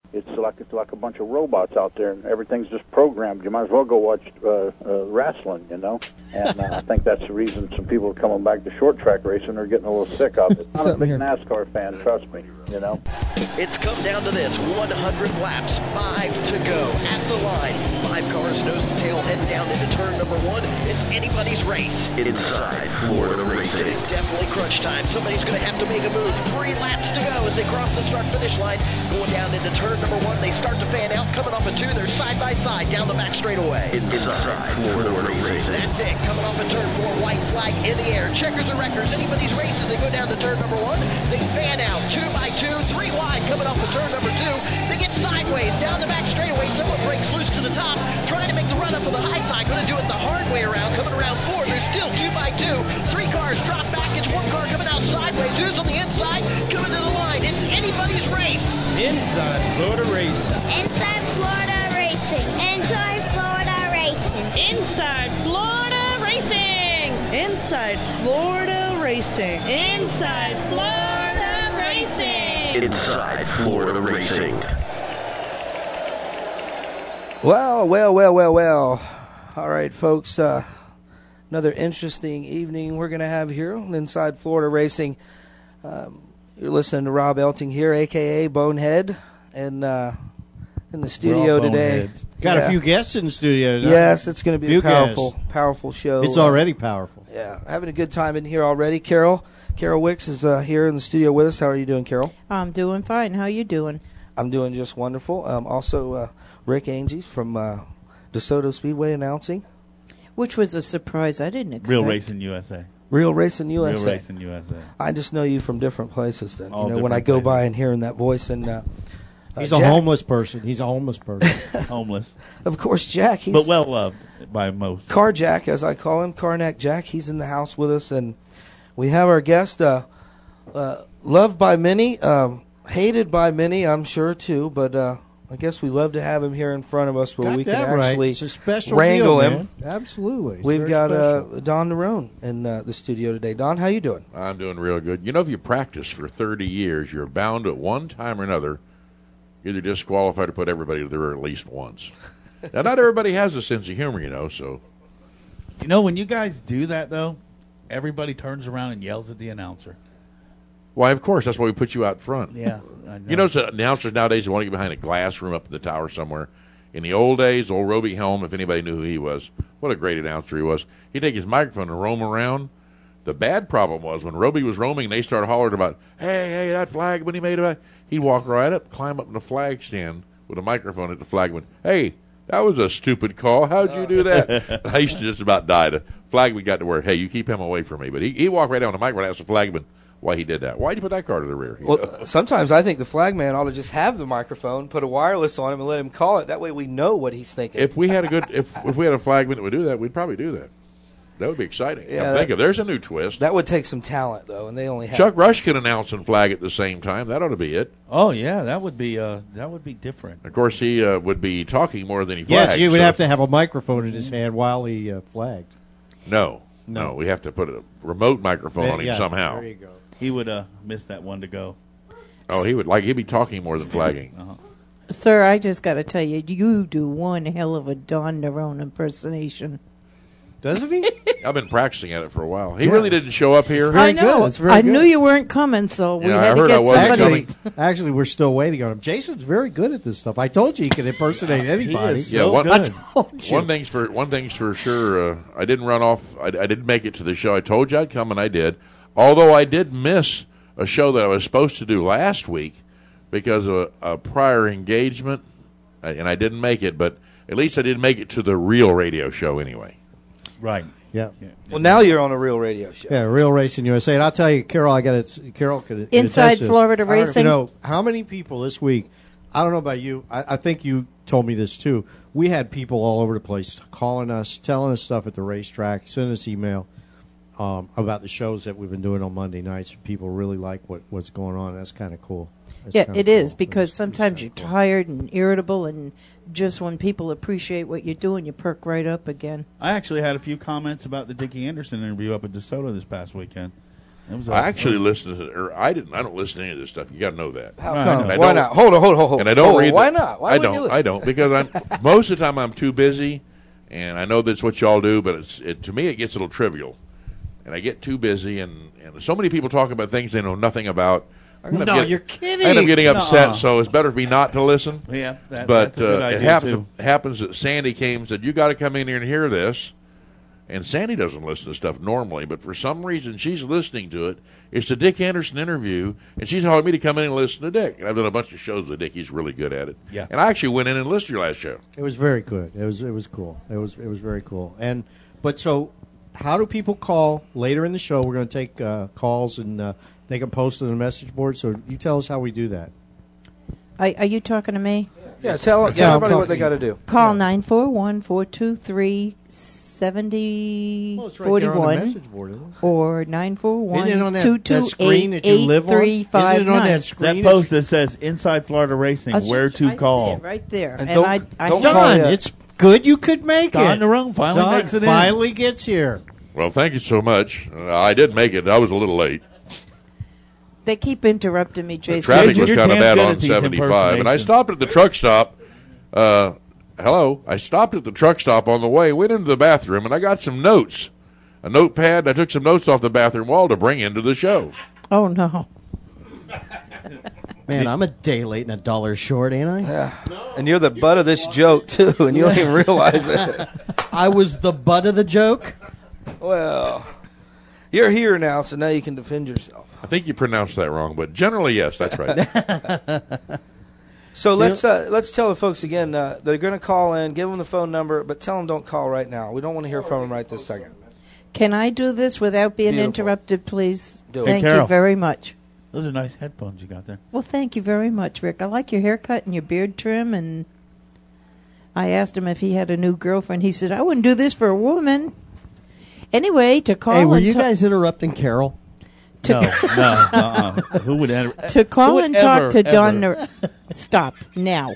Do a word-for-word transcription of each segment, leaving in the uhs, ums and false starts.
It's like it's like a bunch of robots out there, and everything's just programmed. You might as well go watch uh, uh, wrestling, you know. And uh, I think that's the reason some people are coming back to short track racing. They're getting a little sick of it. I'm a big NASCAR fan, trust me. You know. It's come down to this: one hundred laps, five to go at the line. Five cars, nose to tail, heading down into turn number one. It's anybody's race. Inside Florida Racing. It's definitely crunch time. Somebody's going to have to make a move. Three laps to go as they cross the start-finish line. Going down into turn number one, they start to fan out. Coming off of two, they're side by side down the back straightaway. Inside Florida Racing. That's it. Coming off of turn four, white flag in the air. Checkers and wreckers. Anybody's race as they go down to turn number one. They fan out two by two, three wide. Coming off of turn number two, they get sideways down the back straightaway. Someone breaks loose to the top, trying to make the run up on the high side. Going to do it the hard way around. Coming around four, there's still two by two. Three cars drop back. It's one car coming out sideways. Who's on the inside? Coming to the line. It's anybody's race. Inside Florida Racing. Inside Florida Racing. Inside Florida Racing. Inside Florida Racing. Inside Florida Racing. Inside Florida Racing. Inside Florida Racing. Well, well, well, well, well. All right, folks. Uh, another interesting evening we're going to have here on Inside Florida Racing. Um, you're listening to Rob Elting here, a k a. Bonehead, and uh, in the studio today. Boneheads. Got yeah. a few guests in the studio today. Yes, it's going to be few a powerful, guests. powerful show. It's already powerful. Yeah, having a good time in here already. Carol, Carol Wicks is uh, here in the studio with us. How are you doing, Carol? I'm doing fine. How you doing? I'm doing just wonderful. Um, also, uh, Rick Angie from uh, DeSoto Speedway announcing. Which was a surprise. I didn't expect. Real Racing U S A. Real Racing U S A. Real Racing U S A. I just know you from different places then. All you know, when I go places. by and hearing that voice. And uh, He's uh, a Jack, homeless person. He's a homeless person. Homeless. Of course, Jack. He's But well loved by most. Car Jack, as I call him, Carnac Jack. He's in the house with us. And we have our guest, uh, uh, loved by many, um, hated by many, I'm sure, too. But uh, I guess we love to have him here in front of us where got we can that right. actually It's a special wrangle deal, him. man. Absolutely. It's We've very got uh, special. Don Nerone in uh, the studio today. Don, how you doing? I'm doing real good. You know, if you practice for thirty years, you're bound at one time or another either disqualified or put everybody to the rear at least once. Now, not everybody has a sense of humor, you know, so. You know, when you guys do that, though, everybody turns around and yells at the announcer. Why, of course, that's why we put you out front. Yeah. I know. You know, so announcers nowadays want to get behind a glass room up in the tower somewhere. In the old days, old Roby Helm, if anybody knew who he was, what a great announcer he was. He'd take his microphone and roam around. The bad problem was when Roby was roaming and they started hollering about, hey, hey, that flag, when he made it, he'd walk right up, climb up in the flag stand with a microphone at the flagman. Hey, that was a stupid call. How'd you do that? I used to just about die. The flagman got to where, hey, you keep him away from me. But he, he walked right down the microphone and asked the flagman why he did that. Why'd you put that car to the rear? You Well, know? sometimes I think the flagman ought to just have the microphone, put a wireless on him, and let him call it. That way we know what he's thinking. If we had a good, if if we had a flagman that would do that, we'd probably do that. That would be exciting. Yeah, Come that- think of there's a new twist. That would take some talent, though, and they only have Chuck Rush can announce and flag at the same time. That ought to be it. Oh, yeah, that would be uh, that would be different. Of course, he uh, would be talking more than he flags. Yes, you would so- have to have a microphone in his hand while he uh, flagged. No, no, No. we have to put a remote microphone on him Yeah, somehow. There you go. He would uh, miss that one to go. Oh, he would like he'd be talking more than flagging. Uh-huh. Sir, I just got to tell you, you do one hell of a Don Nerone impersonation. Doesn't he? I've been practicing at it for a while. He Yeah. really didn't show up here. Very I know. good. It's very I good. knew you weren't coming, so we Yeah, I had to heard get I wasn't somebody. Actually, actually, we're still waiting on him. Jason's very good at this stuff. I told you he can impersonate anybody. is Yeah, so one, good. Told you. one thing's for one thing's for sure. Uh, I didn't run off. I, I didn't make it to the show. I told you I'd come, and I did. Although I did miss a show that I was supposed to do last week because of a, a prior engagement, uh, and I didn't make it. But at least I did make it to the real radio show anyway. Right. Yeah. Well, now you're on a real radio show. Yeah, Real Racing U S A. And I'll tell you, Carol, I got it. Carol could Inside attest to this. Florida I don't know if Racing? You know, how many people this week, I don't know about you, I, I think you told me this too. We had people all over the place calling us, telling us stuff at the racetrack, sending us email um, about the shows that we've been doing on Monday nights. People really like what, what's going on. That's kind of cool. That's Yeah, kinda it is, cool. because That's- sometimes that's you're kinda cool. tired and irritable, and just when people appreciate what you're doing, you perk right up again. I actually had a few comments about the Dickie Anderson interview up at DeSoto this past weekend. It was I a- actually it was- listen to, or I didn't. I don't listen to any of this stuff. You got to know that. How No, I come? know. I Why don't- not? Hold on, hold on, hold on. And I don't Oh, read. Why the- not? Why I would don't. you listen? I don't because I'm most of the time I'm too busy, and I know that's what y'all do. But it's it, to me it gets a little trivial, and I get too busy, and, and so many people talk about things they know nothing about. I'm gonna No, get, you're kidding. I end up getting upset, Nuh-uh. so it's better for me not to listen. Yeah, that- but that's a good uh, it idea, happens. too. It happens that Sandy came and said, "You got to come in here and hear this." And Sandy doesn't listen to stuff normally, but for some reason she's listening to it. It's the Dick Anderson interview, and she's telling me to come in and listen to Dick. And I've done a bunch of shows with Dick. He's really good at it. Yeah. And I actually went in and listened to your last show. It was very good. It was it was cool. It was it was very cool. And but so, how do people call later in the show? We're going to take uh, calls and uh, they can post it on the message board. So you tell us how we do that. Are, are you talking to me? Yeah, tell, Yeah, tell I'm everybody what talking they to got to you. do. Call nine four one, four two three, seventy Well, it's right there on the forty-one message board, isn't it? or nine four one, Isn't it on that, two that two screen eight, that you eight live on? three five Isn't it on nine. that screen? That post that says Inside Florida Racing, I was where just- to I see call. it right there. And And, don't- I, I don't have- call Don, you- it's good you could make Don it. Nerone finally Don makes it in. finally gets here. Well, thank you so much. Uh, I did make it. I was a little late. they keep interrupting me, The Jason. traffic Jason, was you're kind of damn bad good on at these seventy-five, and I impersonations. stopped at the truck stop. Uh, hello, I stopped at the truck stop on the way, went into the bathroom, and I got some notes, a notepad. I took some notes off the bathroom wall to bring into the show. Oh, no. Man, I'm a day late and a dollar short, ain't I? Yeah. And you're the butt of this joke, too, and you don't even realize it. I was the butt of the joke. Well, you're here now, so now you can defend yourself. I think you pronounced that wrong, but generally, yes, that's right. So let's uh, let's tell the folks again. Uh, they're going to call in, give them the phone number, but tell them don't call right now. We don't want to hear from them right this second. Can I do this without being Beautiful. interrupted, please? Do it. Thank Hey, Carol. you very much. Those are nice headphones you got there. Well, thank you very much, Rick. I like your haircut and your beard trim, and I asked him if he had a new girlfriend. He said, I wouldn't do this for a woman. Anyway, to call Hey, were and you ta- guys interrupting Carol? to, No, no, uh-uh. Who would enter? to call Who would and ever, talk to Don. ever- Ner- Stop now.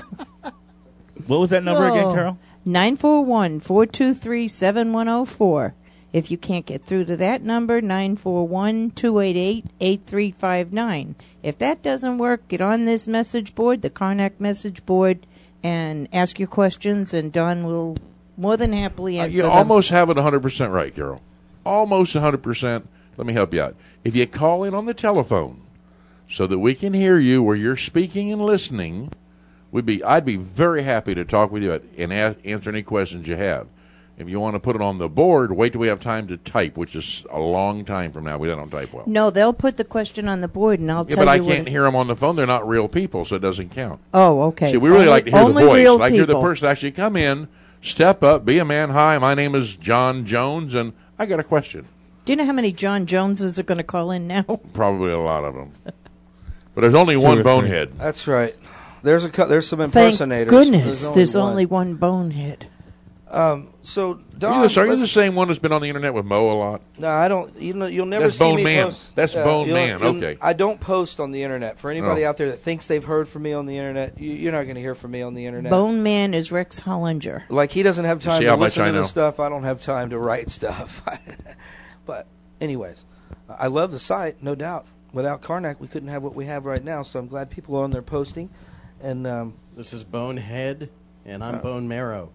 What was that number again, Oh. Carol? nine four one, four two three, seven one zero four. If you can't get through to that number, nine four one, two eight eight, eight three five nine. If that doesn't work, get on this message board, the Karnak message board, and ask your questions, and Don will more than happily Uh, answer you them. almost have it one hundred percent right, Carol. Almost one hundred percent. Let me help you out. If you call in on the telephone so that we can hear you where you're speaking and listening, we'd be, I'd be very happy to talk with you and a- answer any questions you have. If you want to put it on the board, wait till we have time to type, which is a long time from now. We don't type well. No, they'll put the question on the board, and I'll Yeah, tell but I you what can't it- hear them on the phone. They're not real people, so it doesn't count. Oh, okay. See, we really Only- like to hear the only voice. real Like to hear the people. person actually come in, step up, be a man. Hi, my name is John Jones, and I got a question. Do you know how many John Joneses are going to call in now? Probably a lot of them. But there's only Two or one three. bonehead. That's right. There's a cu- there's some Thank impersonators. goodness, there's one. only one bonehead. Um, so Are Don, you, the, are you let's- the same one that's been on the internet with Mo a lot? No, I don't. You know, you'll never That's see Bone me Man. post. That's Yeah, Bone you'll- Man. you'll- Okay. I don't post on the internet. For anybody Oh. out there that thinks they've heard from me on the internet, you, you're not going to hear from me on the internet. Bone Man is Rex Hollinger. Like he doesn't have time See to how much listen I to the know? stuff. I don't have time to write stuff. But anyways, I love the site, no doubt. Without Karnak, we couldn't have what we have right now. So I'm glad people are on there posting. And um, This is Bonehead, and I'm Bone Marrow.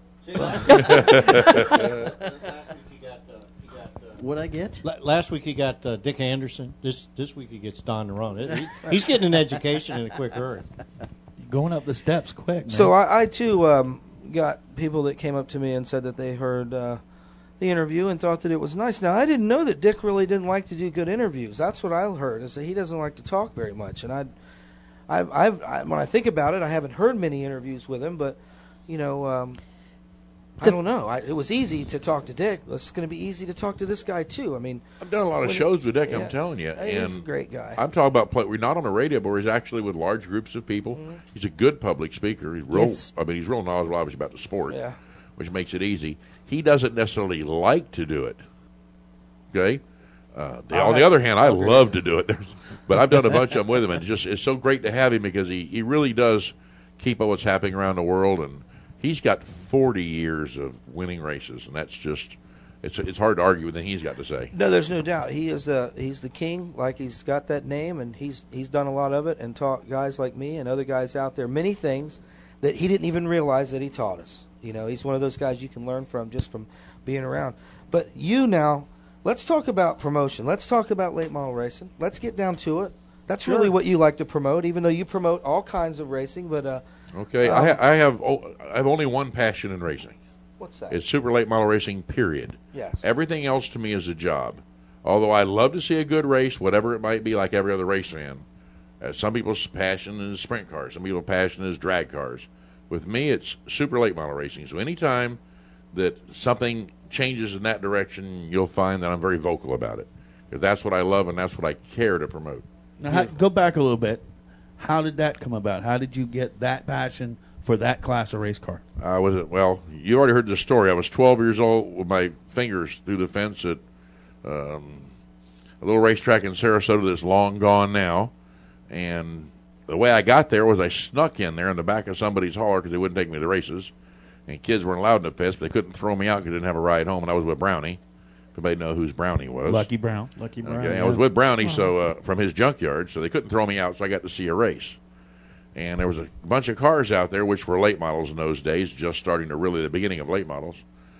What'd I get? La- Last week he got uh, Dick Anderson. This this week he gets Don Nerone. It- he- he's getting an education in a quick hurry. Going up the steps quick, man. so I, I too um, got people that came up to me and said that they heard uh, the interview and thought that it was nice. Now I didn't know that Dick really didn't like to do good interviews. That's what I heard, is that he doesn't like to talk very much. And I, I've, I've I, when I think about it, I haven't heard many interviews with him, but you know. Um, I don't know. I, it was easy to talk to Dick. It's going to be easy to talk to this guy too. I mean, I've done a lot of when- shows with Dick, yeah. I'm telling you. He's and a great guy. I'm talking about, play, we're not on the radio, but he's actually with large groups of people. Mm-hmm. He's a good public speaker. He's real, Yes. I mean, he's real knowledgeable, obviously, about the sport, Yeah. which makes it easy. He doesn't necessarily like to do it. Okay? Uh, the, I on the like- other hand, I I agree love with to do it. But I've done a bunch of them with him, and it's just it's so great to have him because he, he really does keep up what's happening around the world, and he's got forty years of winning races, and that's just it's it's hard to argue with anything he's got to say. No, there's no doubt. He is uh, he's the king. Like, he's got that name, and he's he's done a lot of it and taught guys like me and other guys out there many things that he didn't even realize that he taught us. You know, he's one of those guys you can learn from just from being around. But you now, let's talk about promotion. Let's talk about late model racing. Let's get down to it. That's Sure. really what you like to promote, even though you promote all kinds of racing. But uh, Okay, um, I, ha- I have oh, I have only one passion in racing. What's that? It's super late model racing. Period. Yes. Everything else to me is a job. Although I love to see a good race, whatever it might be, like every other race fan. Uh, some people's passion is sprint cars. Some people's passion is drag cars. With me, it's super late model racing. So anytime that something changes in that direction, you'll find that I'm very vocal about it. Because that's what I love and that's what I care to promote. Now, how, go back a little bit. How did that come about? How did you get that passion for that class of race car? I was well. You already heard the story. I was twelve years old with my fingers through the fence at um, a little racetrack in Sarasota that's long gone now. And the way I got there was I snuck in there in the back of somebody's hauler because they wouldn't take me to the races. And kids weren't allowed in the pits. They couldn't throw me out because they didn't have a ride home. And I was with Brownie. If anybody know whose Brownie was. Lucky Brown. Lucky Brown. Okay, I was with Brownie so uh, from his junkyard, so they couldn't throw me out, so I got to see a race. And there was a bunch of cars out there, which were late models in those days, just starting to really the beginning of late models.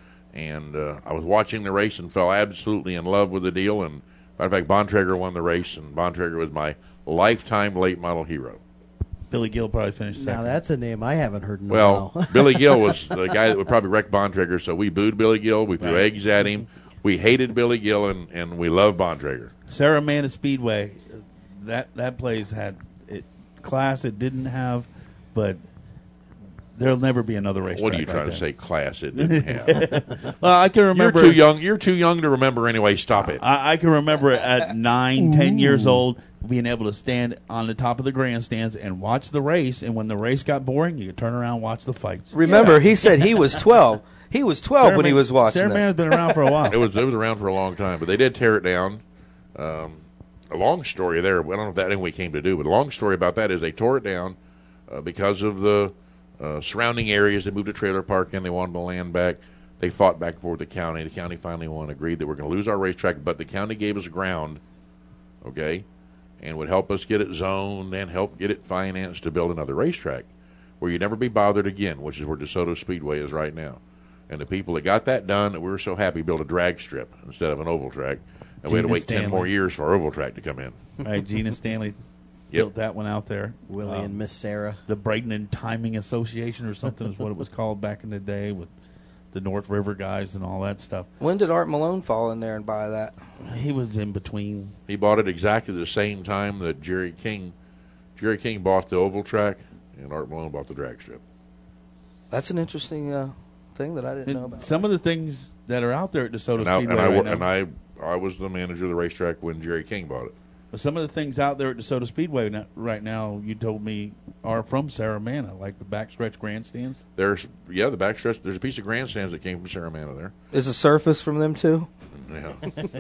And uh, I was watching the race and fell absolutely in love with the deal. And matter of fact, Bontrager won the race, and Bontrager was my lifetime late model hero. Billy Gill probably finished second. Now that's a name I haven't heard in a Well, while. Billy Gill was the guy that would probably wreck Bontrager, so we booed Billy Gill. We threw Right. eggs at him. We hated Billy Gill, and, and we loved Bontrager. Sarah Mana Speedway, that that place had it class it didn't have, but there'll never be another race. What are you right trying to there. say? Class it didn't have. Well, I can remember. You're too young. You're too young to remember anyway. Stop it. I, I can remember at nine, ten years old being able to stand on the top of the grandstands and watch the race. And when the race got boring, you could turn around and watch the fights. remember, he said he was twelve. He was twelve Sarah when he Man- was watching Sarah this. Man's been around for a while. It was it was around for a long time, but they did tear it down. Um, a long story there. I don't know if that anyway came to do, but a long story about that is they tore it down uh, because of the uh, surrounding areas. They moved a trailer park in. They wanted the land back. They fought back and forth with the county. The county finally won, agreed that we're going to lose our racetrack, but the county gave us ground, okay, and would help us get it zoned and help get it financed to build another racetrack where you'd never be bothered again, which is where DeSoto Speedway is right now. And the people that got that done, we were so happy, built a drag strip instead of an oval track. And we had to Gina wait Stanley. ten more years for our oval track to come in. Right, Gina Stanley built that one out there. Willie Um, and Miss Sarah. The Braden Timing Association or something is what it was called back in the day with the North River guys and all that stuff. When did Art Malone fall in there and buy that? He was in between. He bought it exactly the same time that Jerry King, Jerry King bought the oval track, and Art Malone bought the drag strip. That's an interesting uh, thing that I didn't And know about. some of the things that are out there at DeSoto And I, Speedway and, I, right wo- now. and I, I was the manager of the racetrack when Jerry King bought it. But some of the things out there at DeSoto Speedway now, right now, you told me, are from Saramana, like the backstretch grandstands. There's yeah, the backstretch. There's a piece of grandstands that came from Saramana there. Is the surface from them too? Yeah.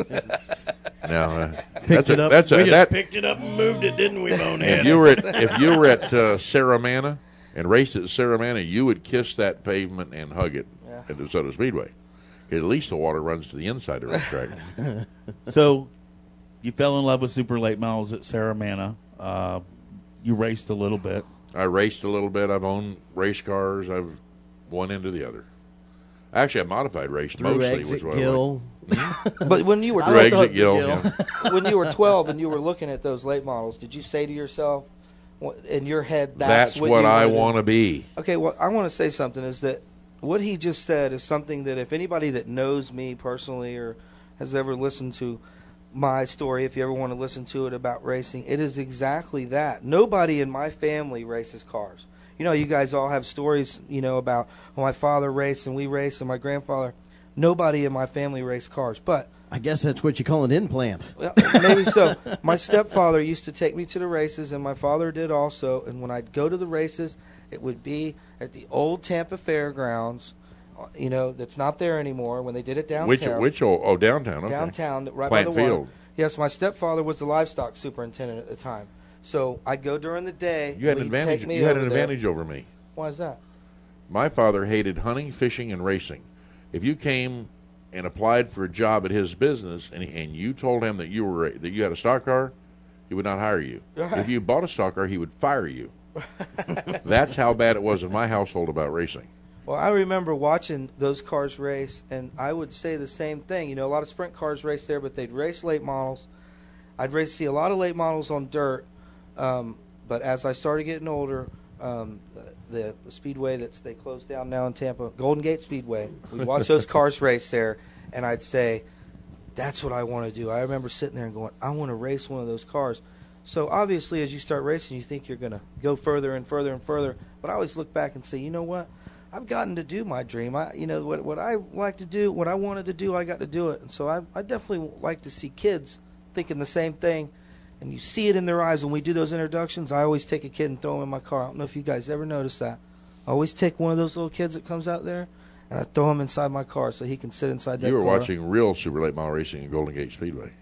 Now uh, Picked that's it a, up. that's a, we just that, picked it up and moved it, didn't we, Bonehead? If you were at if you were at uh, Saramana and raced at Saramana, you would kiss that pavement and hug it Yeah. at DeSoto Speedway. At least the water runs to the inside of the racetrack. So you fell in love with super late models at Saramana. Uh, you raced a little bit. I raced a little bit. I've owned race cars. I've one into the other. Actually, I modified raced Through mostly. exit Was what gill. But when you were I Through like the exit gill. gill. Yeah. when you were twelve and you were looking at those late models, did you say to yourself, wh- in your head, that's, That's what you I wanted want to be. Okay, well, I want to say something is that what he just said is something that if anybody that knows me personally or has ever listened to my story, if you ever want to listen to it about racing, it is exactly that. Nobody in my family races cars. You know, you guys all have stories, you know, about well, my father raced and we raced and my grandfather. Nobody in my family raced cars, but I guess that's what you call an implant. well, maybe so. My stepfather used to take me to the races, and my father did also. And when I'd go to the races, it would be at the old Tampa Fairgrounds, uh, you know, that's not there anymore. When they did it downtown, Which which oh, oh downtown okay. downtown, right Plant by the water. Field. Yes, my stepfather was the livestock superintendent at the time, so I'd go during the day. You had an He'd advantage. Take me You had over an there. advantage over me. Why is that? My father hated hunting, fishing, and racing. If you came and applied for a job at his business, and, and you told him that you were that you had a stock car, he would not hire you. Right. If you bought a stock car, he would fire you. That's how bad it was in my household about racing. Well, I remember watching those cars race, and I would say the same thing. You know, a lot of sprint cars race there, but they'd race late models. I'd race see a lot of late models on dirt, um, but as I started getting older, um, the, the speedway that's they closed down now in Tampa, Golden Gate Speedway, we'd watch those cars race there, and I'd say, that's what I want to do. I remember sitting there and going, I want to race one of those cars. So obviously, as you start racing, you think you're going to go further and further and further. But I always look back and say, you know what? I've gotten to do my dream. I, you know, what what I like to do, what I wanted to do, I got to do it. And so I, I definitely like to see kids thinking the same thing. And you see it in their eyes when we do those introductions. I always take a kid and throw him in my car. I don't know if you guys ever noticed that. I always take one of those little kids that comes out there, and I throw him inside my car so he can sit inside that car. You were watching real super late model racing at Golden Gate Speedway.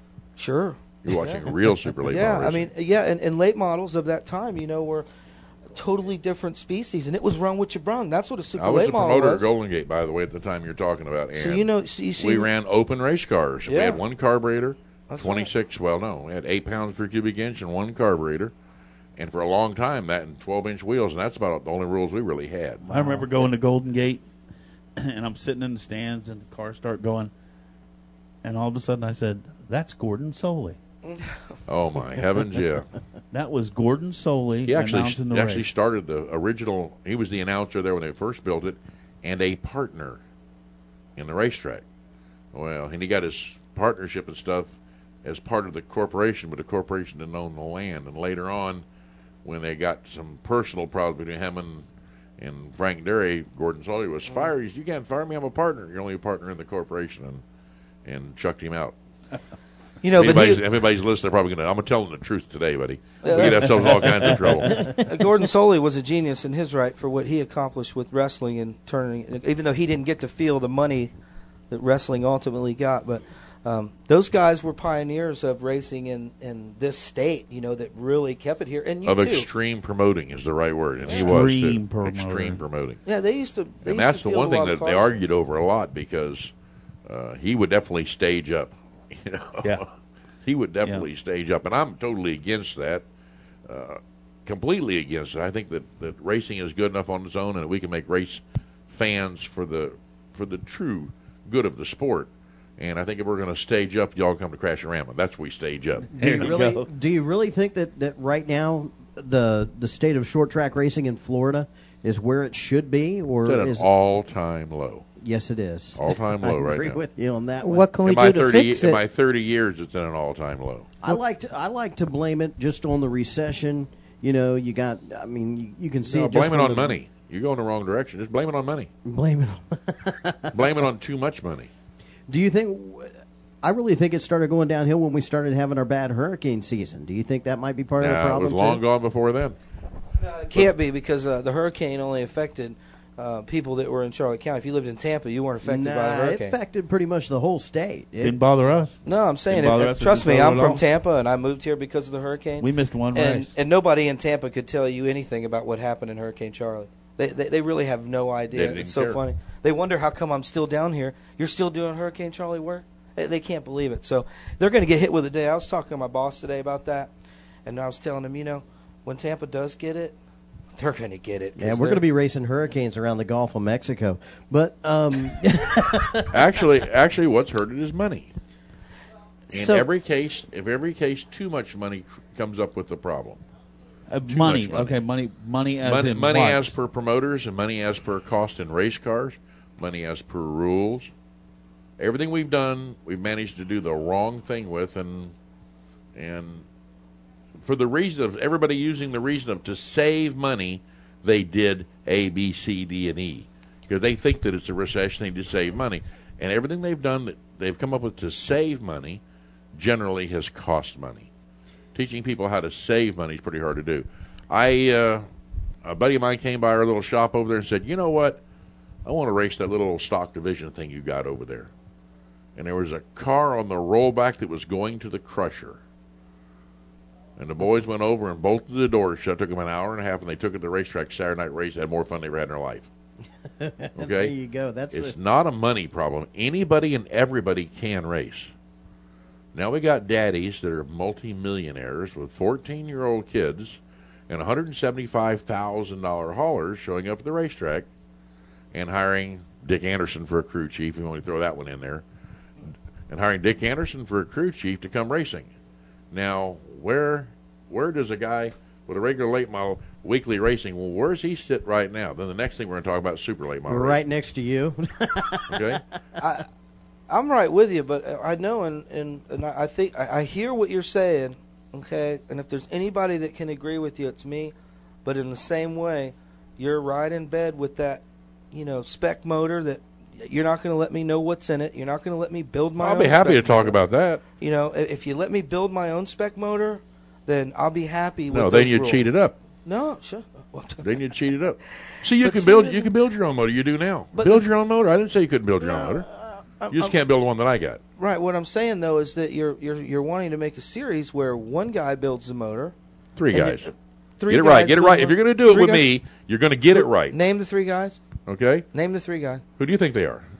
Sure. You're watching yeah. real super late yeah, model racing. I mean, yeah, and, and late models of that time, you know, were totally different species, and it was run what you brung. That's what a super I was late the model promoter was. at Golden Gate, by the way, at the time you're talking about. And so you know, so you see, we ran open race cars. Yeah. We had one carburetor, That's twenty-six. Right. Well, no, we had eight pounds per cubic inch and one carburetor, and for a long time that and twelve inch wheels, and that's about the only rules we really had. I remember going to Golden Gate, and I'm sitting in the stands, and the cars start going, and all of a sudden I said, "That's Gordon Soley." Oh my heavens, yeah. That was Gordon Soley. He actually announcing the he actually race. started the original. He was the announcer there when they first built it, and a partner in the racetrack. Well, and he got his partnership and stuff as part of the corporation, but the corporation didn't own the land. And later on, when they got some personal problems between him and and Frank Derry, Gordon Soley was fired. He said, "You can't fire me. I'm a partner. You're only a partner in the corporation," and and chucked him out. You know, if but anybody's, he, if anybody's listening, they're probably going to. I'm going to tell them the truth today, buddy. We could have ourselves in all kinds of trouble. Gordon Soley was a genius in his right for what he accomplished with wrestling and turning. Even though he didn't get to feel the money that wrestling ultimately got, but um, those guys were pioneers of racing in, in this state. You know, that really kept it here. And you of too. extreme promoting is the right word, and Extreme he was too. promoting. Extreme promoting. Yeah, they used to. They And used that's to the one field a thing lot that of they cars. argued over a lot because uh, he would definitely stage up. You know, Yeah. he would definitely stage up, and I'm totally against that. Uh, completely against it. I think that, that racing is good enough on its own, and that we can make race fans for the for the true good of the sport. And I think if we're going to stage up, y'all come to Crash and Rama. That's where we stage up. Do you really? Do you really think that, that right now the the state of short track racing in Florida is where it should be, or It's at an is all-time low. Yes, it is. All-time low I right agree now. with you on that one. What can we in my do to thirty, fix in it? my thirty years, it's at an all-time low. I like to I like to blame it just on the recession. You know, you got. I mean, you, you can see No, it just blame it from on the- money. You're going the wrong direction. Just blame it on money. Blame it. on... Blame it on too much money. Do you think? I really think it started going downhill when we started having our bad hurricane season. Do you think that might be part of the Nah, it problem? was long too? gone before then. No, it can't be because uh, the hurricane only affected uh, people that were in Charlotte County. If you lived in Tampa, you weren't affected nah, by the it hurricane. affected pretty much the whole state. It, Didn't bother us. No, I'm saying, Didn't bother it, us trust in me, I'm Florida at from all. Tampa, and I moved here because of the hurricane. We missed one and, race. and nobody in Tampa could tell you anything about what happened in Hurricane Charlie. They they, they really have no idea. They didn't It's so care. funny. They wonder how come I'm still down here. You're still doing Hurricane Charlie work? They, they can't believe it. So they're going to get hit with it today. I was talking to my boss today about that, and I was telling him, you know, when Tampa does get it, they're going to get it. yeah, we're going to be racing hurricanes around the Gulf of Mexico. But um, Actually, actually, what's hurt it is money. In So- every case, if every case, too much money tr- comes up with the problem. Uh, Too money. much money. Okay, money. Money as Money, in money what? as per promoters, and money as per cost in race cars, money as per rules. Everything we've done, we've managed to do the wrong thing with, and and for the reason of everybody using the reason of to save money, they did A, B, C, D, and E because they think that it's a recession, they need to save money, and everything they've done that they've come up with to save money generally has cost money. Teaching people how to save money is pretty hard to do. I uh, a buddy of mine came by our little shop over there and said, "You know what? I want to race that little stock division thing you got over there." And there was a car on the rollback that was going to the crusher. And the boys went over and bolted the doors shut. It took them an hour and a half, and they took it to the racetrack Saturday night race. Had more fun they ever had in their life. Okay? There you go. That's it's the... not a money problem. Anybody and everybody can race. Now we got daddies that are multimillionaires with fourteen-year-old kids and one hundred seventy-five thousand dollars haulers showing up at the racetrack and hiring Dick Anderson for a crew chief, if you want to throw that one in there, and hiring Dick Anderson for a crew chief to come racing. Now, where where does a guy with a regular late model weekly racing, well, where does he sit right now? Then the next thing we're going to talk about is super late model Right racing. next to you. Okay? I, I'm right with you, but I know, and, and, and I think I, I hear what you're saying, okay? And if there's anybody that can agree with you, it's me. But in the same way, you're right in bed with that, you know, spec motor that you're not going to let me know what's in it. You're not going to let me build my I'll own be happy spec to talk motor. about that. You know, if if you let me build my own spec motor, then I'll be happy with No, those then you rules. cheat it up. No, sure. Then you cheat it up. See, you But can see, build this you is- can build your own motor. You do now. But Build the- your own motor. I didn't say you couldn't build your own motor. I'm- You just I'm- can't build the one that I got. Right. What I'm saying though is that you're you're you're wanting to make a series where one guy builds the motor. Three and guys. you- Three Get it guys right. Get it build right. the If you're motor. going to do it Three with guys- me, you're going to get it right. Name the three guys. Okay? Name the three guys. Who do you think they are?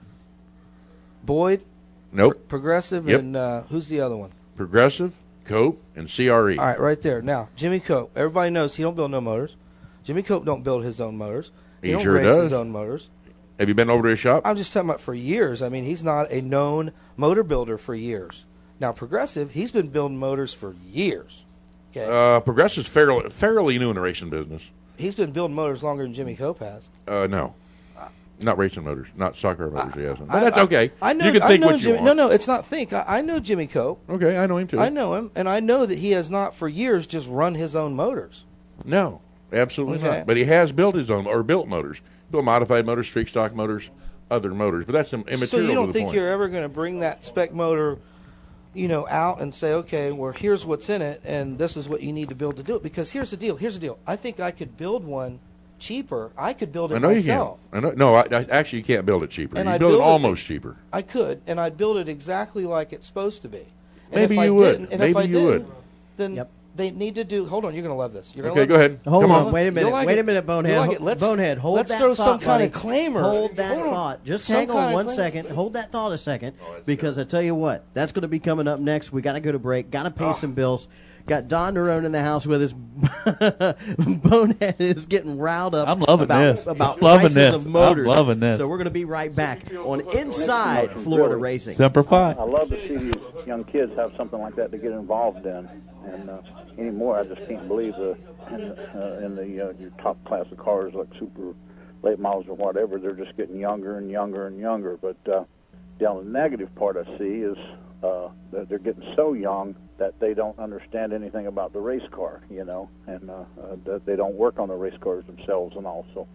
Boyd. Nope. Pro- Progressive, Yep. and uh, who's the other one? Progressive, Cope, and C R E. All right, right there. Now, Jimmy Cope. Everybody knows he don't build no motors. Jimmy Cope don't build his own motors. He, He don't sure race does. his own motors. Have you been over to his shop? I'm just talking about for years. I mean, he's not a known motor builder for years. Now, Progressive, he's been building motors for years. Okay, Uh, Progressive's fairly, fairly new in the racing business. he's been building motors longer than Jimmy Cope has. Uh, no. Not racing motors. Not soccer motors, he hasn't. But I- that's I- okay. I know. you can I think know what you Jimmy, want. No, no, it's not think. I, I know Jimmy Cope. Okay, I know him too. I know him, and I know that he has not for years just run his own motors. No, absolutely Okay. not. But he has built his own, or built motors. Built modified motors, street stock motors, other motors. But that's im- immaterial So you don't to the think point. you're ever going to bring that spec motor, you know, out and say, okay, well, here's what's in it, and this is what you need to build to do it? Because here's the deal. Here's the deal. I think I could build one cheaper. I could build it I know myself. you can. I know, no, I, I, actually, you can't build it cheaper. And you I'd build it build it- almost cheaper. I could, and I'd build it exactly like it's supposed to be. And Maybe if I you would. didn't- and Maybe if I you didn't, would. Then Yep. they need to do. Hold on, you're going to love this. You're gonna Okay, love go it. ahead. Hold Come on, on. wait a You'll minute, like wait it. a minute, Bonehead. You'll like Ho- it. Let's- Bonehead, hold let's that throw thought, some kind of buddy. claimer. Hold that Hold on. thought. Just Some hang on kind of one claim- second. Hold that thought a second, because I tell you what, that's going to be coming up next. We got to go to break. Got to pay Oh. some bills. Got Don Nerone in the house with us. Bonehead is getting riled up. I'm loving about, this. About I'm loving prices this. of motors. I'm loving this. So we're going to be right back on Inside Florida Racing. Semper Fi. I love to see these young kids have something like that to get involved in, and uh, anymore I just can't believe the in, uh, in the uh, your top class of cars like super late models or whatever, they're just getting younger and younger and younger. But uh, the only negative part I see is uh, that they're getting so young that they don't understand anything about the race car, you know, and uh, uh, that they don't work on the race cars themselves and all. So.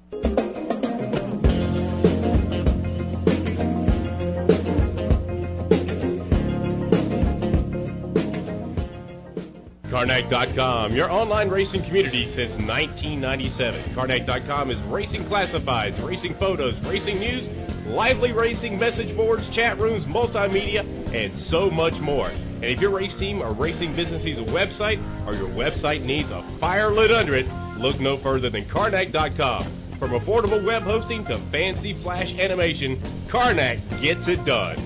Carnac dot com, your online racing community since nineteen ninety-seven. Carnac dot com is racing classifieds, racing photos, racing news, lively racing message boards, chat rooms, multimedia, and so much more. And if your race team or racing business needs a website, or your website needs a fire lit under it, look no further than Carnac dot com. From affordable web hosting to fancy flash animation, Carnac gets it done.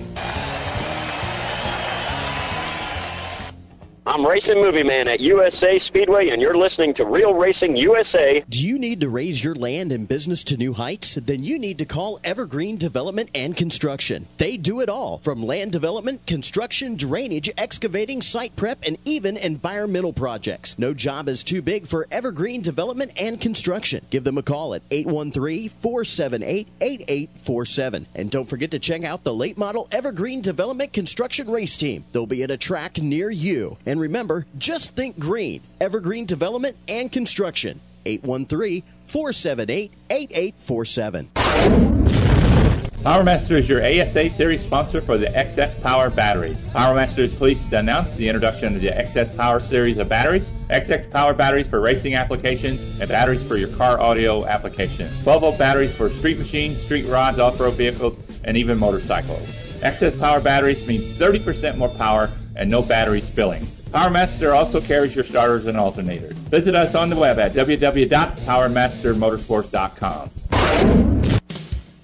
I'm Racing Movie Man at U S A Speedway, and you're listening to Real Racing U S A. Do you need to raise your land and business to new heights? Then you need to call Evergreen Development and Construction. They do it all, from land development, construction, drainage, excavating, site prep, and even environmental projects. No job is too big for Evergreen Development and Construction. Give them a call at eight one three, four seven eight, eight eight four seven. And don't forget to check out the late model Evergreen Development Construction Race Team. They'll be at a track near you. And remember, just think green. Evergreen Development and Construction. eight one three, four seven eight, eight eight four seven. PowerMaster is your A S A Series sponsor for the X S Power batteries. PowerMaster is pleased to announce the introduction of the X S Power series of batteries. X S Power batteries for racing applications and batteries for your car audio applications. twelve volt batteries for street machines, street rods, off-road vehicles, and even motorcycles. X S Power batteries means thirty percent more power and no battery spilling. PowerMaster also carries your starters and alternators. Visit us on the web at w w w dot power master motorsports dot com.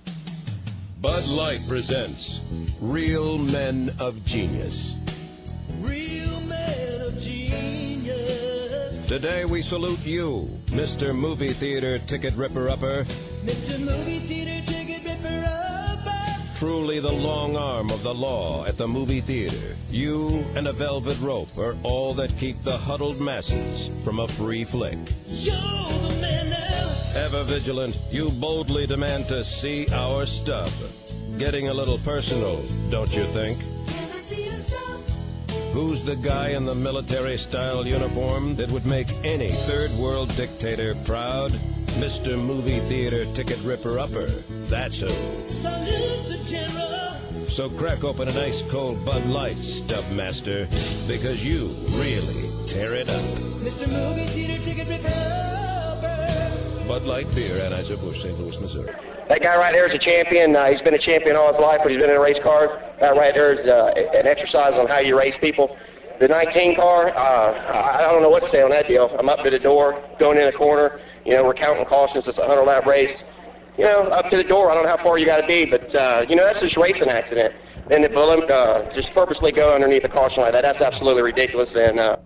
Bud Light presents Real Men of Genius. Real men of genius. Today we salute you, Mister Movie Theater Ticket Ripper-Upper. Mister Movie Theater Ticket Ripper-Upper. Truly the long arm of the law at the movie theater. You and a velvet rope are all that keep the huddled masses from a free flick. You're the man now. Ever vigilant, you boldly demand to see our stub. Getting a little personal, don't you think? Can I see your stuff? Who's the guy in the military-style uniform that would make any third-world dictator proud? Mister Movie Theater Ticket Ripper-Upper. That's who. Salute the general. So crack open an ice-cold Bud Light, Stub Master, because you really tear it up. Mister Movie Theater Ticket Ripper-Upper. Bud Light Beer, Anheuser-Busch, Saint Louis, Missouri. That guy right there is a champion. Uh, he's been a champion all his life, but he's been in a race car. That right there is uh, an exercise on how you race people. The nineteen car, uh, I don't know what to say on that deal. I'm up to the door, going in a corner. You know, we're counting cautions. It's a hundred lap race. You know, up to the door. I don't know how far you got to be, but uh, you know, that's just a racing accident. And the balloon uh, just purposely go underneath the caution like that. That's absolutely ridiculous. And uh,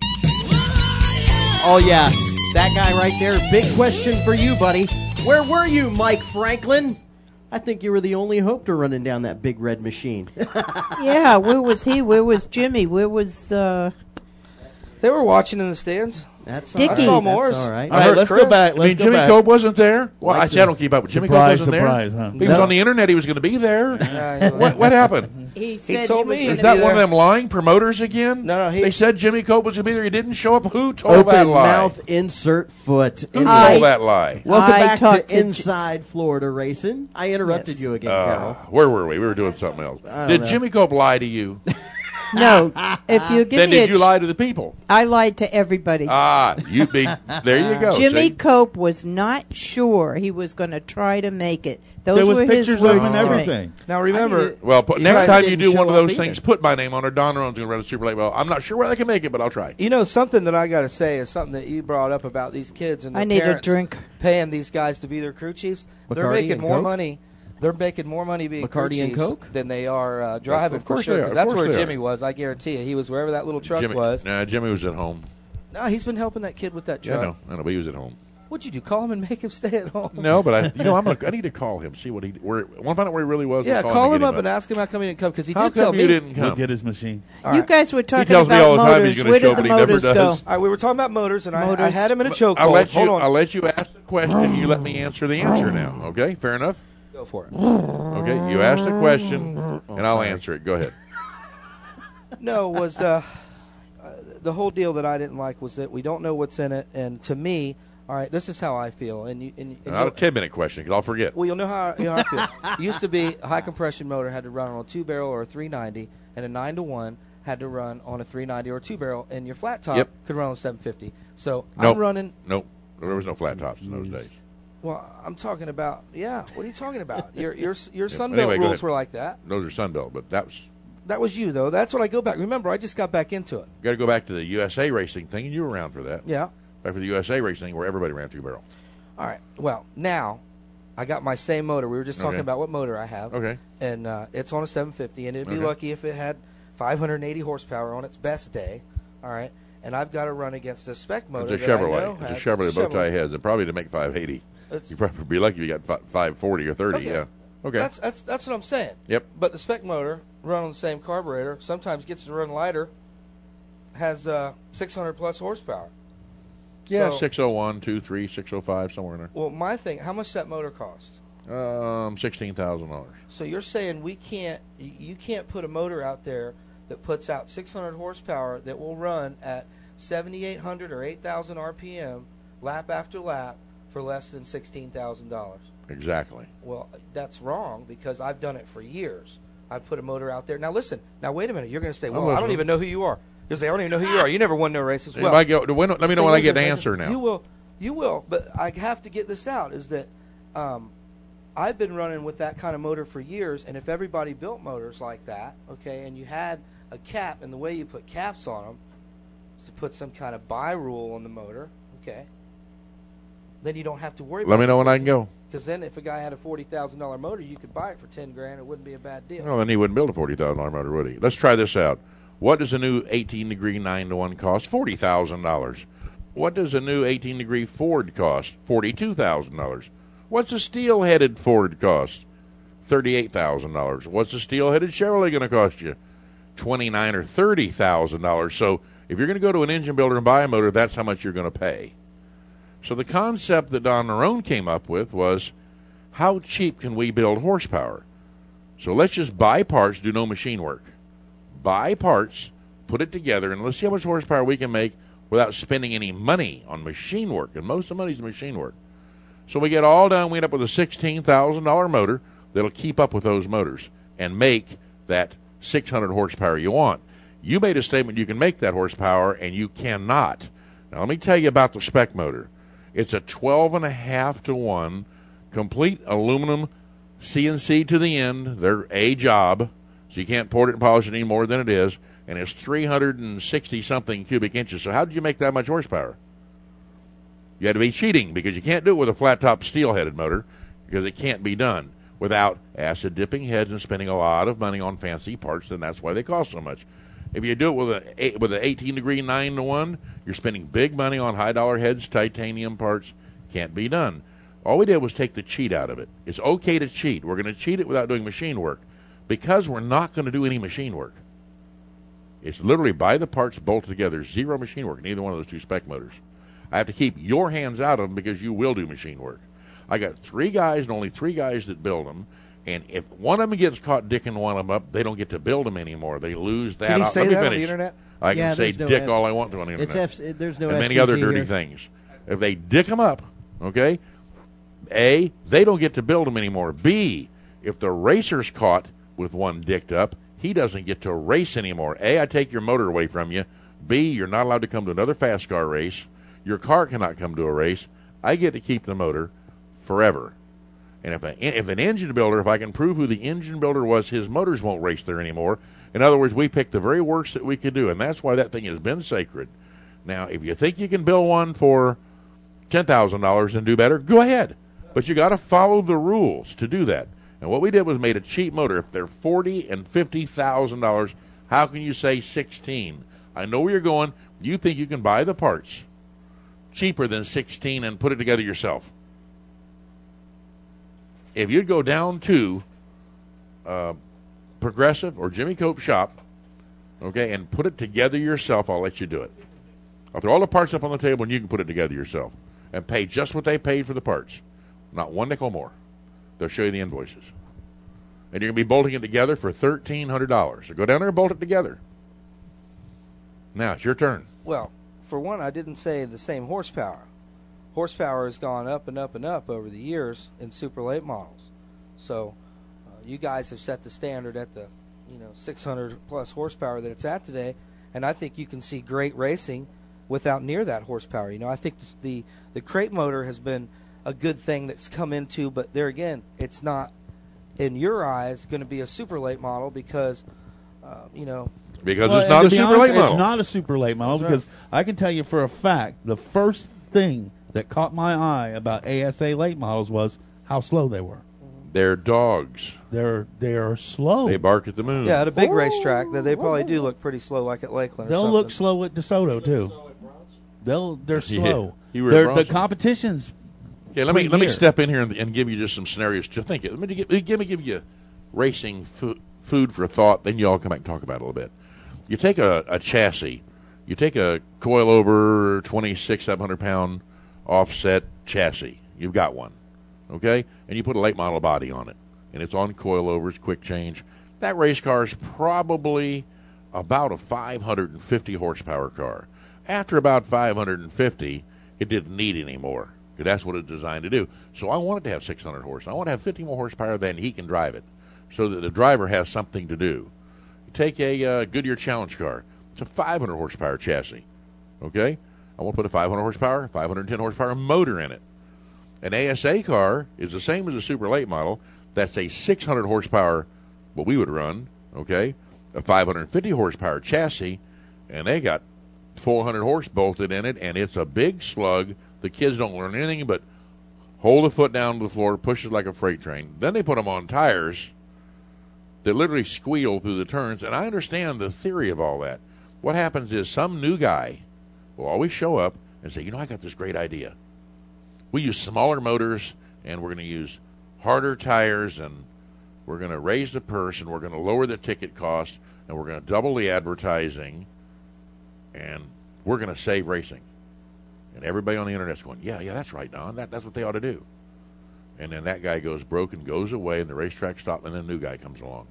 oh yeah, that guy right there. Big question for you, buddy. Where were you, Mike Franklin? I think you were the only hope to running down that big red machine. Yeah, where was he? Where was Jimmy? Where was... Uh... They were watching in the stands. That's Dickie. I saw Moore's. all right. All right, let's Chris. go back. Let's I mean, go Jimmy back. Cope wasn't there. Well, Like I said I don't keep up with Jimmy Cope surprise, wasn't surprise, there. huh? He was No. on the internet. He was going to be there. Yeah, what, what happened? He said told was me. gonna Is that be one of there. them lying promoters again? No, no, he- They said Jimmy Cope was going to be there. He didn't show up. Who told that Open lie? mouth, insert foot. Who I- told that lie? Welcome I back talked to to Inside Florida Racing. I interrupted Yes. you again, Uh, Carol. where were we? We were doing something else. I don't Did know. Jimmy Cope lie to you? No, if you give Then me did a you ch- lie to the people? I lied to everybody. Ah, you be there. You go. Jimmy see? Cope was not sure he was going to try to make it. Those There was were his pictures of words him and to me. everything. Now remember, Well, put, He's next right, time didn't you do show one of up those either. things, put my name on it. Don Roan's going to run a Super Late. Well, I'm not sure where they can make it, but I'll try. you know something that I got to say is something that you brought up about these kids and their I need a parents drink. paying these guys to be their crew chiefs. They're Bacardi making and more Coke? money. They're making more money being crew Bacardi and chiefs Coke? than they are uh, driving Of for course sure. they are. 'cause Of that's course where they Jimmy are. was. I guarantee you, he was wherever that little truck Jimmy, was. Nah, Jimmy was at home. No, he's been helping that kid with that Yeah, I truck. know. I know, but he was at home. What'd you do? Call him and make him stay at home? No, but I, you know, I'm gonna, I need to call him. See what he. Where, I want to find out where he really was. Yeah, and call and him get up and ask him how come he didn't come because he How did tell come me. you didn't We'll come? get his machine. All You right. guys were talking tells me about all the time motors. he's gonna Where show did up, the but he never motors go? does. All right, we were talking about motors, and I, I Motors. had him in a chokehold. I'll let Hold you. on. I'll let you ask the question. You let me answer the answer now. Okay, fair enough. Go for it. Okay, you ask the question, and I'll answer it. Go ahead. No, was uh, uh, the whole deal that I didn't like was that we don't know what's in it, and to me, all right, this is how I feel, and you, and, and Not a ten minute question because I'll forget. well, you'll know how you know how I feel. It used to be a high compression motor had to run on a two barrel or a three ninety, and a nine to one had to run on a three ninety or a two barrel, and your flat top Yep. could run on seven fifty. So Nope. I'm running. Nope. There was no flat tops in those days. Well, I'm talking about yeah. What are you talking about? Your your your Yeah, Sunbelt anyway, go rules ahead. were like that. Those are Sunbelt, but that was. That was you though. That's what I go back. Remember, I just got back into it. Got to go back to the U S A racing thing, and you were around for that. Yeah. Back for the U S A racing thing where everybody ran two barrel. All right. Well, now I got my same motor. We were just talking Okay. about what motor I have. Okay. And uh, it's on a seven fifty, and it'd be Okay. lucky if it had five hundred eighty horsepower on its best day. All right. And I've got to run against a spec motor. It's a that I know Chevrolet. It's a has- Chevrolet it's a bow tie Chevrolet. heads, and probably to make five eighty. It's- You'd probably be lucky if you got fi- five forty or thirty. Okay. Yeah. Okay. That's that's that's what I'm saying. Yep. But the spec motor, run on the same carburetor, sometimes gets to run lighter, has uh, six hundred plus horsepower. Yeah, So- six oh one, two three, six oh five, somewhere in there. Well, my thing, how much does that motor cost? Um, sixteen thousand dollars. So you're saying we can't, y- you can't put a motor out there that puts out six hundred horsepower that will run at seventy-eight hundred or eight thousand R P M, lap after lap, for less than sixteen thousand dollars. Exactly. Well, that's wrong because I've done it for years. I've put a motor out there. Now listen. Now wait a minute. You're going to say, "Well, I don't listening. even know who you are." You say, "I don't even know who you are. You never won no races." If Well, I go, when, let me know thing when I is, get an is answer now. You will, you will. But I have to get this out. Is that um, I've been running with that kind of motor for years, and if everybody built motors like that, okay, and you had a cap, and the way you put caps on them is to put some kind of buy rule on the motor, okay, then you don't have to worry. Let about me know it. when I can go. Because then if a guy had a forty thousand dollars motor, you could buy it for ten grand. It wouldn't be a bad deal. Well, then he wouldn't build a forty thousand dollars motor, would he? Let's try this out. What does a new eighteen degree nine to one cost? forty thousand dollars. What does a new eighteen degree Ford cost? forty-two thousand dollars. What's a steel-headed Ford cost? thirty-eight thousand dollars. What's a steel-headed Chevrolet going to cost you? twenty-nine thousand dollars or thirty thousand dollars. So if you're going to go to an engine builder and buy a motor, that's how much you're going to pay. So the concept that Don Nerone came up with was, how cheap can we build horsepower? So let's just buy parts, do no machine work. Buy parts, put it together, and let's see how much horsepower we can make without spending any money on machine work. And most of the money is machine work. So we get all done, we end up with a sixteen thousand dollars motor that'll keep up with those motors and make that six hundred horsepower you want. You made a statement you can make that horsepower, and you cannot. Now, let me tell you about the spec motor. It's a twelve and a half to one complete aluminum C N C to the end. They're a job, so you can't port it and polish it any more than it is, and it's three hundred sixty something cubic inches. So how did you make that much horsepower? You had to be cheating, because you can't do it with a flat-top steel-headed motor, because it can't be done without acid-dipping heads and spending a lot of money on fancy parts, and that's why they cost so much. If you do it with a with an eighteen degree nine to one, you're spending big money on high-dollar heads, titanium parts. Can't be done. All we did was take the cheat out of it. It's okay to cheat. We're going to cheat it without doing machine work, because we're not going to do any machine work. It's literally buy the parts, bolt together, zero machine work in either one of those two spec motors. I have to keep your hands out of them, because you will do machine work. I got three guys and only three guys that build them. And if one of them gets caught dicking one of them up, they don't get to build them anymore. They lose that. Can you Let say me that finish. on the internet? I can Yeah, say there's no dick F- all I want to on the It's internet. F- there's no and many F C C other dirty here. things. If they dick them up, okay, A, they don't get to build them anymore. B, if the racer's caught with one dicked up, he doesn't get to race anymore. A, I take your motor away from you. B, you're not allowed to come to another fast car race. Your car cannot come to a race. I get to keep the motor forever. And if, a, if an engine builder, if I can prove who the engine builder was, his motors won't race there anymore. In other words, we picked the very worst that we could do, and that's why that thing has been sacred. Now, if you think you can build one for ten thousand dollars and do better, go ahead. But you got to follow the rules to do that. And what we did was made a cheap motor. If they're forty and fifty thousand dollars, how can you say sixteen? I know where you're going. You think you can buy the parts cheaper than sixteen and put it together yourself. If you'd go down to uh, Progressive or Jimmy Cope shop, okay, and put it together yourself, I'll let you do it. I'll throw all the parts up on the table, and you can put it together yourself and pay just what they paid for the parts, not one nickel more. They'll show you the invoices. And you're going to be bolting it together for thirteen hundred dollars. So go down there and bolt it together. Now, it's your turn. Well, for one, I didn't say the same horsepower. Horsepower has gone up and up and up over the years in super late models. So uh, you guys have set the standard at the you know six hundred plus horsepower that it's at today, and I think you can see great racing without near that horsepower. You know, I think this, the the crate motor has been a good thing that's come into, but there again, it's not in your eyes going to be a super late model because uh, you know. Because well, it's not to a be super honest, late model. It's not a super late model That's because right. I can tell you for a fact the first thing that caught my eye about A S A late models was how slow they were. They're dogs. They're they're slow. They bark at the moon. Yeah, at a big racetrack, that they probably do look pretty slow, like at Lakeland. Or They'll something. look slow at DeSoto too. They'll they're Yeah. slow. You were at They're, the Bronson. competition's. Okay, let me let me premier. step in here and, and give you just some scenarios to think. Let me give, let me give you racing fo- food for thought. Then you all come back and talk about it a little bit. You take a, a chassis, you take a coilover twenty-six seven hundred pound offset chassis. You've got one, okay, and you put a late model body on it, and it's on coilovers, quick change. That race car is probably about a five hundred fifty horsepower car. After about five hundred fifty, it didn't need any more. That's what it's designed to do. So I want it to have six hundred horse. I want to have fifty more horsepower than he can drive it, so that the driver has something to do. You take a uh, Goodyear Challenge car. It's a five hundred horsepower chassis. Okay? I want to put a five hundred horsepower, five hundred ten horsepower motor in it. An A S A car is the same as a super late model. That's a six hundred horsepower, what we would run, okay? A five hundred fifty horsepower chassis, and they got four hundred horse bolted in it, and it's a big slug. The kids don't learn anything but hold a foot down to the floor, pushes like a freight train. Then they put them on tires that literally squeal through the turns, and I understand the theory of all that. What happens is some new guy will always show up and say, you know, I got this great idea. We use smaller motors, and we're going to use harder tires, and we're going to raise the purse, and we're going to lower the ticket cost, and we're going to double the advertising, and we're going to save racing. And everybody on the internet's going, yeah, yeah, that's right, Don. That, that's what they ought to do. And then that guy goes broke and goes away, and the racetrack stops, and then a new guy comes along.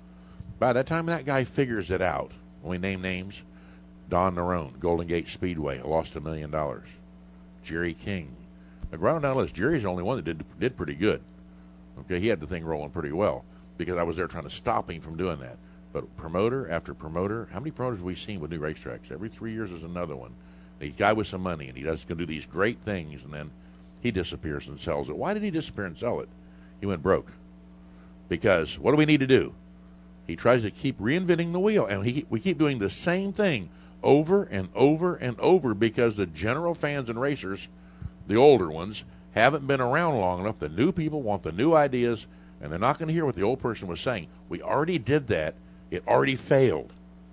By the time that guy figures it out, when we name names, Don Nerone, Golden Gate Speedway, lost a million dollars. Jerry King. Now, right on down the list, Jerry's the only one that did did pretty good. Okay, he had the thing rolling pretty well because I was there trying to stop him from doing that. But promoter after promoter, how many promoters have we seen with new racetracks? Every three years is another one. A guy with some money, and he does going to do these great things, and then he disappears and sells it. Why did he disappear and sell it? He went broke. Because what do we need to do? He tries to keep reinventing the wheel, and he, we keep doing the same thing over and over and over because the general fans and racers, the older ones, haven't been around long enough. The new people want the new ideas, and they're not going to hear what the old person was saying. We already did that. It already failed.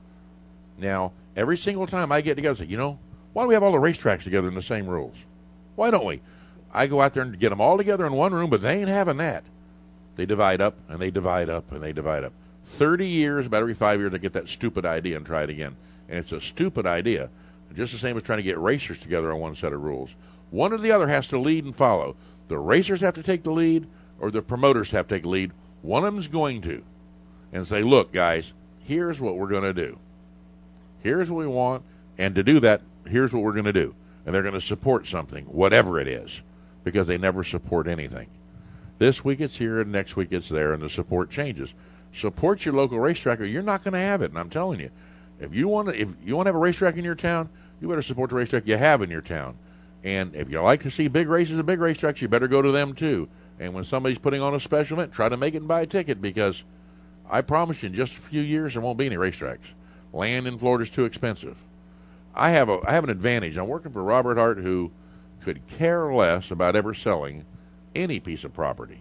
Now, every single time I get together and say, you know, why don't we have all the racetracks together in the same rules? Why don't we? I go out there and get them all together in one room, but they ain't having that. They divide up, and they divide up, and they divide up. Thirty years, about every five years, I get that stupid idea and try it again. And it's a stupid idea, just the same as trying to get racers together on one set of rules. One or the other has to lead and follow. The racers have to take the lead, or the promoters have to take the lead. One of them's going to. And say, look, guys, here's what we're going to do. Here's what we want, and to do that, here's what we're going to do. And they're going to support something, whatever it is, because they never support anything. This week it's here, and next week it's there, and the support changes. Support your local racetrack, or you're not going to have it, and I'm telling you. If you want to if you want to have a racetrack in your town, you better support the racetrack you have in your town. And if you like to see big races and big racetracks, you better go to them too. And when somebody's putting on a special event, try to make it and buy a ticket, because I promise you in just a few years there won't be any racetracks. Land in Florida is too expensive. I have a I have an advantage. I'm working for Robert Hart, who could care less about ever selling any piece of property.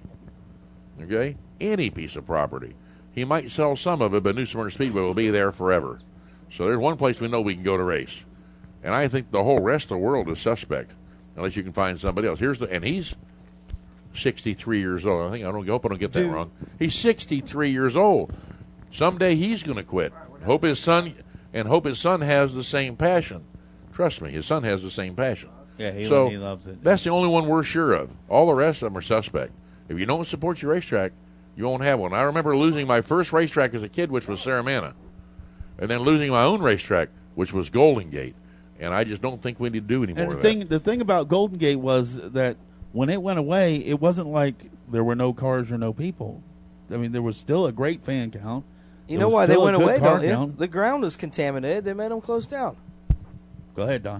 Okay? Any piece of property. He might sell some of it, but New Smyrna Speedway will be there forever. So there's one place we know we can go to race. And I think the whole rest of the world is suspect, unless you can find somebody else. Here's the and he's sixty-three years old. I think I don't hope I don't get that Dude. wrong. He's sixty-three years old. Someday he's going to quit. Hope his son and hope his son has the same passion. Trust me, his son has the same passion. Yeah, he, so he loves it. That's the only one we're sure of. All the rest of them are suspect. If you don't support your racetrack, you won't have one. I remember losing my first racetrack as a kid, which was Saramana, and then losing my own racetrack, which was Golden Gate. And I just don't think we need to do any more And the of thing, that. the thing about Golden Gate was that when it went away, it wasn't like there were no cars or no people. I mean, there was still a great fan count. You There know was why they still a went good away, car don't you? count. The ground was contaminated. They made them close down. Go ahead, Don.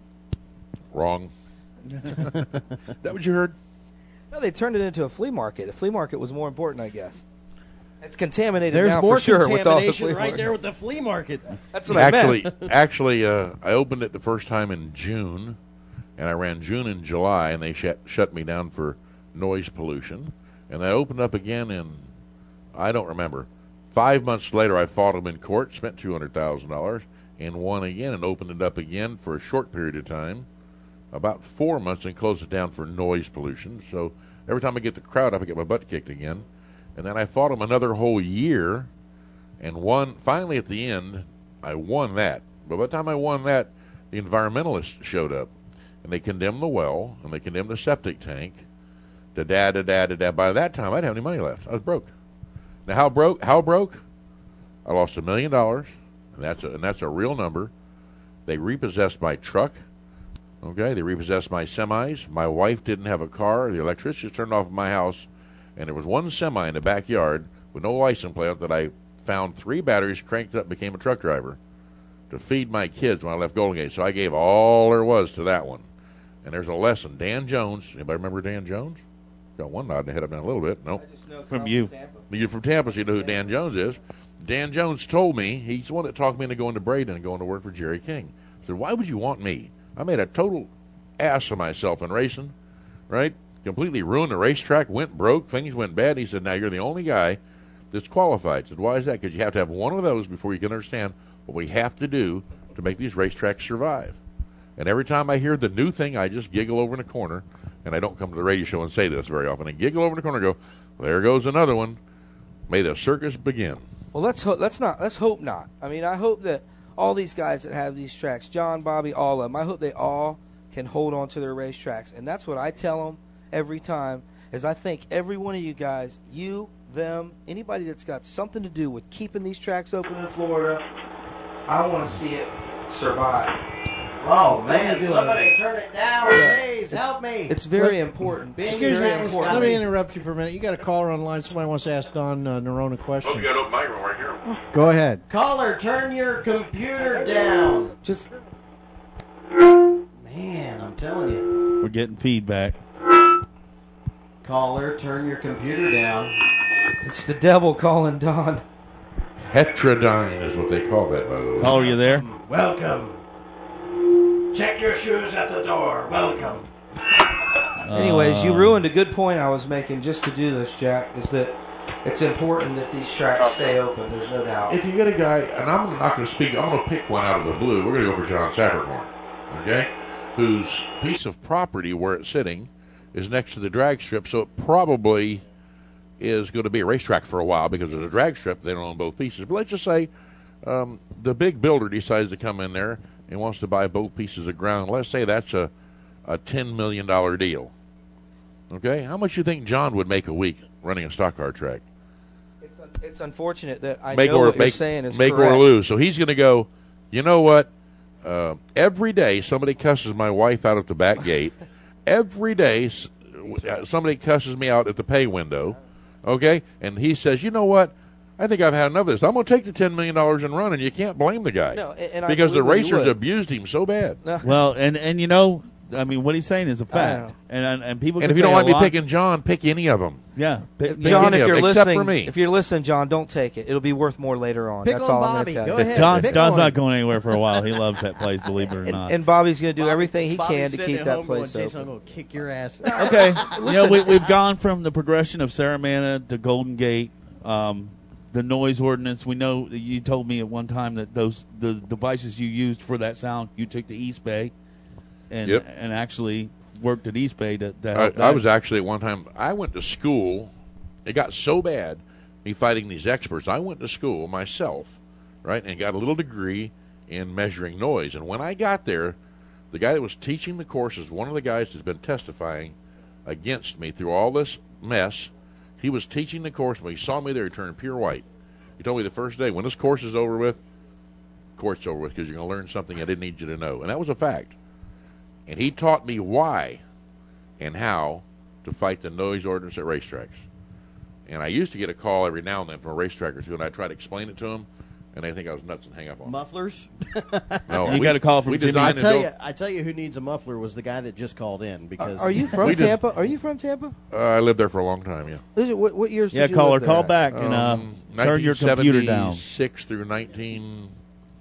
Wrong. That what you heard? No, they turned it into a flea market. A flea market was more important, I guess. It's contaminated There's now more for sure with all the contamination flea right market. there with the flea market. That's what actually, I meant. actually, uh, I opened it the first time in June, and I ran June and July, and they shut shut me down for noise pollution. And I opened up again in, I don't remember. Five months later, I fought them in court, spent two hundred thousand dollars, and won again, and opened it up again for a short period of time, about four months, and closed it down for noise pollution. So every time I get the crowd up, I get my butt kicked again. And then I fought them another whole year and won. Finally, at the end, I won that. But by the time I won that, the environmentalists showed up. And they condemned the well, and they condemned the septic tank. Da-da, da-da, da-da. By that time, I didn't have any money left. I was broke. Now, how broke? How broke? I lost a million dollars, and that's a, and that's a real number. They repossessed my truck. Okay, they repossessed my semis. My wife didn't have a car. The electricity was turned off in my house. And there was one semi in the backyard with no license plate that I found three batteries, cranked up, became a truck driver to feed my kids when I left Golden Gate. So I gave all there was to that one. And there's a lesson. Dan Jones. Anybody remember Dan Jones? Got one nod in the head up down a little bit. Nope. From you. You're from Tampa, so you know who Dan Jones is. Dan Jones told me, he's the one that talked me into going to Braden and going to work for Jerry King. I said, why would you want me? I made a total ass of myself in racing, right? completely ruined the racetrack, went broke, things went bad. He said, now you're the only guy that's qualified. I said, why is that? Because you have to have one of those before you can understand what we have to do to make these racetracks survive. And every time I hear the new thing, I just giggle over in a corner, and I don't come to the radio show and say this very often. I giggle over in the corner and go, well, there goes another one. May the circus begin. Well, let's ho- let's not let's hope not. I mean, I hope that all these guys that have these tracks, John, Bobby, all of them, I hope they all can hold on to their racetracks. And that's what I tell them every time, is I think every one of you guys, you, them, anybody that's got something to do with keeping these tracks open in Florida, I want to see it survive. Oh, man, somebody it. turn it down, Yeah. please. It's- Help me. It's very Let- important. Being Excuse very me. important. Let me interrupt you for a minute. You got a caller on line. Somebody wants to ask Don uh, Nerone a question. Oh, you got an open microphone right here. Go ahead. Caller, turn your computer down. Just. Man, I'm telling you. We're getting feedback. Caller, turn your computer down. It's the devil calling Don. Heterodyne is what they call that, by the way. Caller, you there? Welcome. Check your shoes at the door. Welcome. Anyways, you Uh, Um, ruined a good point I was making just to do this, Jack, is that it's important that these tracks stay open. There's no doubt. If you get a guy, and I'm not going to speak, I'm going to pick one out of the blue. We're going to go for John Sappercorn, okay, whose piece of property where it's sitting is next to the drag strip, so it probably is going to be a racetrack for a while because there's a drag strip. They don't own both pieces. But let's just say um, the big builder decides to come in there and wants to buy both pieces of ground. Let's say that's a, a ten million dollars deal. Okay? How much do you think John would make a week running a stock car track? It's, un- it's unfortunate that I make know or what make, you're saying is make correct. or lose. So he's going to go, you know what? Uh, every day somebody cusses my wife out at the back gate. Every day s- uh, somebody cusses me out at the pay window. Okay? And he says, you know what? I think I've had enough of this. I'm going to take the ten million dollars and run, and you can't blame the guy. No, and- and I because the believe you racers would. abused him so bad. Well, and, and you know, I mean, what he's saying is a I fact. know. And, and and people. And can if you don't say like a me lot- picking John, pick any of them. yeah, pick- pick John, any if of you're them. except listening, for me. if you're listening, John, don't take it. It'll be worth more later on. Pick That's on all Bobby. I'm going to Go tell you. ahead. John's, Pick John's on. not going anywhere for a while. He loves that place, believe it or And, not. and Bobby's going to do Bobby- everything he Bobby's can to sitting keep at that home place going, Jason, I'm open. going to kick your ass. Okay, you know, we, we've gone from the progression of Saramana to Golden Gate, um, the noise ordinance. We know that you told me at one time that those the devices you used for that sound, you took to East Bay, and Yep. and actually worked at East Bay to, to I, help I that. was actually at one time. I went to school. It got so bad, me fighting these experts. I went to school myself, right, and got a little degree in measuring noise. And when I got there, the guy that was teaching the course is one of the guys that's been testifying against me through all this mess. He was teaching the course. When he saw me there, he turned pure white. He told me the first day, when this course is over with, course over with, because you're going to learn something I didn't need you to know. And that was a fact. And he taught me why and how to fight the noise ordinance at racetracks. And I used to get a call every now and then from a racetrack or two, and I tried to explain it to them, and they think I was nuts and hang up on me. Mufflers? No, You we- got a call from we Jimmy. designed I tell and you, built- I tell you, who needs a muffler was the guy that just called in Are, because are you from We just- Tampa? Are you from Tampa? uh, I lived there for a long time, yeah. Is it- What, what years yeah, did you caller, live there? call back and uh, Um, turn your computer down. nineteen seventy-six through nineteen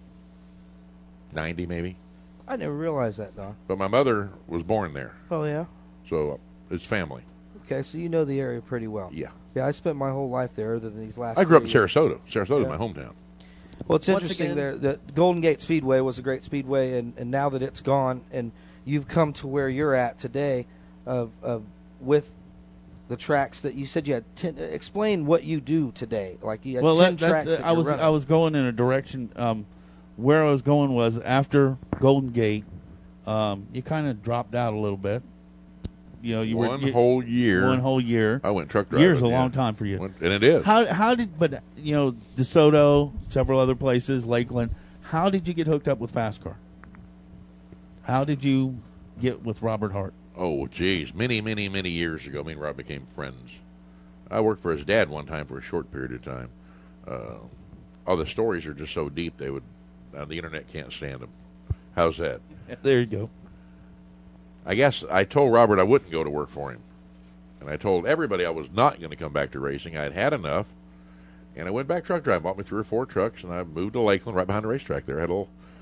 ninety, maybe. I never realized that, Don. But my mother was born there, Oh, yeah? so uh, it's family. Okay, so you know the area pretty well. Yeah. Yeah, I spent my whole life there other than these last I grew up in few years. Sarasota. Sarasota Yeah. is my hometown. Well, it's Once interesting again- there that Golden Gate Speedway was a great speedway, and, and now that it's gone, and you've come to where you're at today, of, of with the tracks that you said you had. Ten, explain what you do today. Like you had Well, ten that, that's, tracks. uh, that I you're was running. I was going in a direction. Um, where I was going was after Golden Gate, um, you kind of dropped out a little bit. You know, you One were you, whole year. One whole year. I went truck driving. Years a yeah. long time for you. Went- and it is. How how did but you know DeSoto, several other places, Lakeland. How did you get hooked up with FastCar? How did you get with Robert Hart? Oh, geez. Many, many, many years ago, me and Rob became friends. I worked for his dad one time for a short period of time. Uh, all the stories are just so deep, they would, uh, the internet can't stand them. How's that? There you go. I guess I told Robert I wouldn't go to work for him. And I told everybody I was not going to come back to racing. I had had enough. And I went back truck driving, bought me three or four trucks, and I moved to Lakeland right behind the racetrack there. I had a little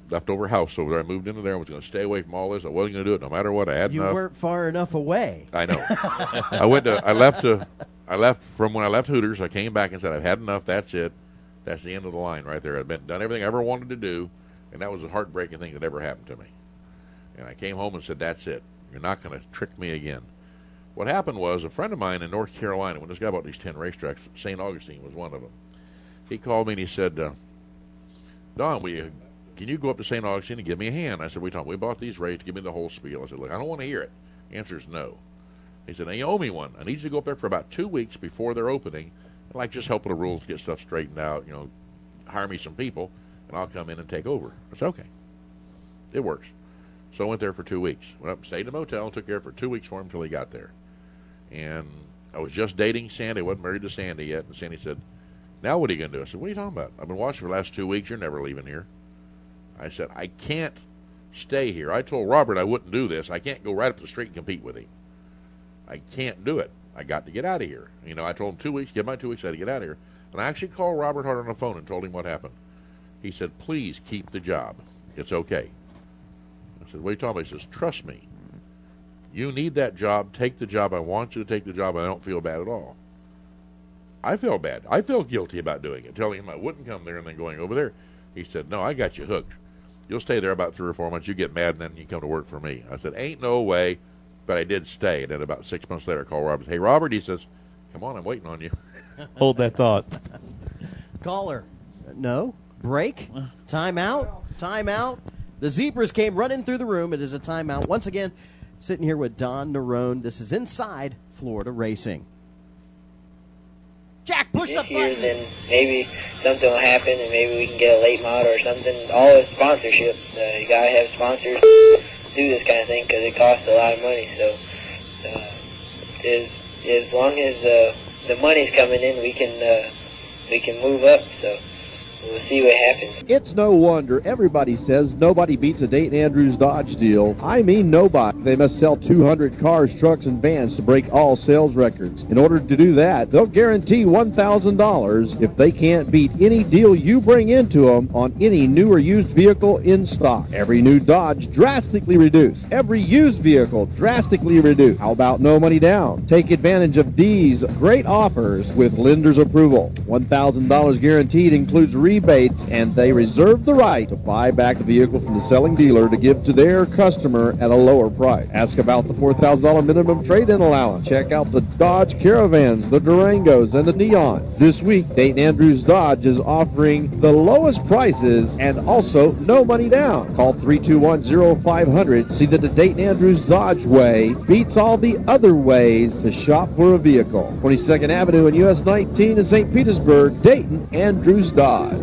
leftover house over there. I moved into there. I was going to stay away from all this. I wasn't going to do it no matter what. I had You enough. weren't far enough away. I know. I went to. I left to. I left from when I left Hooters. I came back and said, I've had enough. That's it. That's the end of the line right there. I've been done everything I ever wanted to do, and that was a heartbreaking thing that ever happened to me. And I came home and said, that's it. You're not going to trick me again. What happened was a friend of mine in North Carolina, when this guy bought these ten racetracks, Saint Augustine was one of them. He called me and he said, uh, Don, will you, can you go up to Saint Augustine and give me a hand? I said, we talking. We bought these races. Give me the whole spiel. I said, look, I don't want to hear it. The answer is no. He said, now you owe me one. I need you to go up there for about two weeks before they're opening, and like just help with the rules, get stuff straightened out, you know, hire me some people, and I'll come in and take over. I said, okay. It works. So I went there for two weeks. Went up and stayed in a motel and took care for two weeks for him until he got there. And I was just dating Sandy. I wasn't married to Sandy yet. And Sandy said, now what are you going to do? I said, what are you talking about? I've been watching for the last two weeks. You're never leaving here. I said, I can't stay here. I told Robert I wouldn't do this. I can't go right up the street and compete with him. I can't do it. I got to get out of here. You know, I told him two weeks, give my two weeks, I had to get out of here. And I actually called Robert Hart on the phone and told him what happened. He said, please keep the job. It's okay. I said, what are you talking about? He says, trust me. You need that job. Take the job. I want you to take the job. I don't feel bad at all. I felt bad. I felt guilty about doing it, telling him I wouldn't come there and then going over there. He said, no, I got you hooked. You'll stay there about three or four months. You get mad, and then you come to work for me. I said, ain't no way. But I did stay. And then about six months later, I called Robert. Hey, Robert, he says, come on, I'm waiting on you. Hold that thought. Caller. No. Break. Timeout. Timeout. The Zebras came running through the room. It is a timeout. Once again, sitting here with Don Nerone. This is Inside Florida Racing. Jack, push the this year, button. then maybe something will happen, and maybe we can get a late model or something. All is sponsorship. Uh, you gotta have sponsors to do this kind of thing because it costs a lot of money. So, uh, as as long as uh, the money's coming in, we can uh, we can move up. So. We'll see what happens. It's no wonder everybody says nobody beats a Dayton Andrews Dodge deal. I mean nobody. They must sell two hundred cars, trucks, and vans to break all sales records. In order to do that, they'll guarantee one thousand dollars if they can't beat any deal you bring into them on any new or used vehicle in stock. Every new Dodge drastically reduced. Every used vehicle drastically reduced. How about no money down? Take advantage of these great offers with lender's approval. one thousand dollars guaranteed includes rebates, and they reserve the right to buy back the vehicle from the selling dealer to give to their customer at a lower price. Ask about the four thousand dollars minimum trade-in allowance. Check out the Dodge Caravans, the Durangos, and the Neons. This week, Dayton Andrews Dodge is offering the lowest prices and also no money down. Call three two one, zero five hundred. See that the Dayton Andrews Dodge way beats all the other ways to shop for a vehicle. twenty-second Avenue and U S nineteen in Saint Petersburg, Dayton Andrews Dodge.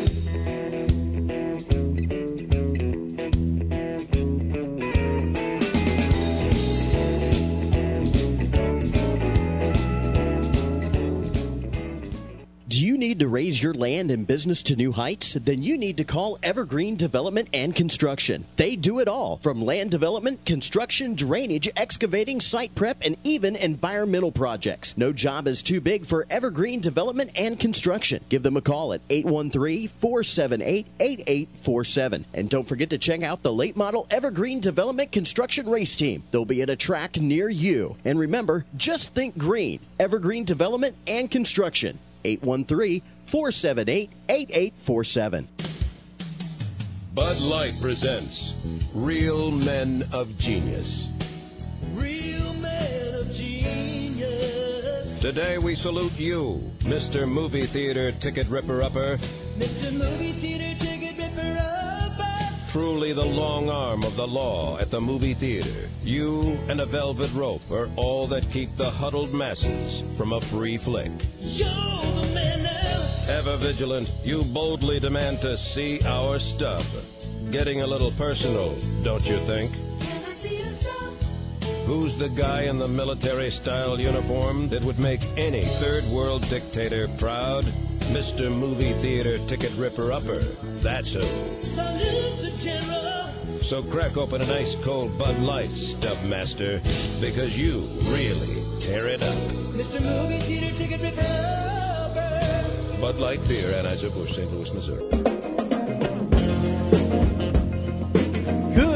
Need to raise your land and business to new heights? Then you need to call Evergreen Development and Construction. They do it all, from land development, construction, drainage, excavating, site prep, and even environmental projects. No job is too big for Evergreen Development and Construction. Give them a call at eight one three, four seven eight, eight eight four seven. And don't forget to check out the late model Evergreen Development Construction Race Team. They'll be at a track near you. And remember, just think green. Evergreen Development and Construction. eight one three, four seven eight, eight eight four seven. Bud Light presents Real Men of Genius. Real men of genius. Today we salute you, Mister Movie Theater Ticket Ripper-Upper. Mister Movie Theater Ticket Ripper-Upper. Truly the long arm of the law at the movie theater. You and a velvet rope are all that keep the huddled masses from a free flick. You're the man now. Ever vigilant, you boldly demand to see our stub. Getting a little personal, don't you think? Can I see your stub? Who's the guy in the military-style uniform that would make any third-world dictator proud? Mister Movie Theater Ticket Ripper-Upper. That's who. Salute the general. So crack open an ice-cold Bud Light, Stub Master, because you really tear it up. Mister Movie Theater Ticket Ripper-Upper. Bud Light Beer, Anheuser-Busch, Saint Louis, Missouri.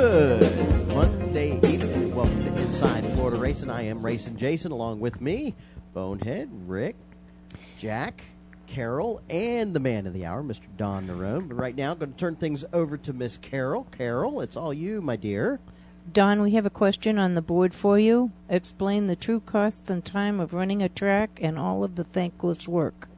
Good Monday evening. Welcome to Inside Florida Racing. I am Racing Jason, along with me, Bonehead, Rick, Jack, Carol, and the man of the hour, Mister Don Nerone. But right now, I'm going to turn things over to Miss Carol. Carol, it's all you, my dear. Don, we have a question on the board for you. Explain the true costs and time of running a track and all of the thankless work.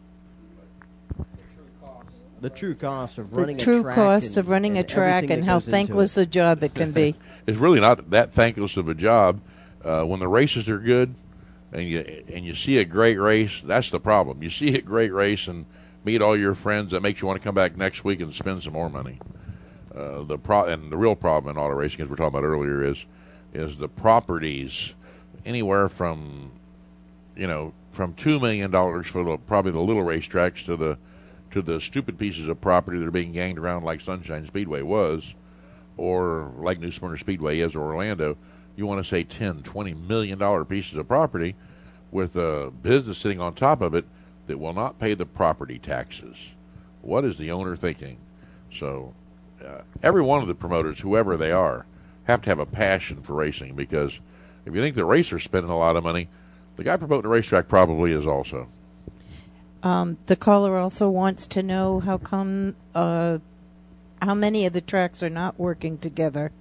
The true cost of running the true a track. cost and, of running and a track and how thankless a job it can be. It's really not that thankless of a job. Uh, when the races are good and you and you see a great race, that's the problem. You see a great race and meet all your friends, that makes you want to come back next week and spend some more money. Uh, the pro- and the real problem in auto racing, as we were talking about earlier, is is the properties, anywhere from you know from two million dollars for the, probably the little racetracks to the to the stupid pieces of property that are being ganged around like Sunshine Speedway was, or like New Smyrna Speedway is, or Orlando. You want to say ten, twenty million dollar pieces of property with a business sitting on top of it that will not pay the property taxes. What is the owner thinking? So uh, every one of the promoters, whoever they are, have to have a passion for racing, because if you think the racer's spending a lot of money, the guy promoting the racetrack probably is also. Um, the caller also wants to know how come, uh, how many of the tracks are not working together.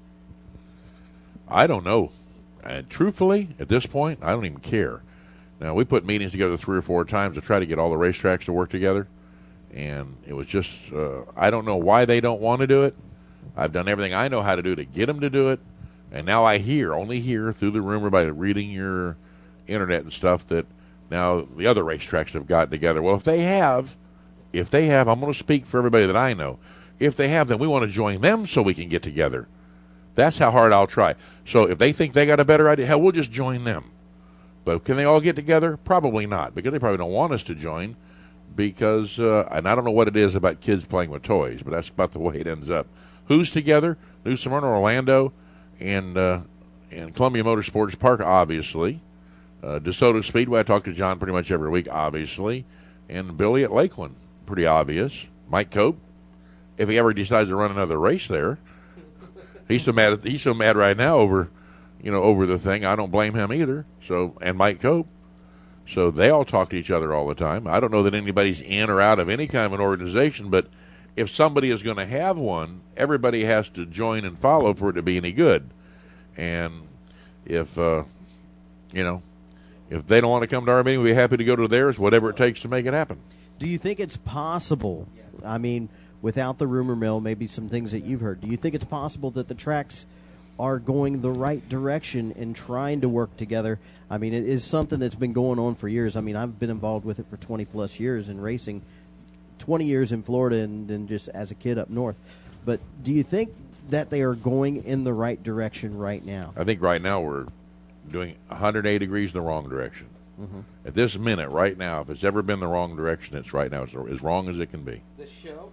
I don't know. And truthfully, at this point, I don't even care. Now, we put meetings together three or four times to try to get all the racetracks to work together, and it was just, uh, I don't know why they don't want to do it. I've done everything I know how to do to get them to do it, and now I hear, only hear through the rumor by reading your internet and stuff, that now the other racetracks have gotten together. Well, if they have, if they have, I'm going to speak for everybody that I know. If they have, then we want to join them so we can get together. That's how hard I'll try. So if they think they got a better idea, hell, we'll just join them. But can they all get together? Probably not, because they probably don't want us to join, because, uh, and I don't know what it is about kids playing with toys, but that's about the way it ends up. Who's together? New Smyrna, Orlando, and, uh, and Columbia Motorsports Park, obviously. Uh, DeSoto Speedway, I talk to John pretty much every week, obviously. And Billy at Lakeland, pretty obvious. Mike Cope, if he ever decides to run another race there. He's so mad. He's so mad right now over, you know, over the thing. I don't blame him either. So, and Mike Cope. So they all talk to each other all the time. I don't know that anybody's in or out of any kind of an organization, but if somebody is going to have one, everybody has to join and follow for it to be any good. And if, uh, you know, if they don't want to come to our meeting, we'll be happy to go to theirs, whatever it takes to make it happen. Do you think it's possible, I mean, without the rumor mill, maybe some things that you've heard, do you think it's possible that the tracks are going the right direction and trying to work together? I mean, it is something that's been going on for years. I mean, I've been involved with it for twenty-plus years in racing, twenty years in Florida and then just as a kid up north. But do you think that they are going in the right direction right now? I think right now we're doing one hundred eighty degrees in the wrong direction. Mm-hmm. At this minute, right now, if it's ever been the wrong direction, it's right now. It's as wrong as it can be. This show?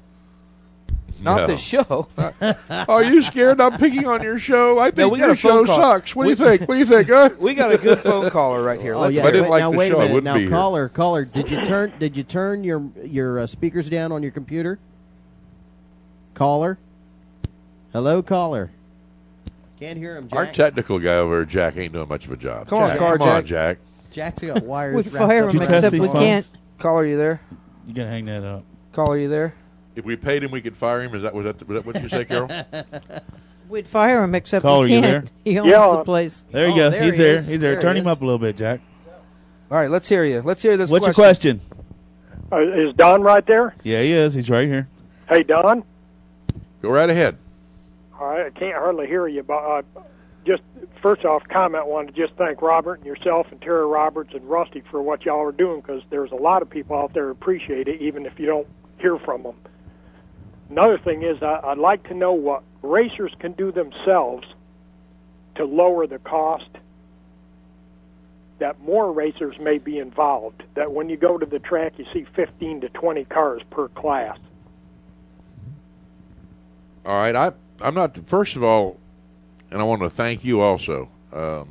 Not No. this show. Are you scared I'm picking on your show? I think No, we got your a phone show call. sucks. What do you We- think? What do you think, huh? We got a good phone caller right here. Oh Let's yeah. If I didn't wait, like now the wait show, a I minute. wouldn't Now be here. caller, caller, did you turn did you turn your your uh, speakers down on your computer? Caller, hello, caller. Can't hear him, Jack. Our technical guy over there, Jack, ain't doing much of a job. Come on, Jack, car, come on, Jack. Jack. Jack's got wires. We wrapped fire up him, around except his we phone. can't. Caller, you there? You gotta hang that up. Caller, you there? If we paid him, we could fire him. Is that was that, was that what you say, Carol? We'd fire him, except Caller, we you can't. there? He owns Yeah. the place. There you Oh, go. there He's he there. is. He's there. There Turn he him is. up a little bit, Jack. All right, let's hear you. Let's hear this What's question. your question? Uh, is Don right there? Yeah, he is. He's right here. Hey, Don. Go right ahead. All right, I can't hardly hear you, but uh, just first off, comment wanted to just thank Robert and yourself and Terry Roberts and Rusty for what y'all are doing, because there's a lot of people out there who appreciate it, even if you don't hear from them. Another thing is, I, I'd like to know what racers can do themselves to lower the cost, that more racers may be involved, that when you go to the track you see fifteen to twenty cars per class. All right, I I'm not. First of all, and I want to thank you also. Um,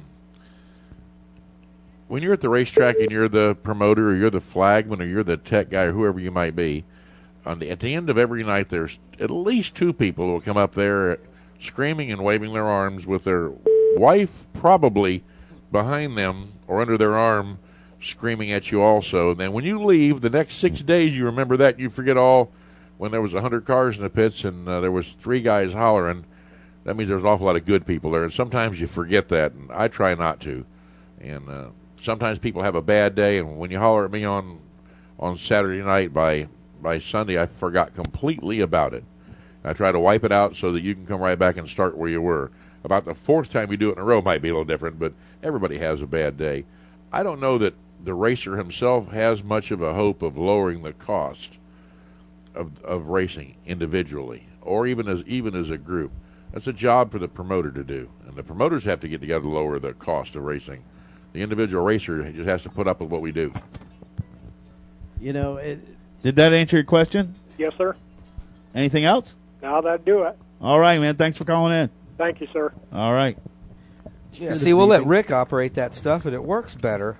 when you're at the racetrack and you're the promoter or you're the flagman or you're the tech guy or whoever you might be, on the, at the end of every night there's at least two people who will come up there screaming and waving their arms with their wife probably behind them or under their arm screaming at you also. And then when you leave, the next six days you remember that. You forget all when there was one hundred cars in the pits and uh, there was three guys hollering. That means there's an awful lot of good people there. And sometimes you forget that, and I try not to. And uh, sometimes people have a bad day, and when you holler at me on on Saturday night, by by Sunday I forgot completely about it. I try to wipe it out so that you can come right back and start where you were. About the fourth time you do it in a row might be a little different, but everybody has a bad day. I don't know that the racer himself has much of a hope of lowering the cost of of racing individually, or even as even as a group. That's a job for the promoter to do, and the promoters have to get together to lower the cost of racing. The individual racer just has to put up with what we do. You know, it, Did that answer your question? Yes, sir. Anything else? Now that'd do it. All right, man. Thanks for calling in. Thank you, sir. All right. Yeah, see, we'll let Rick operate that stuff, and it works better.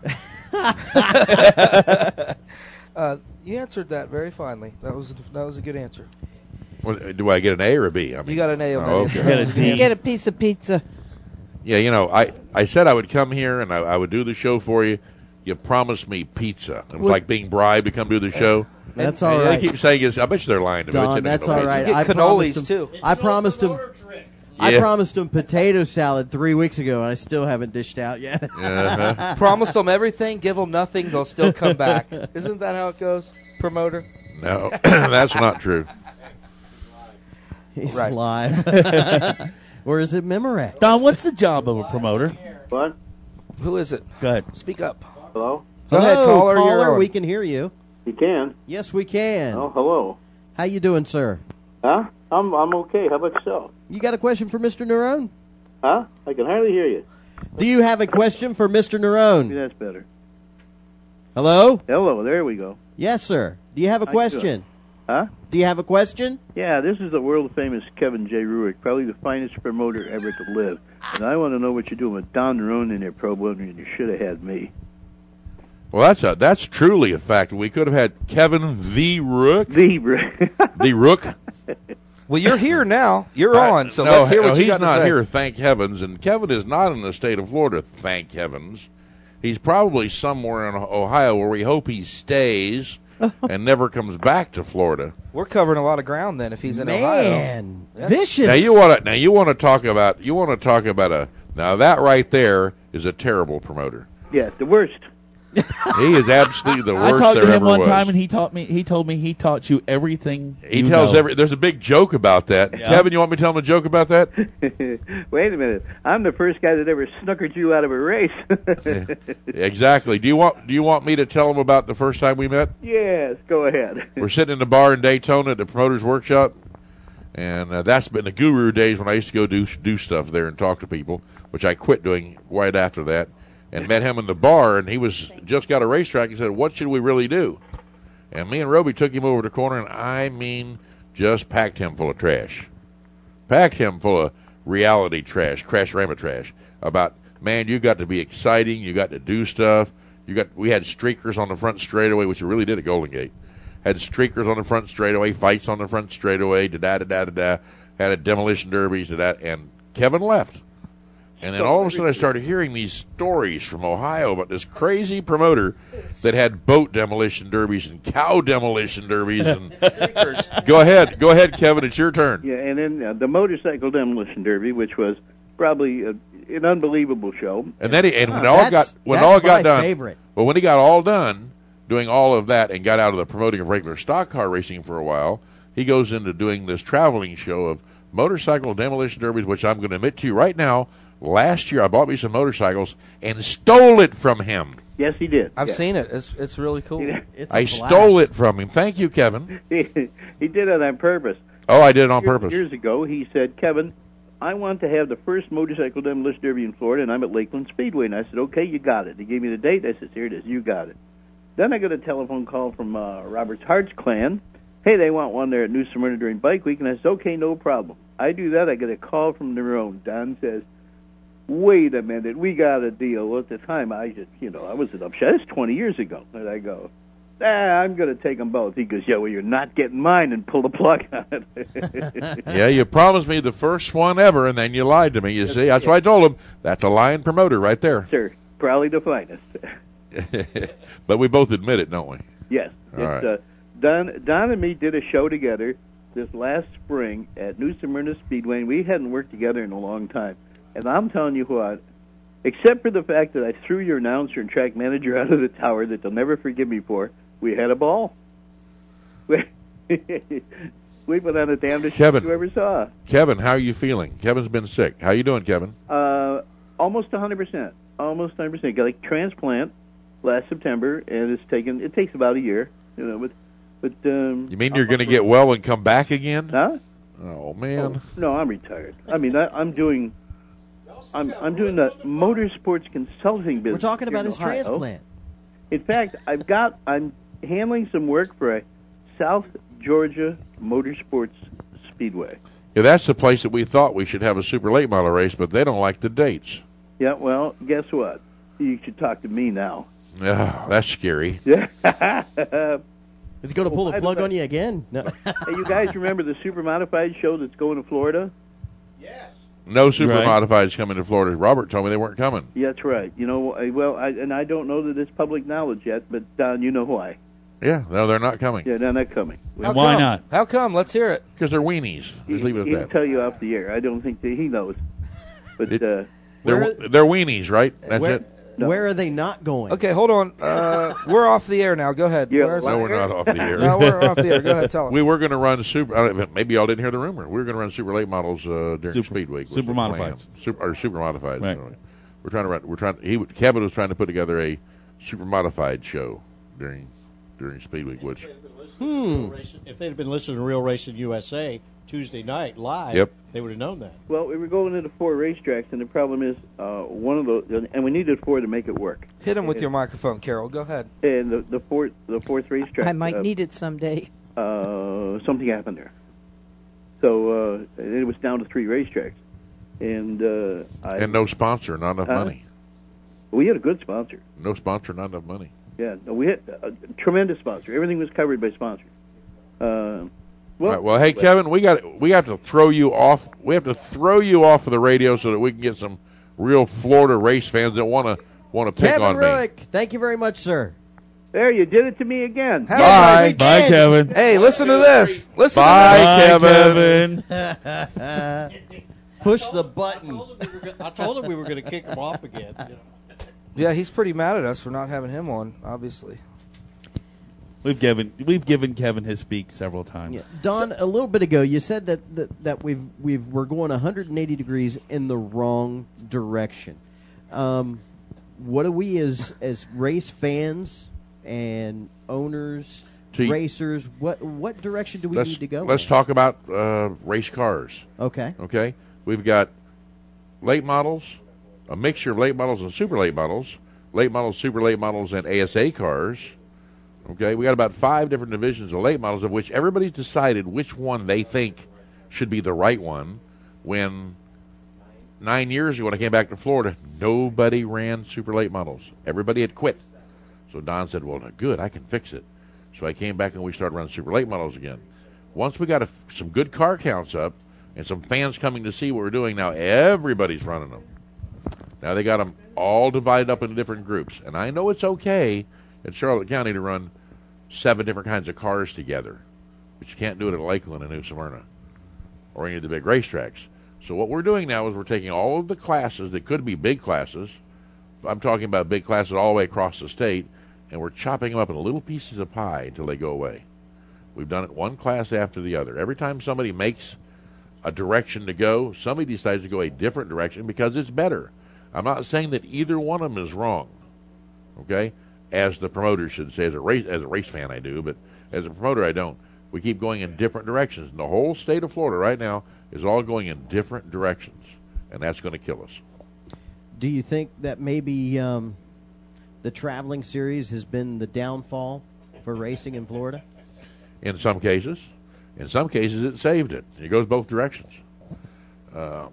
uh, you answered that very finely. That was that was a good answer. Well, do I get an A or a B? I mean, You got an A on that. oh, okay. You got a D. You get a piece of pizza. Yeah, you know, I, I said I would come here and I, I would do the show for you. You promised me pizza. It was Well- like being bribed to come do the show. That's And all They right. keep saying, is, I bet you they're lying to me. I bet you Don, they that's don't all pay right. you. I Get promised cannolis, him, too. I promised him. I Yeah. promised him potato salad three weeks ago, and I still haven't dished out yet. Uh-huh. Promise them everything, give them nothing, they'll still come back. Isn't that how it goes, promoter? No, that's not true. He's Right. live. Or is it Memorex? Don, what's the job of a promoter? What? Who is it? Go ahead. Speak up. Hello? Go ahead, Hello, caller. You're caller. on. We can hear you. You can? Yes, we can. Oh, hello. How you doing, sir? Huh? I'm I'm okay. How about yourself? You got a question for Mister Nerone? Huh? I can hardly hear you. Do you have a question for Mister Nerone? Maybe that's better. Hello? Hello, there we go. Yes, sir. Do you have a How you question? doing? Huh? Do you have a question? Yeah, this is the world-famous Kevin J. Ruick, probably the finest promoter ever to live. And I want to know what you're doing with Don Nerone in your pro boat, and you should have had me. Well, that's a, that's truly a fact. We could have had Kevin the Rook. The Rook. The Rook. Well, you're here now. You're I- on, so no, let's hear no, what you he's got to not say. here, thank heavens. And Kevin is not in the state of Florida, thank heavens. He's probably somewhere in Ohio where we hope he stays and never comes back to Florida. We're covering a lot of ground then if he's in Ohio. Man, Yes. vicious. Now you want to now you want to talk about you want to talk about a now that right there is a terrible promoter. Yeah, the worst. He is absolutely the I worst talked there to him ever one was. time, and he taught me. He told me he taught you everything. He you tells know. every. There's a big joke about that. Yeah. Kevin, you want me to tell him a joke about that? Wait a minute. I'm the first guy that ever snookered you out of a race. Exactly. Do you want Do you want me to tell him about the first time we met? Yes, go ahead. We're sitting in the bar in Daytona at the promoter's workshop, and uh, that's been the guru days when I used to go do do stuff there and talk to people, which I quit doing right after that, and met him in the bar, and he was just got a racetrack. He said, "What should we really do?" And me and Roby took him over to the corner, and I mean, just packed him full of trash, packed him full of reality trash, crash-rama trash. About man, you got to be exciting, you got to do stuff. You got we had streakers on the front straightaway, which we really did at Golden Gate. Had streakers on the front straightaway, fights on the front straightaway, da da da da da da. Had a demolition derbies, da da. And Kevin left. And then all of a sudden I started hearing these stories from Ohio about this crazy promoter that had boat demolition derbies and cow demolition derbies. And go ahead, go ahead, Kevin. It's your turn. Yeah, and then uh, the motorcycle demolition derby, which was probably uh, an unbelievable show. And then he, and when Oh, all that's- got when that's all got my done, favorite. well, when he got all done doing all of that and got out of the promoting of regular stock car racing for a while, he goes into doing this traveling show of motorcycle demolition derbies, which I'm going to admit to you right now. Last year, I bought me some motorcycles and stole it from him. Yes, he did. I've Yeah. seen it. It's it's really cool. It's a I blast. stole it from him. Thank you, Kevin. he, he did it on purpose. Oh, I did it on years, purpose. Years ago, he said, Kevin, I want to have the first motorcycle demolition derby in Florida, and I'm at Lakeland Speedway. And I said, okay, you got it. He gave me the date. I said, here it is. You got it. Then I got a telephone call from uh, Robert's Hart's clan. Hey, they want one there at New Smyrna during Bike Week. And I said, okay, no problem. I do that. I get a call from their own. Don says, wait a minute, we got a deal. Well, at the time, I just, you know, I was upset. It's twenty years ago. And I go, ah, I'm going to take them both. He goes, yeah, well, you're not getting mine, and pull the plug on it. Yeah, you promised me the first one ever, and then you lied to me, you see. That's why I told him, that's a lying promoter right there. Sure, probably the finest. But we both admit it, don't we? Yes. All It's, right. uh, Don, Don and me did a show together this last spring at New Smyrna Speedway, and we hadn't worked together in a long time. And I'm telling you what, except for the fact that I threw your announcer and track manager out of the tower that they'll never forgive me for, we had a ball. We, we put on the damnedest show Kevin. you ever saw. Kevin, how are you feeling? Kevin's been sick. How you doing, Kevin? Uh, almost one hundred percent. Almost one hundred percent. Got a transplant last September, and it's taken. It takes about a year, you know. But, but um, You mean you're going to get well and come back again? Huh? Oh, man. Oh, no, I'm retired. I mean, I, I'm doing. I'm I'm doing the motorsports consulting business. We're talking here about in his Ohio. transplant. In fact, I've got. I'm handling some work for a South Georgia Motorsports Speedway. Yeah, that's the place that we thought we should have a super late model race, but they don't like the dates. Yeah. Well, guess what? You should talk to me now. Yeah, that's scary. Yeah. Is he going to pull Oh, the by plug way- on you again? No. Hey, you guys remember the Super Modified show that's going to Florida? No super Right. modifieds coming to Florida. Robert told me they weren't coming. Yeah, that's right. You know, I, well, I, and I don't know that it's public knowledge yet, but Don, you know why? Yeah, no, they're not coming. Yeah, they're not coming. How come? How come? Let's hear it. Because they're weenies. Just leave it at He'll that. tell you off the air. I don't think that he knows. But uh, They're, they're weenies, right? That's where, it. Where are they not going? Okay, hold on. Uh, we're off the air now. Go ahead. Where's No, it? we're not off the air. No, we're off the air. Go ahead, tell us. We were going to run super. I don't even, maybe y'all didn't hear the rumor. We were going to run super late models uh, during Super- Speed Week. was super the plan. modifieds. Super, or super modifieds. Right. Sorry. We're trying to run. We're trying. He Kevin was trying to put together a super modified show during during Speed Week, which Hmm. If they'd have been listening to Real Racing U S A Tuesday night live, Yep. they would have known that. well, we were going into four racetracks, and the problem is uh, one of those, and we needed four to make it work. Hit him with your microphone, Carol. Go ahead. And the, the fourth, the fourth racetrack, I might uh, need it someday. uh, something happened there. So uh, it was down to three racetracks, and uh, I, and no sponsor, not enough Huh? money. we had a good sponsor. No sponsor, not enough money. Yeah, no, we had a tremendous sponsor. Everything was covered by sponsors. Uh, Well, right, well, hey Kevin, we got we have to throw you off. We have to throw you off of the radio so that we can get some real Florida race fans that want to want to pick Kevin on me. Ruick, thank you very much, sir. There, you did it to me again. Bye. Bye, Kevin. Hey, listen to this. Listen Bye, to this. Kevin. Push the button. I told him we were going to kick him off again. Yeah, he's pretty mad at us for not having him on, obviously. We've given we've given Kevin his speak several times. Yeah. Don, a little bit ago, you said that that, that we've we've we're going one hundred eighty degrees in the wrong direction. Um, what do we as as race fans and owners, See, racers, what what direction do we let's, need to go? Let's in? talk about uh, race cars. Okay. Okay. We've got late models, a mixture of late models and super late models, late models, super late models, and A S A cars. Okay, we got about five different divisions of late models, of which everybody's decided which one they think should be the right one. When nine years ago, when I came back to Florida, nobody ran super late models. Everybody had quit. So Don said, well, good, I can fix it. So I came back and we started running super late models again. Once we got a, some good car counts up and some fans coming to see what we're doing, now everybody's running them. Now they got them all divided up into different groups. And I know it's okay in Charlotte County to run seven different kinds of cars together, but you can't do it at Lakeland and New Smyrna or any of the big racetracks. So what we're doing now is we're taking all of the classes that could be big classes. I'm talking about big classes all the way across the state, and we're chopping them up into little pieces of pie until they go away. We've done it one class after the other. Every time somebody makes a direction to go, somebody decides to go a different direction because it's better. I'm not saying that either one of them is wrong, okay? As the promoter should say, as a race as a race fan I do, but as a promoter I don't. We keep going in different directions. And the whole state of Florida right now is all going in different directions, and that's going to kill us. Do you think that maybe um, the traveling series has been the downfall for racing in Florida? In some cases. In some cases it saved it. It goes both directions. Um,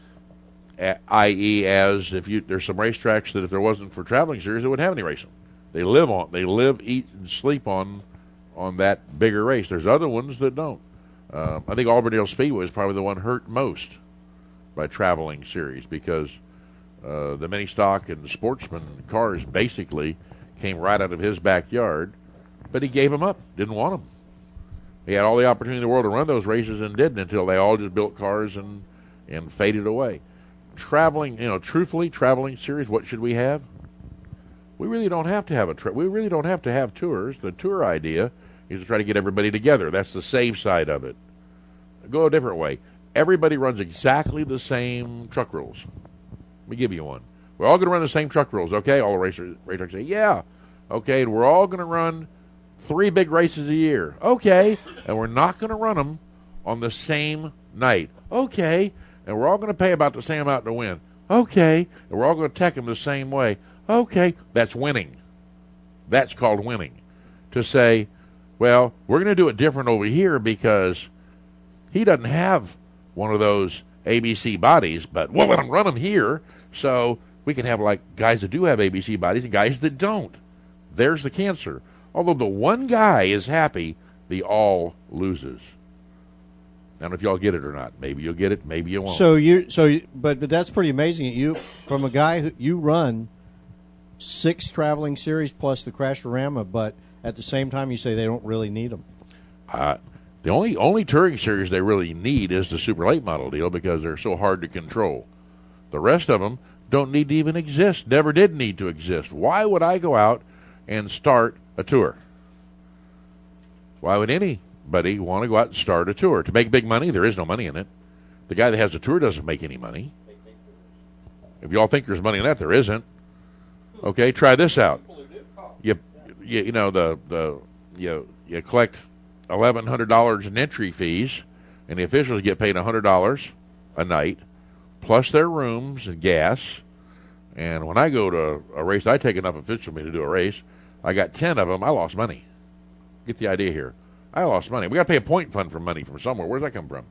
that is, as if you there's some racetracks that if there wasn't for traveling series, it wouldn't have any racing. They live on. They live, eat, and sleep on on that bigger race. There's other ones that don't. Uh, I think Auburndale Speedway is probably the one hurt most by traveling series because uh, the mini stock and the sportsman cars basically came right out of his backyard, but he gave them up. Didn't want them. He had all the opportunity in the world to run those races and didn't until they all just built cars and and faded away. Traveling, you know, truthfully, traveling series. What should we have? We really don't have to have a. Tra- we really don't have to have tours. The tour idea is to try to get everybody together. That's the safe side of it. Go a different way. Everybody runs exactly the same truck rules. Let me give you one. We're all going to run the same truck rules, okay? All the racers, racers say, yeah, okay. And we're all going to run three big races a year, okay? And we're not going to run them on the same night, okay? And we're all going to pay about the same amount to win, okay? And we're all going to tech them the same way, okay? That's winning. That's called winning. To say, well, we're going to do it different over here because he doesn't have one of those A B C bodies, but we'll let him run them here so we can have like guys that do have A B C bodies and guys that don't. There's the cancer. Although the one guy is happy, the all loses. I don't know if y'all get it or not. Maybe you'll get it. Maybe you won't. So you, so you, but but that's pretty amazing. You from a guy who you run six traveling series plus the Crasherama, but at the same time you say they don't really need them. Uh, the only only touring series they really need is the super late model deal because they're so hard to control. The rest of them don't need to even exist. Never did need to exist. Why would I go out and start a tour? Why would anybody want to go out and start a tour? To make big money, there is no money in it. The guy that has a tour doesn't make any money. If you all think there's money in that, there isn't. Okay, try this out. You, you, you know the the you you collect eleven hundred dollars in entry fees, and the officials get paid a hundred dollars a night, plus their rooms and gas. And when I go to a race, I take enough official me to do a race. I got ten of them. I lost money. Get the idea here. I lost money. We got to pay a point fund for money from somewhere. Where's that come from?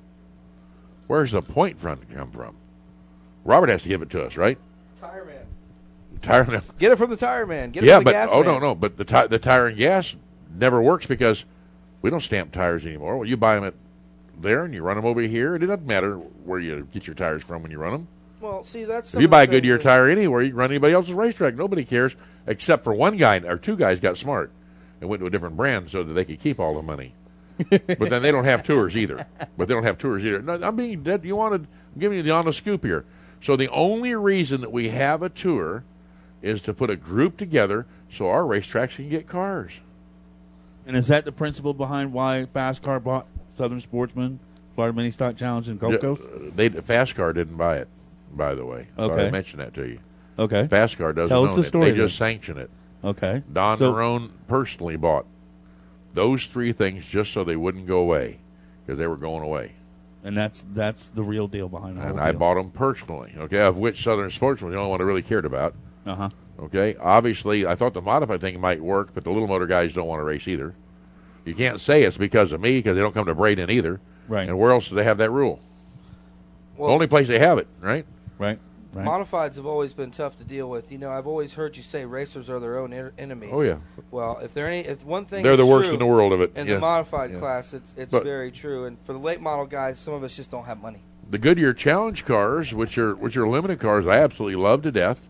Where's the point fund come from? Robert has to give it to us, right? Tire man. Tire man. Get it from the tire man. Get it yeah, from the but gas oh man. no, no. But the ti- the tire and gas never works because we don't stamp tires anymore. Well, you buy them at there and you run them over here. It doesn't matter where you get your tires from when you run them. Well, see, that's If some you of the buy a things Goodyear that- tire anywhere, you can run anybody else's racetrack. Nobody cares, except for one guy or two guys got smart and went to a different brand so that they could keep all the money. But then they don't have tours either. But they don't have tours either. No, I'm being dead. You wanted? I'm giving you the honest scoop here. So the only reason that we have a tour is to put a group together so our racetracks can get cars. And is that the principle behind why Fast Car bought Southern Sportsman, Florida Mini Stock Challenge, and Gulf Yeah, Coast? They Fast Car didn't buy it, by the way. Thought Okay. I mentioned that to you. Okay. Fast Car doesn't Tell us own the it. story They just then. sanction it. Okay. Don So- Nerone personally bought those three things just so they wouldn't go away because they were going away. And that's that's the real deal behind the whole And I deal. bought them personally, okay, of which Southern Sportsman was the only one I really cared about. Uh-huh. Okay, obviously, I thought the modified thing might work, but the little motor guys don't want to race either. You can't say it's because of me because they don't come to Braden either. Right. And where else do they have that rule? Well- the only place they have it, right? Right. Right. Modifieds have always been tough to deal with. You know, I've always heard you say racers are their own en- enemies. Oh, yeah. Well, if they're any, if one thing They're is the worst true in the world of it. in Yeah. the modified Yeah. class, it's it's But- very true. And for the late model guys, some of us just don't have money. The Goodyear Challenge cars, which are which are limited cars, I absolutely love to death.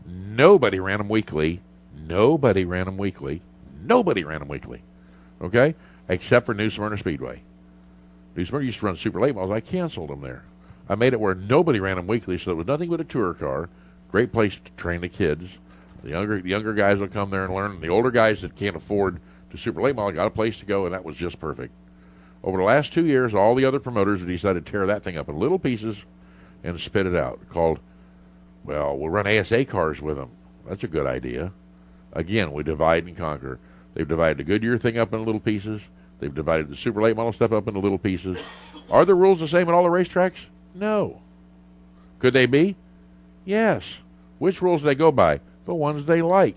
Nobody ran them weekly. Nobody ran them weekly. Nobody ran them weekly. Okay, except for New Smyrna Speedway. New Smyrna used to run super late models. I canceled them there. I made it where nobody ran them weekly, so it was nothing but a tour car. Great place to train the kids. The younger the younger guys will come there and learn. And the older guys that can't afford to super late model got a place to go, and that was just perfect. Over the last two years, all the other promoters have decided to tear that thing up in little pieces and spit it out. Called, well, we'll run A S A cars with them. That's a good idea. Again, we divide and conquer. They've divided the Goodyear thing up into little pieces. They've divided the super late model stuff up into little pieces. Are the rules the same at all the racetracks? No. Could they be? Yes. Which rules do they go by? The ones they like.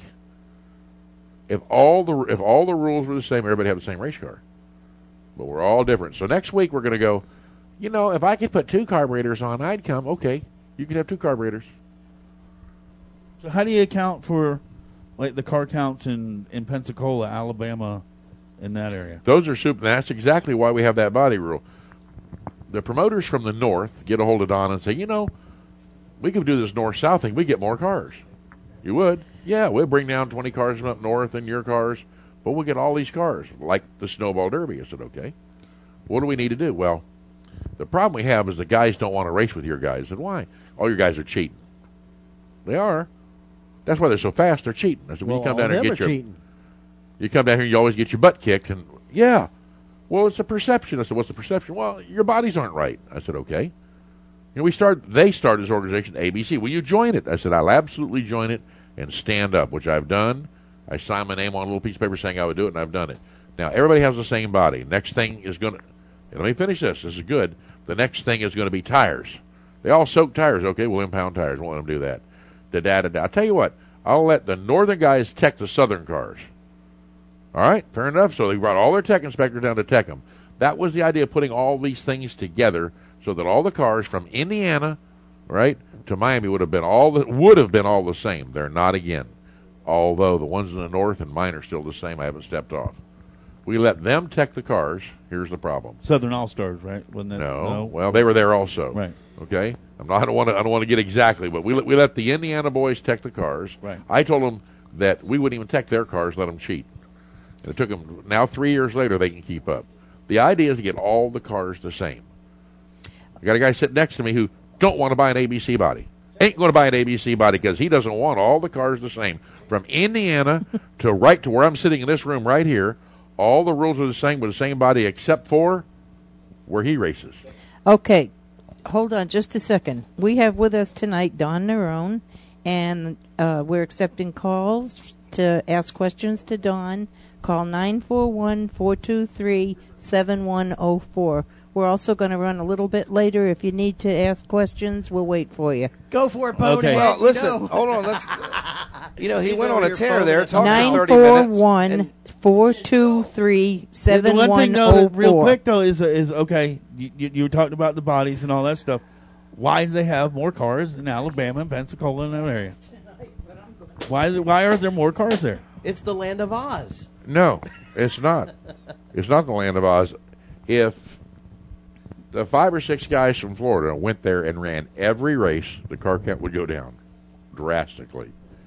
If all the if all the rules were the same, everybody have the same race car. But we're all different. So next week we're going to go, you know, if I could put two carburetors on, I'd come. Okay, you could have two carburetors. So how do you account for like the car counts in, in Pensacola, Alabama, in that area. Those are super. That's exactly why we have that body rule. The promoters from the north get a hold of Don and say, you know, we could do this north-south thing. We get more cars. You would? Yeah, we'll bring down twenty cars from up north and your cars, but we'll get all these cars, like the Snowball Derby. I said, okay. What do we need to do? Well, the problem we have is the guys don't want to race with your guys. And why? All your guys are cheating. They are. That's why they're so fast. They're cheating. I said, when Well, you come all down here and them get are your, cheating. you come down here and you always get your butt kicked. And yeah, well, it's the perception. I said, what's the perception? Well, your bodies aren't right. I said, okay. You know, we start. They started this organization, A B C. Will you join it? I said, I'll absolutely join it and stand up, which I've done. I signed my name on a little piece of paper saying I would do it, and I've done it. Now, everybody has the same body. Next thing is going to, let me finish this. This is good. The next thing is going to be tires. They all soak tires. Okay, we'll impound tires. Won't let them do that. Da da da da. I'll tell you what. I'll let the northern guys tech the southern cars. All right, fair enough. So they brought all their tech inspectors down to tech them. That was the idea of putting all these things together so that all the cars from Indiana, right, to Miami would have been all the, would have been all the same. They're not again. Although the ones in the north and mine are still the same. I haven't stepped off. We let them tech the cars. Here's the problem. Southern All-Stars, right? Wasn't that, no. no. Well, they were there also. Right. Okay. I'm not, I don't want to. I don't want to get exactly, but we let, we let the Indiana boys tech the cars. Right. I told them that we wouldn't even tech their cars. Let them cheat. And it took them. Now three years later, they can keep up. The idea is to get all the cars the same. I got a guy sitting next to me who don't want to buy an A B C body. Ain't going to buy an A B C body because he doesn't want all the cars the same. From Indiana to right to where I'm sitting in this room right here, all the rules are the same with the same body except for where he races. Okay, hold on just a second. We have with us tonight Don Nerone, and uh, we're accepting calls to ask questions to Don. Call nine four one, four two three, seven one zero four. We're also going to run a little bit later. If you need to ask questions, we'll wait for you. Go for it, Pony. Okay. Well, listen, No. hold on. Let's. You know, he He's went over on a here tear phoning there, it. talking for Nine thirty four minutes. one, four two three, The seven one one thing, though, zero that real four. quick though, is is okay. You, you, you were talking about the bodies and all that stuff. Why do they have more cars in Alabama and Pensacola and that area? Why? is it- Why are there more cars there? It's the land of Oz. No, it's not. It's not the land of Oz. If the five or six guys from Florida went there and ran every race, the car count would go down drastically.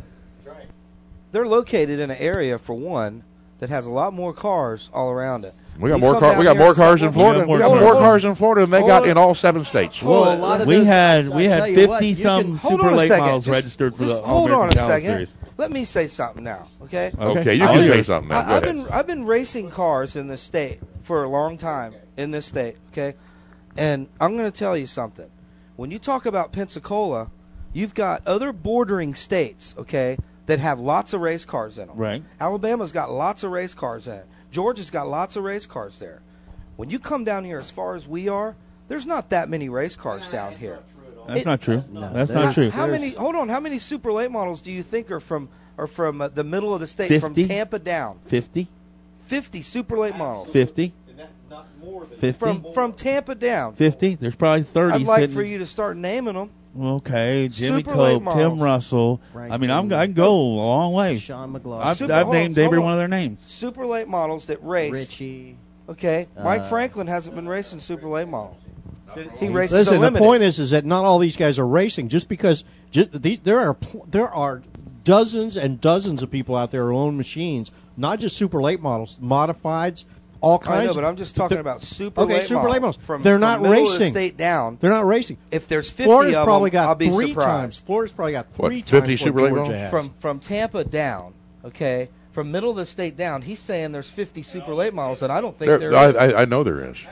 They're located in an area, for one, that has a lot more cars all around it. We got You more come car, down We got here more and cars say, in Florida. got We more got cars. more Hold cars on. in Florida than they Hold got on. in all seven states. Well, a lot of We those- had I we had tell you what, fifty you some can- Hold super on a late second. models Just- registered for just the hold on a All-American Challenge second. Series. Let me say something now, okay? Okay, you I'll can hear say it. something now. Go I, I've ahead. been I've been racing cars in this state for a long time in this state, okay? And I'm going to tell you something. When you talk about Pensacola, you've got other bordering states, okay, that have lots of race cars in them. Right. Alabama's got lots of race cars in it. Georgia's got lots of race cars there. When you come down here as far as we are, there's not that many race cars down here. That's It- not true. No, That's there's- not true. How many? Hold on. How many super late models do you think are from are from uh, the middle of the state, from fifty? Tampa down? Fifty. Fifty super late models. Fifty. Fifty. From from Tampa down. Fifty. There's probably thirty. I'd like sitting- for you to start naming them. Okay, Jimmy Super late Cope, models. Tim Russell. Frank I mean, I'm, Green. I can go a long way. Sean McLaughlin. I've, Super- I've hold on, named hold every on. one of their names. Super late models that race. Richie. Okay, Mike Uh, Franklin hasn't been racing super late models. He races Listen, a the limited. point is, is that not all these guys are racing. Just because just, these, there are pl- there are dozens and dozens of people out there who own machines, not just super late models, modifieds, all kinds. I know, of- but I'm just talking about super okay, late super models. late models. From, They're from not middle of the racing. state down. They're not racing. If there's fifty Florida's of probably them, got I'll be three surprised. times. Florida's probably got What, three fifty times super what late Georgia models? has. From from Tampa down, okay, from middle of the state down, he's saying there's fifty super late models, and I don't think There, there I, is. I, I know there is.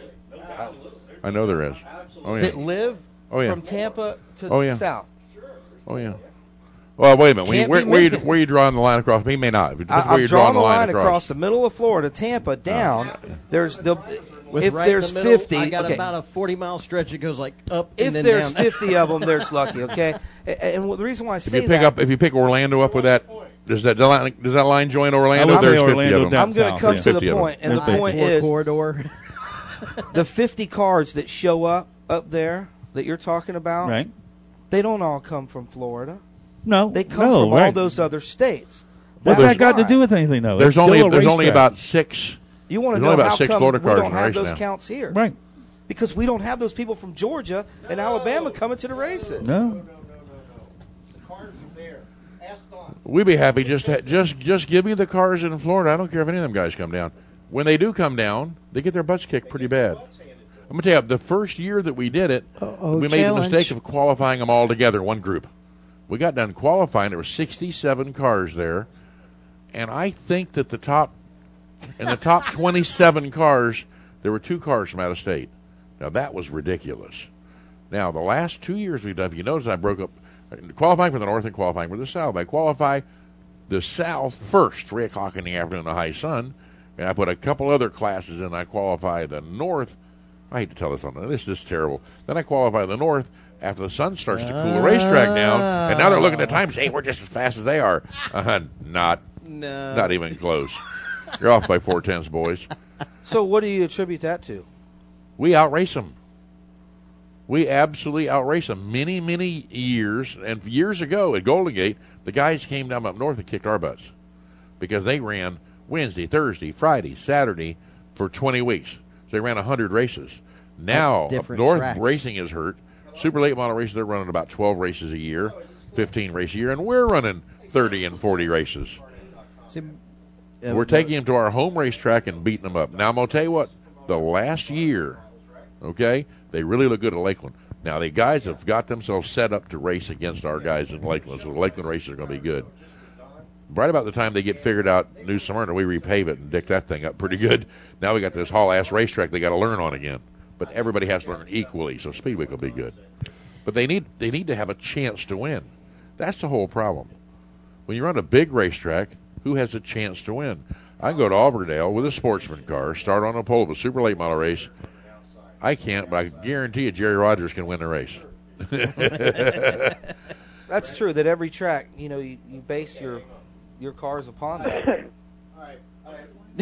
I know there is. Oh yeah. that live Oh, yeah. from Tampa to Oh, yeah. south. Oh yeah. Well, wait a minute. When you, Can't where, be where, you, making- where you drawing the line across? He may not. If you- I, where I'm you drawing drawing the line across. across the middle of Florida, Tampa down. There's the With if right there's in the middle, fifty. I got okay. about a forty mile stretch. It goes like up. If and then there's down. fifty of them, there's lucky. Okay, and, and the reason why I If say you pick that, up, if you pick Orlando up with that, does that does that line join Orlando? I would There's say fifty Orlando of them. down I'm going to south, come yeah. to the fifty of them. point, and the There's point Four is corridor. the fifty cars that show up up there that you're talking about. Right. They don't all come from Florida. No, They come no, from all right. those other states. What's That's that got to why. do with anything, though? There's It's only still a there's only racetrack. about six. You want to there's know only about how six come Florida we cars don't in the have race those now. counts here? Right. Because we don't have those people from Georgia and Alabama coming to the races. No. We'd be happy just to, just just give me the cars in Florida. I don't care if any of them guys come down. When they do come down, they get their butts kicked pretty bad. I'm gonna tell you, the first year that we did it, Uh-oh, we made challenge. the mistake of qualifying them all together, one group. We got done qualifying. There were sixty-seven cars there, and I think that the top in the top twenty-seven cars, there were two cars from out of state. Now that was ridiculous. Now the last two years we've done, if you notice, I broke up qualifying for the north and qualifying for the south. I qualify the south first, three o'clock in the afternoon in the high sun, and I put a couple other classes in. I qualify the north. I hate to tell this on this. This is terrible. Then I qualify the north after the sun starts to cool the racetrack down, and now they're looking at the time and say, hey, we're just as fast as they are. Uh, not. No. Not even close. You're off by four tenths, boys. So what do you attribute that to? We outrace them. We absolutely outrace them. Many, many years, and years ago at Golden Gate, the guys came down up north and kicked our butts because they ran Wednesday, Thursday, Friday, Saturday for twenty weeks. So they ran one hundred races. Now, up different north, tracks. racing is hurt. Super late model races, they're running about twelve races a year, fifteen races a year, and we're running thirty and forty races. See, We're taking them to our home racetrack and beating them up. Now, I'm going to tell you what, the last year, okay, they really look good at Lakeland. Now, the guys have got themselves set up to race against our guys in Lakeland, so the Lakeland races are going to be good. Right about the time they get figured out New Smyrna, we repave it and dick that thing up pretty good. Now we got this haul-ass racetrack they got to learn on again. But everybody has to learn equally, so Speed Week will be good. But they need they need to have a chance to win. That's the whole problem. When you run a big racetrack, who has a chance to win? I can go to Auburndale with a sportsman car, start on a pole of a super late model race. I can't, but I guarantee you Jerry Rogers can win the race. That's true, that every track, you know, you, you base your your cars upon that. All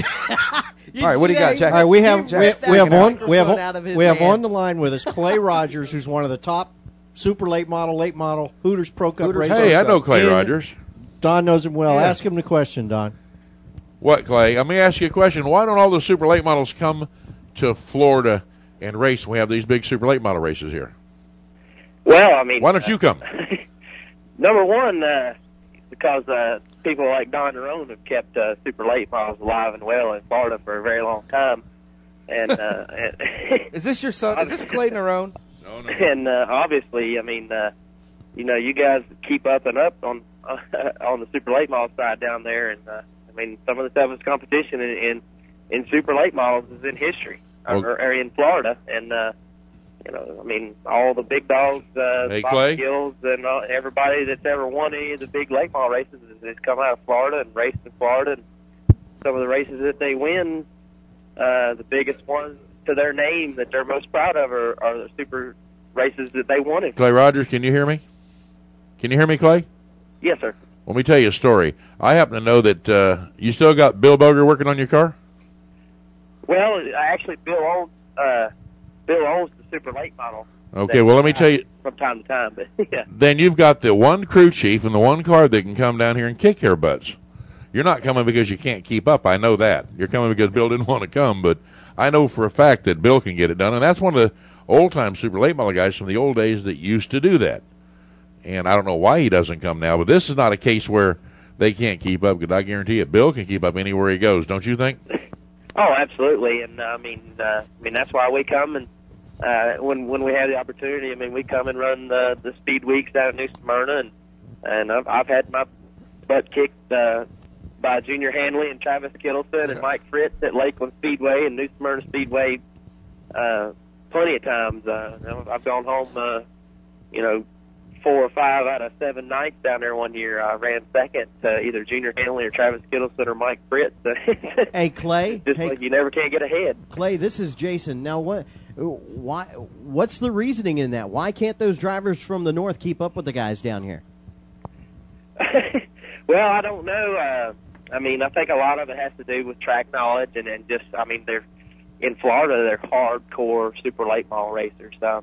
right, what do you got, Jack? All right, we have we, we have one we have out of his we have hand. on the line with us Clay Rogers, who's one of the top super late model, late model Hooters Pro Cup Hooters racers. Hey, I know Clay And Rogers. Don knows him well. Yeah. Ask him the question, Don. What, Clay? Let me ask you a question. Why don't all the super late models come to Florida and race when we have these big super late model races here? Well, I mean, Why don't you come? number one, uh, because uh, people like Don Nerone have kept uh, super late models alive and well in Florida for a very long time. And, uh, and Is this your son? Is this Clay Nerone? No, no. And uh, obviously, I mean, uh, you know, you guys keep up and up on uh, on the super late model side down there, and uh, I mean, some of the toughest competition in in, in super late models is in history, Well- or, or in Florida, and uh, you know, I mean, all the big dogs, uh, Hey, Bob Clay? Gills, and uh, everybody that's ever won any of the big late model races has, has come out of Florida and raced in Florida, and some of the races that they win, uh, the biggest ones to their name that they're most proud of are, are the super races that they won in. Clay Rogers, can you hear me? Can you hear me, Clay? Yes, sir. Let me tell you a story. I happen to know that uh, you still got Bill Boger working on your car? Well, I actually Bill owns uh, Bill owns the super late model. Okay, that well, let we me tell you. have from time to time, but yeah. Then you've got the one crew chief and the one car that can come down here and kick your butts. You're not coming because you can't keep up. I know that. You're coming because Bill didn't want to come, but I know for a fact that Bill can get it done, and that's one of the old-time super late model guys from the old days that used to do that. And I don't know why he doesn't come now, but this is not a case where they can't keep up, because I guarantee you Bill can keep up anywhere he goes, don't you think? Oh, absolutely, and uh, I mean, uh, I mean that's why we come and uh, when when we have the opportunity, I mean, we come and run the the speed weeks down at New Smyrna, and and I've, I've had my butt kicked uh, by Junior Hanley and Travis Kittleson and Mike Fritz at Lakeland Speedway and New Smyrna Speedway uh, plenty of times. Uh, you know, I've gone home, uh, you know, four or five out of seven nights down there one year. I ran second to either Junior Hanley or Travis Kittleson or Mike Fritz. Hey, Clay. Just hey, like you never can get ahead. Clay, this is Jason. Now, what? Why? What's the reasoning in that? Why can't those drivers from the north keep up with the guys down here? Well, I don't know. Uh, I mean, I think a lot of it has to do with track knowledge, and, and just, I mean, they're in Florida. They're hardcore super late model racers. So,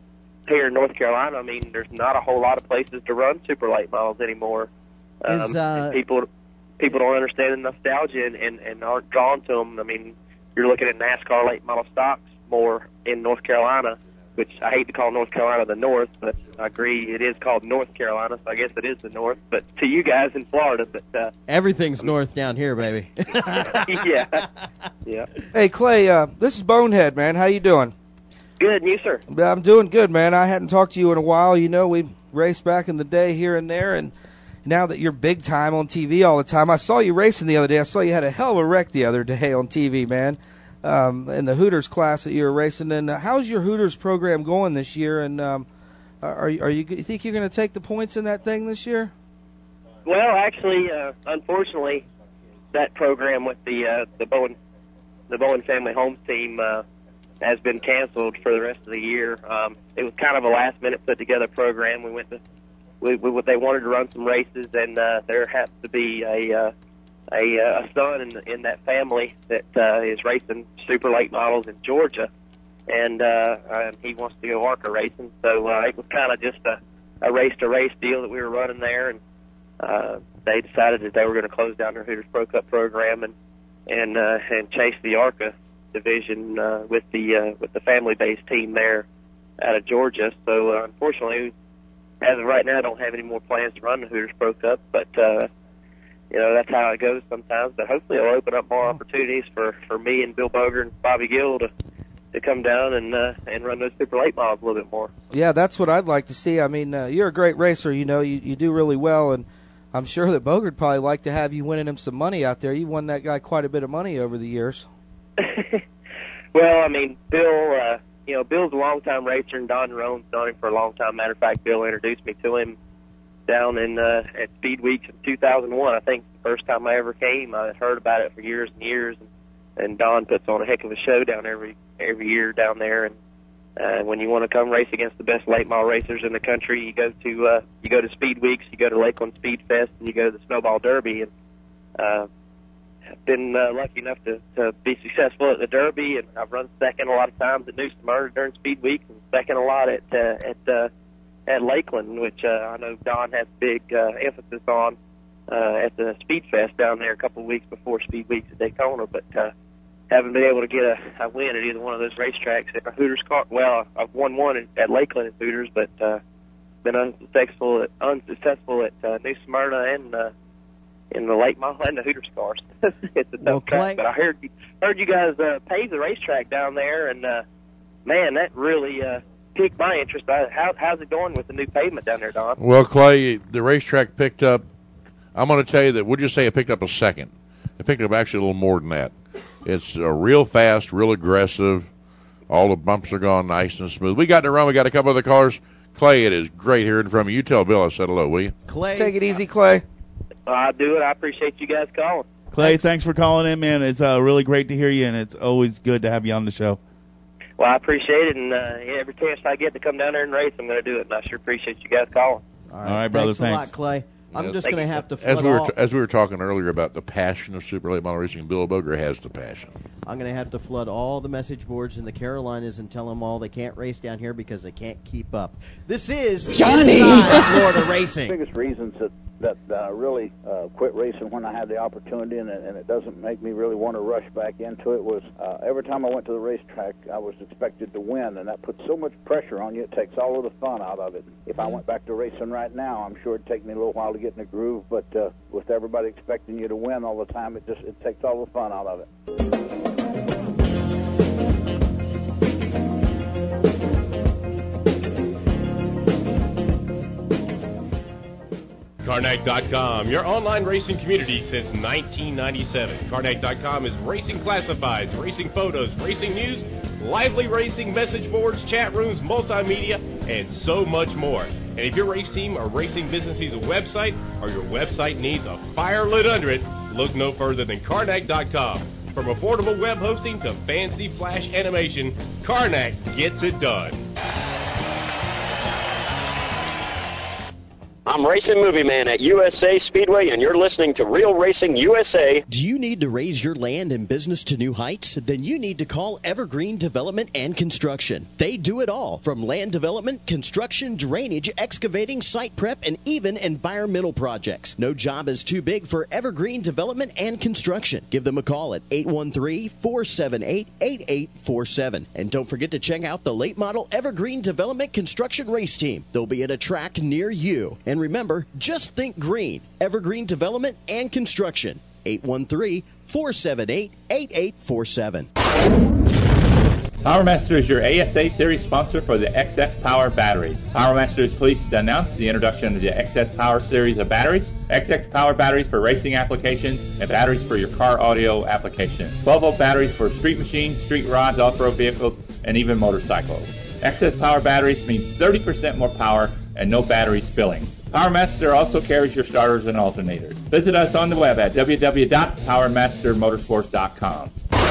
here in North Carolina, I mean, there's not a whole lot of places to run super late models anymore. Um, Is, uh, and people people don't understand the nostalgia and, and, and aren't drawn to them. I mean, you're looking at NASCAR late model stocks more in North Carolina, which I hate to call North Carolina the North, but I agree it is called North Carolina, so I guess it is the North. But to you guys in Florida, but uh, Everything's north down here, baby. yeah, yeah. Hey, Clay, uh, this is Bonehead, man. How you doing? Good, and you, sir? I'm doing good, man. I hadn't talked to you in a while. You know, we raced back in the day here and there, and now that you're big time on T V all the time, I saw you racing the other day. I saw you had a hell of a wreck the other day on T V, man, um, in the Hooters class that you were racing. And uh, how's your Hooters program going this year? And um, are, are you, you think you're going to take the points in that thing this year? Well, actually, uh, unfortunately, that program with the uh, the Bowen the Bowen Family Homes team uh, has been canceled for the rest of the year. Um, it was kind of a last minute put together program. We went to we, we they wanted to run some races, and uh, there has to be a uh, a, uh, a son in in that family that uh, is racing super late models in Georgia, and uh, and he wants to go ARCA racing. So uh, it was kind of just a, a race to race deal that we were running there, and uh, they decided that they were going to close down their Hooters Pro Cup program and and uh, and chase the ARCA division uh, with the uh, with the family-based team there out of Georgia. So uh, unfortunately, as of right now, I don't have any more plans to run the Hooters Pro Cup. But uh, you know, that's how it goes sometimes. But hopefully, it'll open up more opportunities for, for me and Bill Boger and Bobby Gill to to come down and uh, and run those super late models a little bit more. Yeah, that's what I'd like to see. I mean, uh, you're a great racer. You know, you, you do really well, and I'm sure that Boger'd probably like to have you winning him some money out there. You won that guy quite a bit of money over the years. Well, I mean, Bill, uh, you know, Bill's a long-time racer, and Don Roan's known him for a long time. Matter of fact, Bill introduced me to him down in uh, at Speed Weeks in two thousand one. I think the first time I ever came, I had heard about it for years and years, and, and Don puts on a heck of a show down every every year down there. And uh, when you want to come race against the best late model racers in the country, you go to uh, you go to Speed Weeks, you go to Lakeland Speed Fest, and you go to the Snowball Derby. And uh, I've been uh, lucky enough to, to be successful at the Derby, and I've run second a lot of times at New Smyrna during Speed Week, and second a lot at uh, at uh, at Lakeland, which uh, I know Don has big uh, emphasis on uh, at the Speed Fest down there a couple of weeks before Speed Weeks at Daytona. But uh, haven't been able to get a, a win at either one of those racetracks. At Hooters car, well, I've won one at, at Lakeland at Hooters, but uh, been unsuccessful at, unsuccessful at uh, New Smyrna and uh, in the late model and the Hooters cars. It's a tough Well, Clay- track, but I heard you, heard you guys uh, pave the racetrack down there, and uh, man, that really uh, piqued my interest. I, how, how's it going with the new pavement down there, Don? Well, Clay, the racetrack picked up, I'm going to tell you that, we'll just say it picked up a second. It picked up actually a little more than that. It's uh, real fast, real aggressive. All the bumps are gone nice and smooth. We got to run. We got a couple other cars. Clay, it is great hearing from you. You tell Bill I said hello, will you? Clay, Take it easy, Clay. I do it. I appreciate you guys calling. Clay, thanks. thanks for calling in, man. It's uh, really great to hear you, and it's always good to have you on the show. Well, I appreciate it, and uh, every chance I get to come down there and race, I'm going to do it, and I sure appreciate you guys calling. All right, All right, brother, Thanks a lot, thanks. Clay. I'm Yes. just Thank going to you. have to As flood we were all. t- as we were talking earlier about the passion of super late model racing, Bill Boger has the passion. I'm going to have to flood all the message boards in the Carolinas and tell them all they can't race down here because they can't keep up. This is Johnny! Inside Florida The Racing. biggest reasons that that uh, really uh, quit racing when I had the opportunity, and, it- and it doesn't make me really want to rush back into it, was uh, every time I went to the racetrack, I was expected to win, and that puts so much pressure on you, it takes all of the fun out of it. If I went back to racing right now, I'm sure it'd take me a little while to get in the groove, but uh, with everybody expecting you to win all the time, it just it takes all the fun out of it. Carnac dot com, your online racing community since nineteen ninety-seven. Carnac dot com is racing classifieds, racing photos, racing news, lively racing message boards, chat rooms, multimedia, and so much more. And if your race team or racing business needs a website, or your website needs a fire lit under it, look no further than Carnac dot com. From affordable web hosting to fancy flash animation, Carnac gets it done. I'm Racing Movie Man at U S A Speedway, and you're listening to Real Racing U S A. Do you need to raise your land and business to new heights? Then you need to call Evergreen Development and Construction. They do it all, from land development, construction, drainage, excavating, site prep, and even environmental projects. No job is too big for Evergreen Development and Construction. Give them a call at eight one three, four seven eight, eight eight four seven. And don't forget to check out the late model Evergreen Development Construction Race Team. They'll be at a track near you. And remember, just think green. Evergreen Development and Construction. eight one three, four seven eight, eight eight four seven. PowerMaster is your A S A Series sponsor for the X S Power batteries. PowerMaster is pleased to announce the introduction of the X S Power series of batteries. X S Power batteries for racing applications and batteries for your car audio application. twelve volt batteries for street machines, street rods, off-road vehicles, and even motorcycles. X S Power batteries means thirty percent more power and no battery spilling. PowerMaster also carries your starters and alternators. Visit us on the web at w w w dot power master motorsports dot com.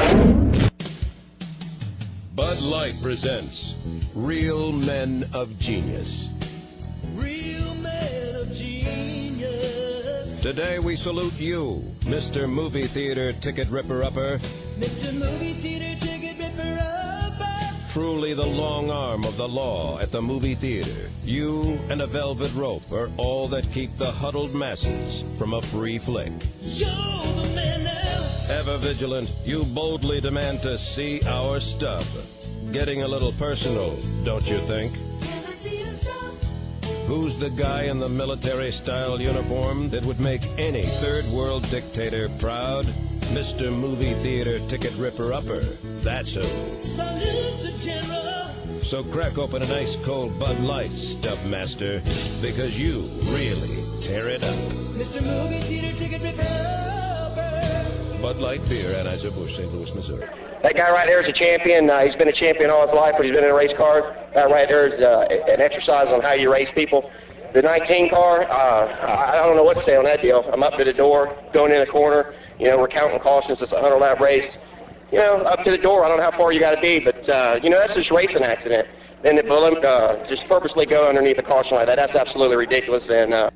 Bud Light presents Real Men of Genius. Real men of genius. Today we salute you, Mister Movie Theater Ticket Ripper-Upper. Mister Movie Theater Ticket Ripper-Upper. Truly the long arm of the law at the movie theater. You and a velvet rope are all that keep the huddled masses from a free flick. You're the man now. Ever vigilant, you boldly demand to see our stub. Getting a little personal, don't you think? Can I see your stub? Who's the guy in the military-style uniform that would make any third-world dictator proud? Mister Movie Theater Ticket Ripper-Upper. That's who. Salute the general. So crack open an ice-cold Bud Light, Stub Master, because you really tear it up. Mister Movie Theater Ticket Ripper-Upper. Bud Light Beer, Anheuser-Busch, Saint Louis, Missouri. That guy right there is a champion. Uh, he's been a champion all his life, but he's been in a race car. That right there is uh, an exercise on how you race people. The nineteen car, uh, I don't know what to say on that deal. I'm up to the door, going in the corner. You know, we're counting cautions. It's a hundred lap race. You know, up to the door. I don't know how far you got to be, but uh, you know, that's just racing accident. Then the balloon uh, just purposely go underneath the caution like that. That's absolutely ridiculous. And uh,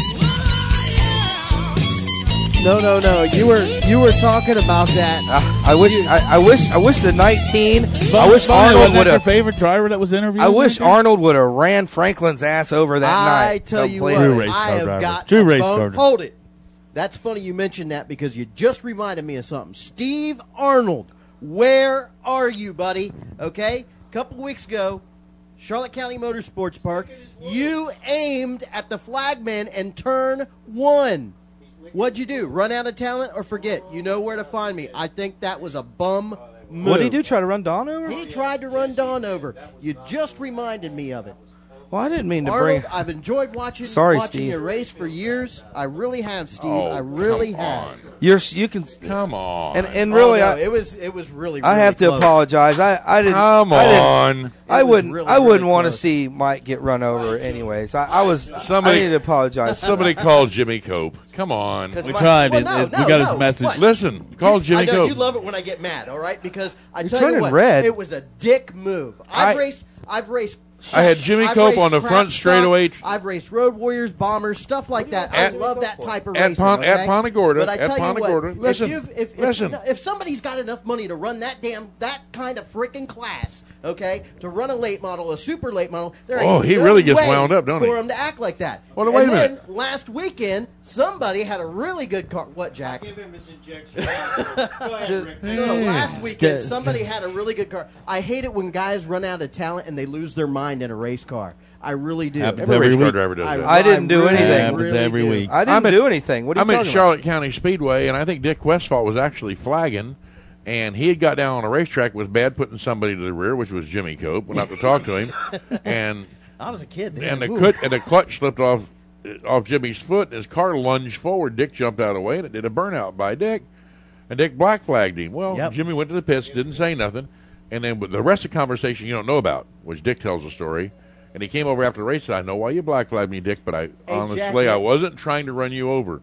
No, no, no. You were you were talking about that. Uh, I wish I, I wish I wish the nineteen. But I wish Bonnie, Arnold wasn't that would your have. favorite driver that was interviewed. I wish there? Arnold would have ran Franklin's ass over that I night. tell you completely. what, race I car have driver. got True a race bone- car driver. Hold it. That's funny you mentioned that because you just reminded me of something. Steve Arnold, where are you, buddy? Okay, a couple weeks ago, Charlotte County Motorsports Park, you aimed at the flagman and turn one. What'd you do? Run out of talent or forget? You know where to find me. I think that was a bum move. What did he do? Try to run Don over? He tried to run Don over. You just reminded me of it. Well, I didn't mean to Arnold, bring. I've enjoyed watching Sorry, watching Steve. you race for years. I really have, Steve. Oh, I really come have. on. You're you can Come on. and and really Oh, no, I, it was it was really. I really have to close. apologize. I I didn't. Come I didn't- on. I It was wouldn't. really, I wouldn't really want to close. see Mike get run over. Anyways, I, I was. Somebody- I need to apologize. Somebody called Jimmy Cope. Come on. Because We my- tried. Well, it, no, it- no, we got no. his message. What? Listen, call Jimmy I know Cope. you love it when I get mad. All right, because I You're tell you turning what, red. it was a dick move. I've I- raced. I've raced. I had Jimmy I've Cope raced on the crap front stuff. straightaway. I've raced Road Warriors, Bombers, stuff like that. At- I love that type of at racing. Pon- okay? at Ponta Gorda, But I at tell Ponta you what, Gorda, if listen, you've- if, if, listen. if somebody's got enough money to run that damn that kind of freaking class, okay, to run a late model, a super late model, there ain't Oh, he no really gets way wound up, don't he? for him to act like that. Well, wait and a then minute. last weekend, somebody had a really good car. What, Jack? Give him his injection. Go ahead, Rick. No, last Hey. weekend Sk- somebody had a really good car. I hate it when guys run out of talent and they lose their mind in a race car. I really do. Happens Every every race car week. driver does that. I didn't do really, anything. Happens really every do. week. I didn't I'm at- do anything. What are you I'm at talking Charlotte County Speedway, and I think Dick Westphal was actually flagging, and he had got down on a racetrack, was bad putting somebody to the rear, which was Jimmy Cope. Went out to talk to him, and I was a kid then. and the Ooh. cut and the clutch slipped off off Jimmy's foot, and his car lunged forward. Dick jumped out of the way, and it did a burnout by Dick, and Dick black flagged him. Well, Yep. Jimmy went to the pits, didn't say nothing, and then the rest of the conversation you don't know about, which Dick tells the story. And he came over after the race and said, I know why you black flagged me, Dick, but I Hey, honestly, Jack, I yeah. wasn't trying to run you over.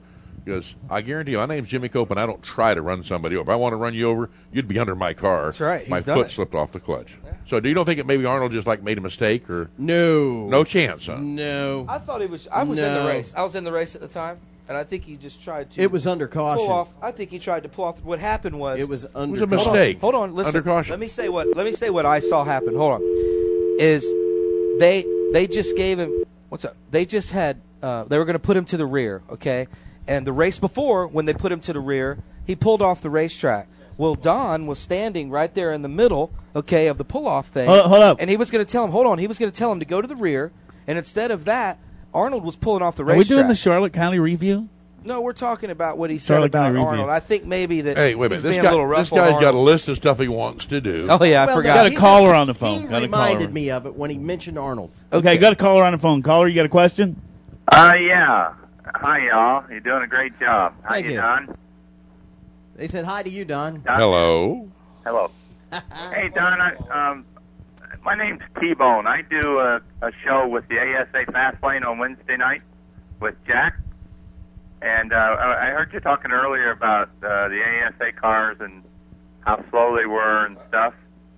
Because I guarantee you, my name's Jimmy Cope, and I don't try to run somebody over. If I want to run you over, you'd be under my car. That's right. He's My done foot it. slipped off the clutch. Yeah. So do you don't think that maybe Arnold just like made a mistake or no, no chance, huh? No. I thought he was. I was in the No. race. I was in the race at the time, and I think he just tried to. It was under caution. Pull off. I think he tried to pull off. What happened was It was under It was a caution. mistake. Hold on. Hold on listen. Under caution. Let me say what. Let me say what I saw happen. Hold on. Is they they just gave him what's up? They just had uh, they were going to put him to the rear. Okay. And the race before, when they put him to the rear, he pulled off the racetrack. Well, Don was standing right there in the middle, okay, of the pull-off thing. Hold, hold up. And he was going to tell him, hold on, he was going to tell him to go to the rear. And instead of that, Arnold was pulling off the Are we racetrack. doing the Charlotte County review? No, we're talking about what he said Charlotte about County review. Arnold. I think maybe that Hey, wait a minute. he's This, being guy, a little rough this guy's on got a Arnold. list of stuff he wants to do. Oh, yeah, I Well, forgot. Got a he caller just- on the phone. He Got a reminded caller. me of it when he mentioned Arnold. Okay, got a caller on the phone. Caller, you got a question? Uh, yeah. Hi, y'all. You're doing a great job. How Thank you, you. Don? They said hi to you, Don. Don? Hello. Hello. Hey, Don. I, um, my name's T-Bone. I do a, a show with the A S A Fast Lane on Wednesday night with Jack. And uh, I I heard you talking earlier about uh, the A S A cars and how slow they were and stuff.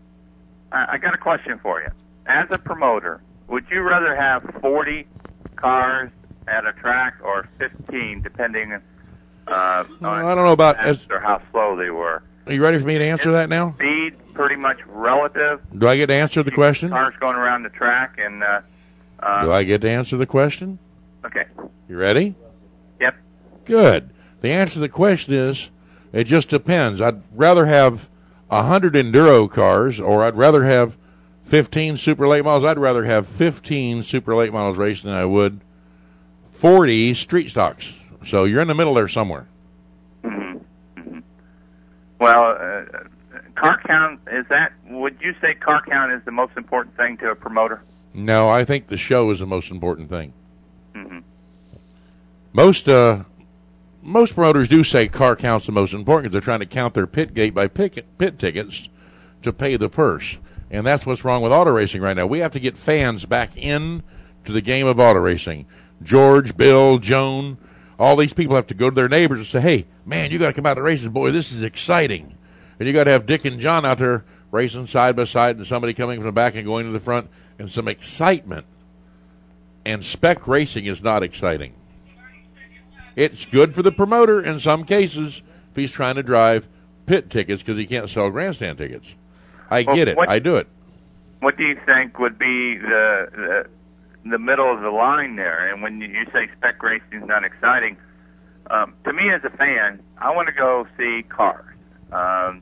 I, I got a question for you. As a promoter, would you rather have forty cars at a track or fifteen, depending uh, on I don't know about as, or how slow they were? Are you ready for me to answer that now? Speed pretty much relative. Do I get to answer the question? Cars going around the track and. Uh, uh, Do I get to answer the question? Okay. You ready? Yep. Good. The answer to the question is, it just depends. I'd rather have one hundred enduro cars, or I'd rather have fifteen super late models. I'd rather have fifteen super late models racing than I would forty street stocks. So you're in the middle there somewhere. Mm-hmm. Mm-hmm. Well, uh, car count, is that, would you say car count is the most important thing to a promoter? No, I think the show is the most important thing. Mm-hmm. Most uh, most promoters do say car count's the most important because they're trying to count their pit gate by pit, pit tickets to pay the purse. And that's what's wrong with auto racing right now. We have to get fans back in to the game of auto racing. George, Bill, Joan, all these people have to go to their neighbors and say, hey, man, you got to come out to races. Boy, this is exciting. And you got to have Dick and John out there racing side by side and somebody coming from the back and going to the front and some excitement. And spec racing is not exciting. It's good for the promoter in some cases if he's trying to drive pit tickets because he can't sell grandstand tickets. I Well, get it. what- I do it. What do you think would be the, the the middle of the line there? And when you, you say spec racing is not exciting, um, to me as a fan, I want to go see cars. Um,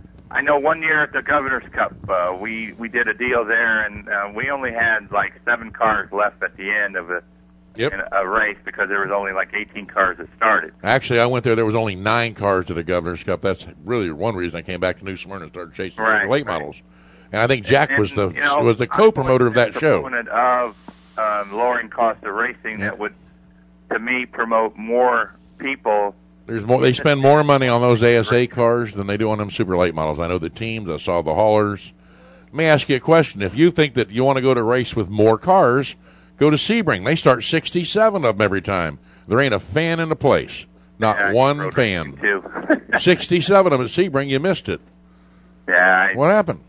I know one year at the Governor's Cup, uh, we we did a deal there, and uh, we only had like seven cars left at the end of a, Yep. in a, a race because there was only like eighteen cars that started. Actually, I went there. There was only nine cars to the Governor's Cup. That's really one reason I came back to New Smyrna and started chasing Right, super late right. models. And I think Jack And, was the you know, was the I'm co-promoter of that a show. proponent of um, lowering cost of racing that would, to me, promote more people. There's more. They spend more money on those A S A cars than they do on them super late models. I know the teams. I saw the haulers. Let me ask you a question. If you think that you want to go to a race with more cars, go to Sebring. They start sixty-seven of them every time. There ain't a fan in the place. Not Yeah, one road fan. racing, too. sixty-seven of them at Sebring. You missed it. Yeah. I, What happened?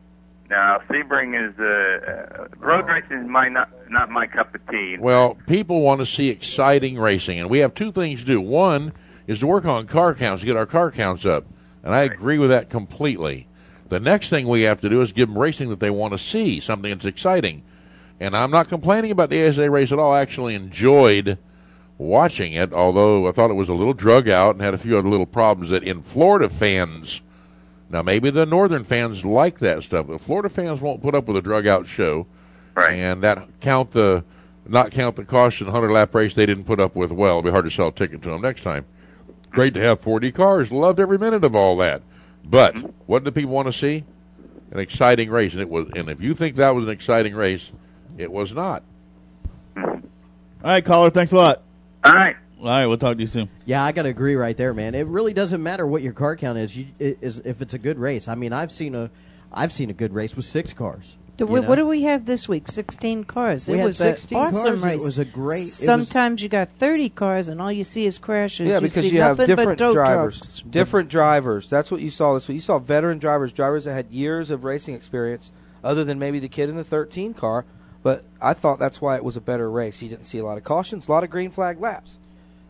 Now, Sebring is uh, uh, road racing is my not not my cup of tea. Well, people want to see exciting racing, and we have two things to do. One is to work on car counts, get our car counts up, and I agree with that completely. The next thing we have to do is give them racing that they want to see, something that's exciting. And I'm not complaining about the A S A race at all. I actually enjoyed watching it, although I thought it was a little drug out and had a few other little problems that in Florida fans, now maybe the northern fans like that stuff, but Florida fans won't put up with a drug out show. Right. And that count the, not count the caution one hundred lap race they didn't put up with well. It'll be hard to sell a ticket to them next time. Great to have forty cars. Loved every minute of all that. But what do people want to see? An exciting race. And it was. And if you think that was an exciting race, it was not. All right, caller. Thanks a lot. All right. All right, we'll talk to you soon. Yeah, I got to agree right there, man. It really doesn't matter what your car count is. You, it, is if it's a good race. I mean, I've seen a, I've seen a good race with six cars. Do You we, know? what do we have this week? Sixteen cars. We it had was sixteen an awesome cars, and race. it was a great- it was- Sometimes you got thirty cars, and all you see is crashes. Yeah, you because see you have nothing different but tow drivers. trucks. Different drivers. That's what you saw this week. You saw veteran drivers, drivers that had years of racing experience, other than maybe the kid in the thirteen car. But I thought that's why it was a better race. You didn't see a lot of cautions, a lot of green flag laps.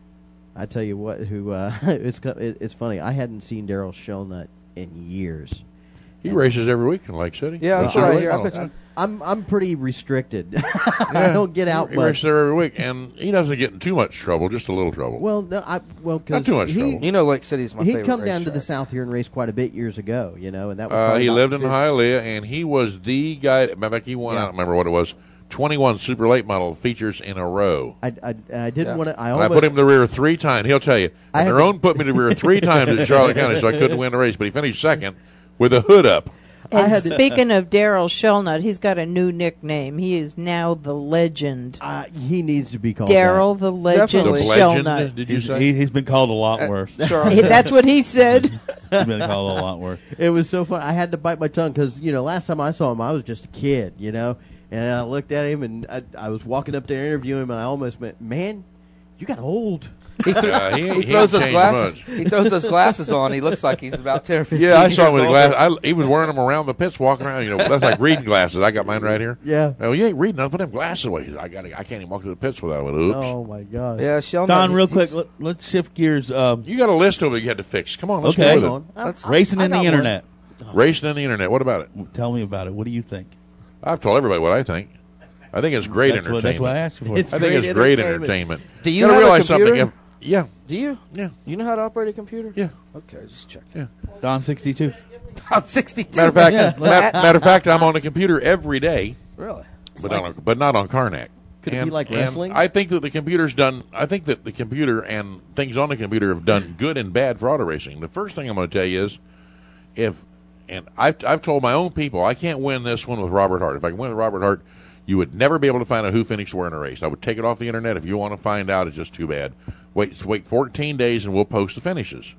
I tell you what, who uh, it's co- it, it's funny. I hadn't seen Daryl Shelnut in years. He races every week in Lake City. Yeah, That's I'm, right right here. I'm, I'm I'm pretty restricted. I don't get out He much. races there every week, and he doesn't get in too much trouble, just a little trouble. Well, no, I well Not because too much he, trouble. You know, Lake City's my he'd favorite come down to racetrack. the south here and race quite a bit years ago, you know, and that was Uh, probably he about lived in fifty Hialeah, and he was the guy. Remember, he won. I don't remember what it was. Twenty-one super late model features in a row. I, I, and I didn't Yeah. want to. I And I almost put him in the rear three times. He'll tell you. I And had their to- own put me to the rear three times in Charlotte County, so I couldn't win the race. But he finished second with a hood up. And speaking of Daryl Shelnut, he's got a new nickname. He is now the legend. Uh, he needs to be called Daryl the Legend The legend, Shelnut. did you He's, say? he, he's been called a lot Uh, worse. He- That's what he said. He's been called a lot worse. It was so fun. I had to bite my tongue because you know last time I saw him, I was just a kid, you know, and I looked at him and I, I was walking up there to interview him, and I almost went, "Man, you got old." He, th- Yeah, he- he he throws ain't those changed glasses. much. He throws those glasses on. He looks like he's about ten or fifteen. Yeah, I saw him with years the older. glasses. I, he was wearing them around the pits, walking around. You know, that's like reading glasses. I got mine right here. Yeah. Oh, you ain't reading. I put them glasses away. He said, I got. I can't even walk through the pits without them. Oops. Oh my gosh. Yeah, Shelnut. Don, real he's- quick, let, let's shift gears. Um, You got a list over that you had to fix. Come on, let's okay, go with it. That's- racing I in the got one. internet. Racing on the internet. What about it? Tell me about it. What do you think? I've told everybody what I think. I think it's great That's what- entertainment. that's what I asked you for. It's I think great it's great entertainment. entertainment. Do you gotta have a realize computer? something? If, yeah, Do you? yeah, You know how to operate a computer? yeah. Okay, just check. Yeah. Don sixty-two. I'm sixty-two. Matter of fact, Yeah. ma- matter of fact, I'm on the computer every day, Really? but not on, but not on Karnak. Could it And- be like and wrestling? I think that the computer's done. I think that the computer and things on the computer have done good and bad for auto racing. The first thing I'm going to tell you is, if and I've I've told my own people I can't win this one with Robert Hart. If I can win with Robert Hart, you would never be able to find out who finished where in a race. I would take it off the internet. If you want to find out, it's just too bad. Wait, wait fourteen days and we'll post the finishes.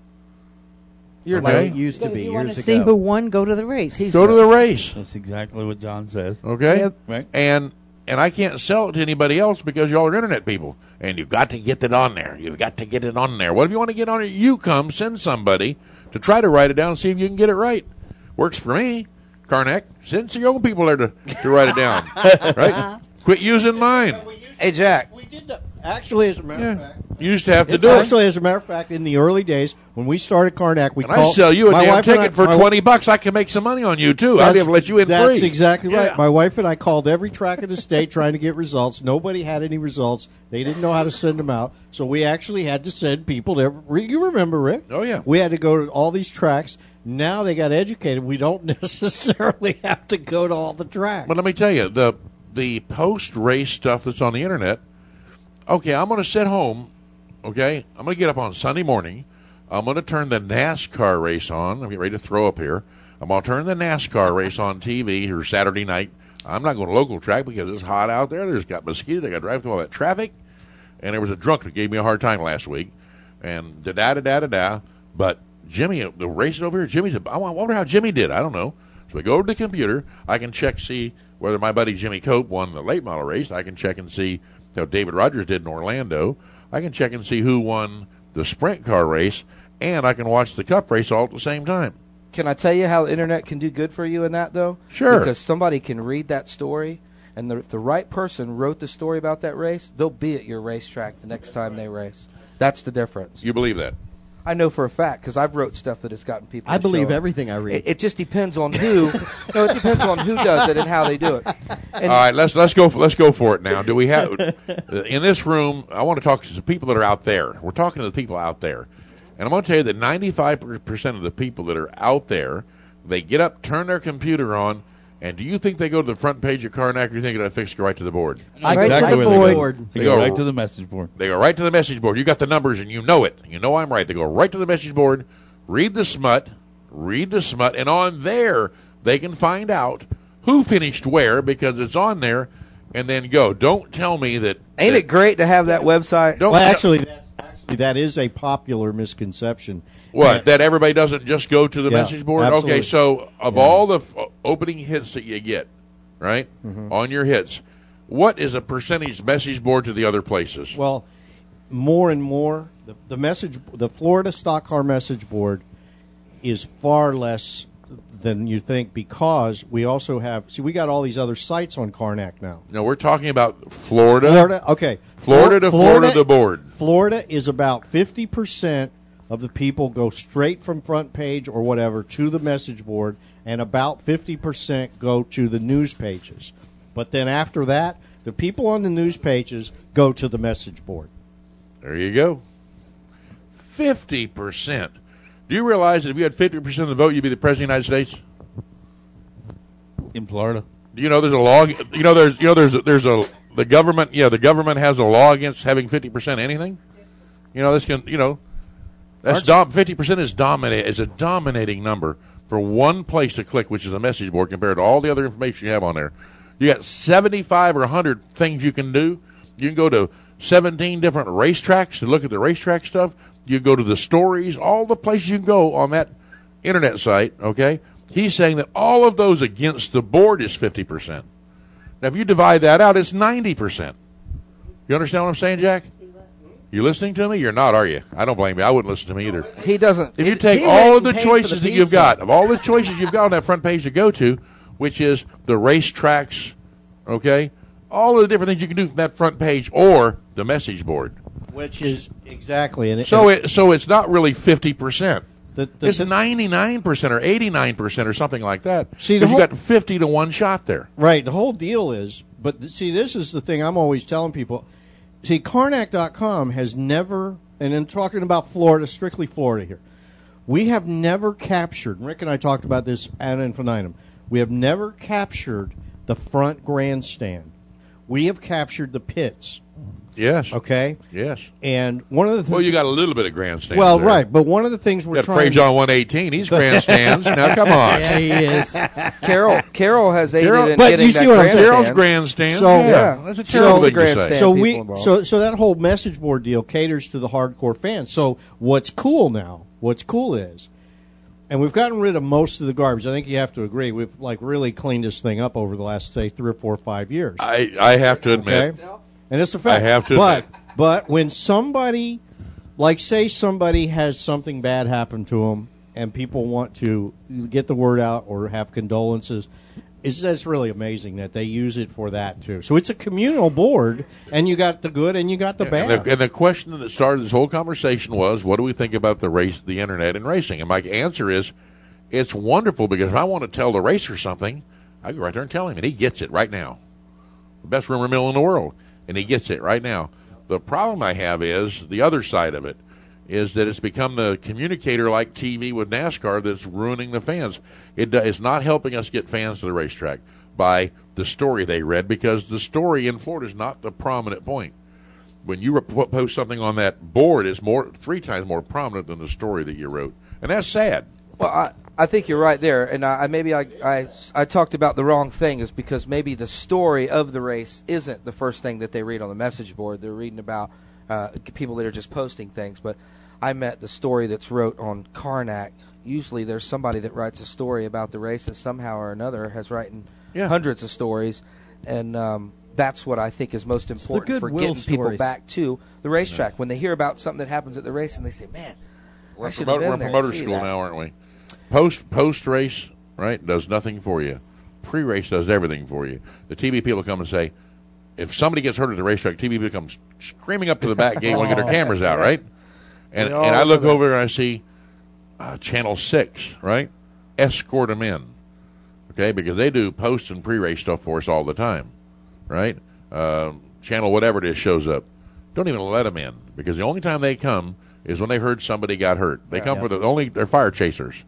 You're Okay. like it used to If be you want years to see ago. who won, go to the race. Go to the race. That's exactly what John says. Okay. Yep. Right. And and I can't sell it to anybody else because y'all are internet people. And you've got to get it on there. You've got to get it on there. What if you want to get on it? You come, send somebody to try to write it down and see if you can get it right. Works for me. Karnak, send some your own people there to, to write it down. Right? Quit using mine. Hey, Jack. We did that. Actually, as a matter of Yeah. fact, You used to have to it's do it. actually, as a matter of fact, in the early days when we started Karnak, we And I called. sell you a my damn wife and ticket I- for my- twenty bucks. I can make some money on you too. I'll be That's- able to let you in That's free. exactly right. Yeah. My wife and I called every track in the state trying to get results. Nobody had any results. They didn't know how to send them out, so we actually had to send people to. Every, you remember, Rick? Oh yeah. We had to go to all these tracks. Now they got educated. We don't necessarily have to go to all the tracks. But let me tell you, the the post race stuff that's on the internet. Okay, I'm going to sit home. Okay, I'm going to get up on Sunday morning. I'm going to turn the NASCAR race on. I'm getting ready to throw up here. I'm going to turn the NASCAR race on T V or Saturday night. I'm not going to local track because it's hot out there. There's got mosquitoes. I got to drive through all that traffic. And there was a drunk that gave me a hard time last week. And da da da da da da. But Jimmy, the race over here, Jimmy's. A, I wonder how Jimmy did. I don't know. So I go over to the computer. I can check see whether my buddy Jimmy Cope won the late model race. I can check and see how David Rogers did in Orlando. I can check and see who won the sprint car race, and I can watch the cup race all at the same time. Can I tell you how the internet can do good for you in that, though? Sure. Because somebody can read that story, and the, if the right person wrote the story about that race, they'll be at your racetrack the next time they race. That's the difference. You believe that? I know for a fact because I've wrote stuff that has gotten people. I to believe show up. everything I read. It, it just depends on who. No, it depends on who does it and how they do it. And All right, let's let's go let's go for it now. Do we have in this room? I want to talk to the people that are out there. We're talking to the people out there, and I'm going to tell you that ninety-five percent of the people that are out there, they get up, turn their computer on, and do you think they go to the front page of Karnak, or do you think they're fixed to go right to the board? I Right go to to the the board. board. They go right to the message board. They go right to the message board. You got the numbers, and you know it. You know I'm right. They go right to the message board, read the smut, read the smut, and on there they can find out who finished where because it's on there, and then go. Don't tell me that. ain't that, it great to have that website? Don't Well, tell- actually, that's, actually, that is a popular misconception. What, that everybody doesn't just go to the Yeah, message board? absolutely. Okay, so of Yeah. all the f- opening hits that you get, right, Mhm. on your hits. What is a percentage message board to the other places? Well, more and more, the, the message, the Florida stock car message board is far less than you think because we also have, see, we got all these other sites on Karnak now. No, we're talking about Florida. Florida, okay. Florida to Florida, the board. Florida is about fifty percent of the people go straight from front page or whatever to the message board, and about fifty percent go to the news pages. But then after that, the people on the news pages go to the message board. There you go. fifty percent. Do you realize that if you had fifty percent of the vote, you'd be the President of the United States? In Florida. Do you know there's a law? You know there's you know there's there's a the government yeah the government has a law against having fifty percent anything. You know this can you know that's dom- fifty percent is dominate is a dominating number for one place to click, which is a message board, compared to all the other information you have on there. You got seventy-five or one hundred things you can do. You can go to seventeen different racetracks to look at the racetrack stuff. You go to the stories, all the places you can go on that internet site, okay? He's saying that all of those against the board is fifty percent. Now, if you divide that out, it's ninety percent. You understand what I'm saying, Jack? You listening to me? You're not, are you? I don't blame you. I wouldn't listen to me either. He doesn't. If you he- take he all went of the and paid choices for the that you've pizza. got, of all the choices you've got on that front page to go to, which is the racetracks, okay, all of the different things you can do from that front page or the message board. Which is exactly. And So it so it's not really fifty percent. The, the, It's ninety-nine percent or eighty-nine percent or something like that. See, the Because you whole- got fifty to one shot there. Right. The whole deal is, but th- see, this is the thing I'm always telling people. See, Karnak dot com has never, and I'm talking about Florida, strictly Florida here, we have never captured, Rick and I talked about this ad infinitum, we have never captured the front grandstand. We have captured the pits. Yes. Okay? Yes. And one of the things. Well, you got a little bit of grandstands. Well, there. right, but one of the things we're got trying. Frazier on one eighteen. He's grandstands. Now, come on. Yeah, he is. Carol, Carol has aided Carol- in but getting you see that what I'm grandstand. saying? Carol's grandstand. So Yeah, yeah, that's a terrible thing to say. So people we involved. so so that whole message board deal caters to the hardcore fans. So what's cool now? What's cool is, and we've gotten rid of most of the garbage. I think you have to agree. We've like really cleaned this thing up over the last say three or four or five years. I I have to admit. Okay? And it's a fact. I have to But admit. but when somebody, like say somebody has something bad happen to them, and people want to get the word out or have condolences, it's that's really amazing that they use it for that too. So it's a communal board, and you got the good and you got the And bad. the, and the question that started this whole conversation was, what do we think about the race, the internet, and racing? And my answer is, it's wonderful because if I want to tell the racer something, I go right there and tell him, and he gets it right now. The best rumor mill in the world, and he gets it right now. The problem I have is the other side of it is that it's become the communicator like T V with NASCAR that's ruining the fans. It do- it's not helping us get fans to the racetrack by the story they read, because the story in Florida is not the prominent point. When you rep- post something on that board, it's more three times more prominent than the story that you wrote, and that's sad. Well, I, I think you're right there, and I, I maybe I, I I talked about the wrong thing, is because maybe the story of the race isn't the first thing that they read on the message board. They're reading about uh, people that are just posting things. But I meant the story that's wrote on Karnak. Usually, there's somebody that writes a story about the race, and somehow or another has written Yeah. hundreds of stories, and um, that's what I think is most important for goodwill getting people stories. back to the racetrack. When they hear about something that happens at the race, and they say, "Man, I We're, should promote, have we're been in there promoter to see school that." now, aren't we? Post post race, right, does nothing for you. Pre race does everything for you. The T V people come and say, if somebody gets hurt at the racetrack, T V comes screaming up to the back gate, want to get their cameras out, right? And We all and I look know that. over and I see uh, Channel Six, right? Escort them in, okay, because they do post and pre race stuff for us all the time, right? Uh, channel whatever it is shows up. Don't even let them in, because the only time they come is when they heard somebody got hurt. They Yeah. come Yeah. for the only they're fire chasers.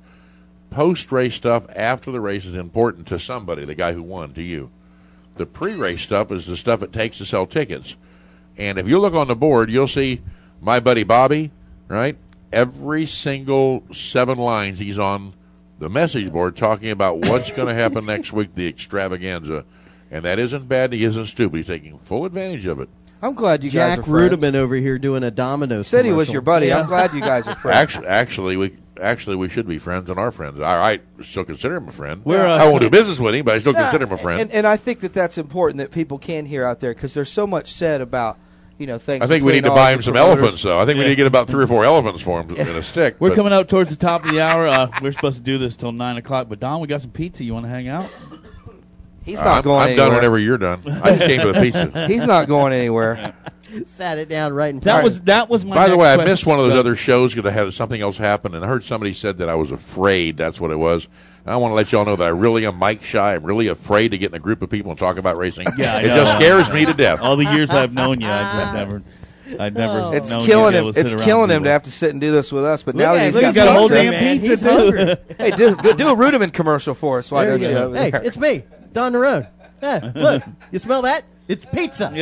Post race stuff after the race is important to somebody, the guy who won, to you. The pre race stuff is the stuff it takes to sell tickets. And if you look on the board, you'll see my buddy Bobby, right? Every single seven lines he's on the message board talking about what's going to happen next week, the extravaganza. And that isn't bad. He isn't stupid. He's taking full advantage of it. I'm glad you Jack guys are friends. Rudeman over here doing a Domino's Said he was commercial. your buddy. Yeah. I'm glad you guys are friends. Actually, actually, we actually we should be friends and are friends. I, I still consider him a friend. We're, uh, I won't do business with him, but I still Yeah, consider him a friend. And, and I think that that's important that people can hear out there because there's so much said about, you know, things. I think we between need to all buy the him some promoters. elephants, though. I think we need to get about three or four elephants for him in a stick. We're but- coming up towards the top of the hour. Uh, we're supposed to do this till nine o'clock. But Don, we got some pizza. You want to hang out? He's Uh, not I'm- going I'm anywhere. done whenever you're done. I just came for the pizza. He's not going anywhere. Sat it down right in front. That was that was my. By the next way, I question. missed one of those Go. other shows because I had something else happen, and I heard somebody said that I was afraid. That's what it was. And I want to let y'all know that I really am mic shy. I'm really afraid to get in a group of people and talk about racing. Yeah, I it know. just scares me to death. All the years I've known you, I've never, I've never. It's known killing you to be him. able to sit It's around killing him people. to have to sit and do this with us. But Look now at that him. he's Look, got, he's got a whole pizza- damn pizza, too. Hey, do, go- do a Rudiman commercial for us. Why There don't you you? go. Hey, it's me, Don Nerone. Yeah, look, you smell that? It's pizza.